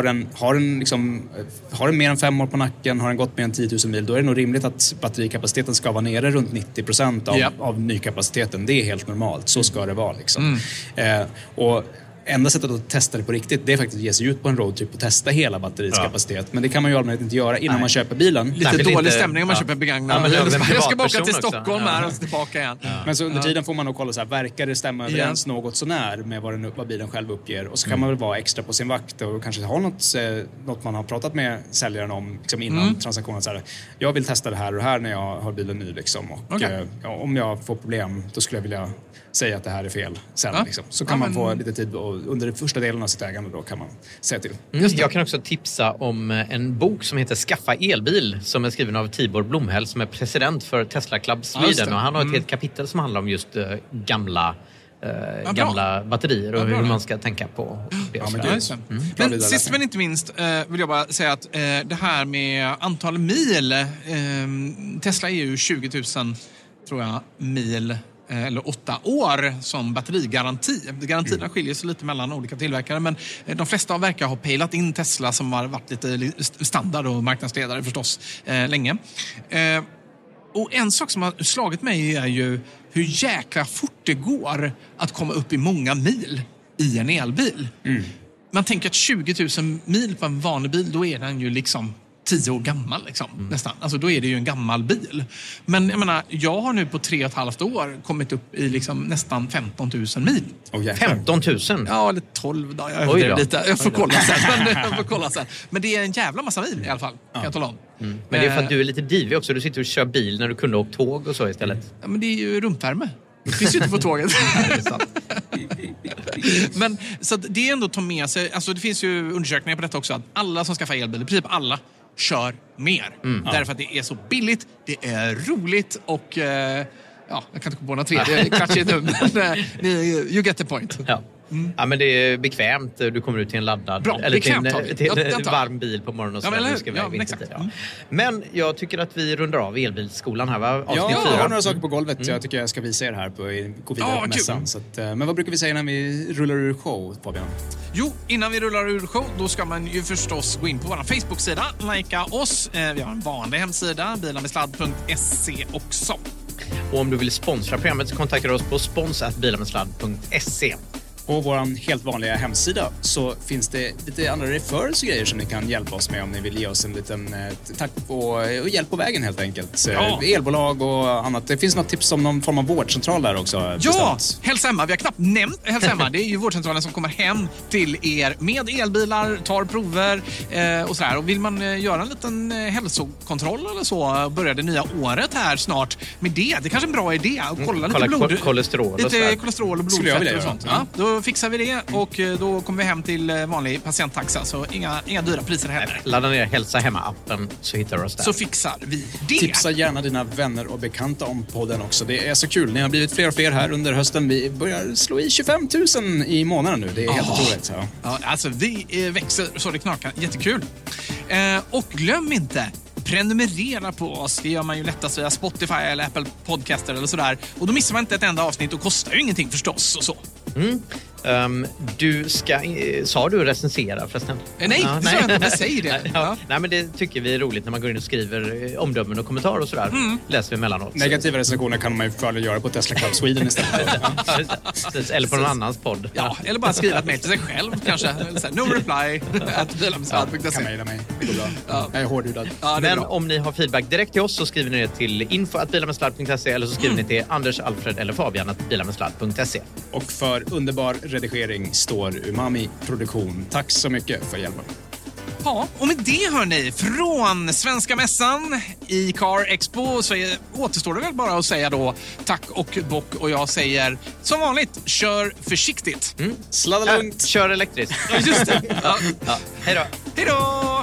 den mer än 5 år på nacken, har den gått mer än 10 000 mil, då är det nog rimligt att batterikapaciteten ska vara nere runt 90% av nykapaciteten. Det är helt normalt, så ska det vara liksom. Och enda sättet att testa det på riktigt, det är faktiskt att ge sig ut på en roadtrip och testa hela batteriets kapacitet. Men det kan man ju allmänt inte göra innan man köper bilen. Lite dålig stämning om man köper begagnad. Jag ska bara åka till Stockholm här och tillbaka igen. Men så under tiden får man nog kolla så här, verkar det stämma överens något så när med vad bilen själv uppger. Och så kan man väl vara extra på sin vakt och kanske ha något man har pratat med säljaren om liksom innan transaktionen. Så här, jag vill testa det här och det här när jag har bilen ny. Liksom. Och om jag får problem, då skulle jag vilja säga att det här är fel sen. Liksom. Så kan man få lite tid och under den första delen av sitt ägande då kan man säga till. Jag kan också tipsa om en bok som heter Skaffa elbil som är skriven av Tibor Blomhäll som är president för Tesla Club Sweden och han har ett helt kapitel som handlar om just gamla batterier och hur man ska tänka på det. Men sist men inte minst vill jag bara säga att det här med antal mil, Tesla är ju 20 000 tror jag mil eller 8 år som batterigaranti. Garantierna skiljer sig lite mellan olika tillverkare men de flesta verkar ha pejlat in Tesla som har varit lite standard och marknadsledare förstås länge. Och en sak som har slagit mig är ju hur jäkla fort det går att komma upp i många mil i en elbil. Man tänker att 20 000 mil på en vanlig bil, då är den ju liksom 10 år gammal liksom, nästan. Alltså då är det ju en gammal bil. Men jag menar, jag har nu på 3,5 år kommit upp i liksom nästan 15 000 mil. 15 000? Ja, eller 12 då. Jag får kolla sen. Men det är en jävla massa mil i alla fall, kan jag tala om. Men det är för att du är lite divig också. Du sitter och kör bil när du kunde åka tåg och så istället. Ja, men det är ju rumpvärme. Det finns ju inte på tåget. Men så det är ändå att ta med sig. Alltså det finns ju undersökningar på detta också. Att alla som skaffar elbil, i princip alla, kör mer. Därför att det är så billigt, det är roligt och jag kan inte komma på några tredje. Kanske är dumt. You get the point. Ja, men det är bekvämt. Du kommer ut till en laddad eller till en varm bil på morgonen och så. Men jag tycker att vi rundar av elbilsskolan här, va? Avsnitt 4. Jag har några saker på golvet jag tycker jag ska visa er här på gå vidare på mässan. Så att, men vad brukar vi säga när vi rullar ur show, Fabian? Jo, innan vi rullar ur show, då ska man ju förstås gå in på vår Facebook-sida, likea oss. Vi har en vanlig hemsida, bilamedsladd.se också. Och om du vill sponsra programmet så kontaktar du oss på spons@bilamedsladd.se. På vår helt vanliga hemsida så finns det lite andra referrals grejer som ni kan hjälpa oss med om ni vill ge oss en liten tack och hjälp på vägen helt enkelt. Elbolag och annat. Det finns något tips om någon form av vårdcentral där också. Ja, Hälsa Hemma. Vi har knappt nämnt Hälsa Hemma. Det är ju vårdcentralen som kommer hem till er med elbilar, tar prover och sådär. Och vill man göra en liten hälsokontroll eller så, börjar det nya året här snart med det. Det är kanske en bra idé att kolla lite blod. Kolesterol och blodfett och sånt. Ja, då fixar vi det och då kommer vi hem till vanlig patienttaxa. Så inga dyra priser heller. Ladda ner Hälsa Hemma-appen så hittar du oss där. Så fixar vi det. Tipsa gärna dina vänner och bekanta om podden också. Det är så kul. Ni har blivit fler och fler här under hösten. Vi börjar slå i 25 000 i månaden nu. Det är helt otroligt. Ja, alltså vi växer så det knakar. Jättekul. Och glöm inte, prenumerera på oss. Det gör man ju lättast via Spotify eller Apple Podcaster eller sådär. Och då missar man inte ett enda avsnitt och kostar ju ingenting förstås och så. Du ska... Sa du recensera förresten? Nej, det sa jag inte. Säg det. Nej, men det tycker vi är roligt när man går in och skriver omdömen och kommentarer och sådär. Läser vi emellanåt. Negativa recensioner kan man ju fördel göra på Tesla Club Sweden istället. Eller på någon annans podd. Ja, eller bara skriva ett mejl till sig själv kanske. No reply @bilamedsladd.se. Kan mejla mig. Det går bra. Jag är hårdhudad. Men om ni har feedback direkt till oss så skriver ni det till info@bilamedsladd.se eller så skriver ni till Anders, Alfred eller Fabian @bilamedsladd.se. Och för underbar redigering står Umami Produktion. Tack så mycket för hjälpen. Ja, och med det hör ni från Svenska mässan i Car Expo så återstår det väl bara att säga då tack och bock och jag säger som vanligt, kör försiktigt. Sladda lugnt. Kör elektriskt. Just det. Hej då. Hej då!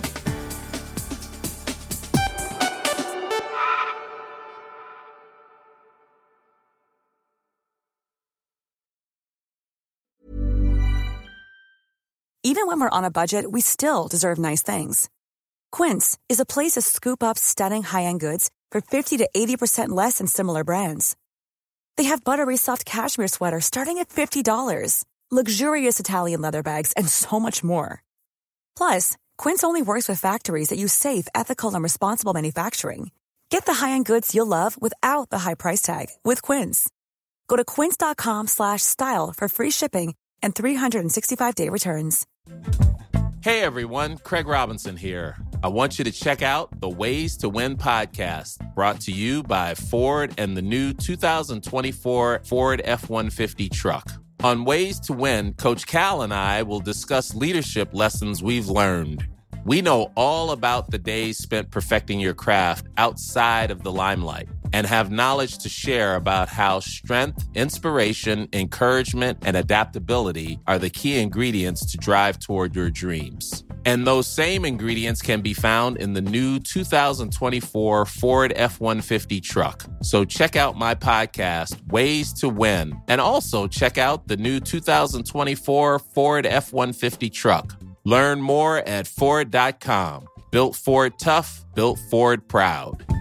Even when we're on a budget, we still deserve nice things. Quince is a place to scoop up stunning high-end goods for 50 to 80% less than similar brands. They have buttery soft cashmere sweaters starting at $50, luxurious Italian leather bags, and so much more. Plus, Quince only works with factories that use safe, ethical, and responsible manufacturing. Get the high-end goods you'll love without the high price tag with Quince. Go to quince.com/style for free shipping and 365-day returns. Hey everyone, Craig Robinson here. I want you to check out the Ways to Win podcast, brought to you by Ford and the new 2024 Ford F-150 truck. On Ways to Win, Coach Cal and I will discuss leadership lessons we've learned. We know all about the days spent perfecting your craft outside of the limelight and have knowledge to share about how strength, inspiration, encouragement, and adaptability are the key ingredients to drive toward your dreams. And those same ingredients can be found in the new 2024 Ford F-150 truck. So check out my podcast, Ways to Win, and also check out the new 2024 Ford F-150 truck. Learn more at Ford.com. Built Ford tough, built Ford proud.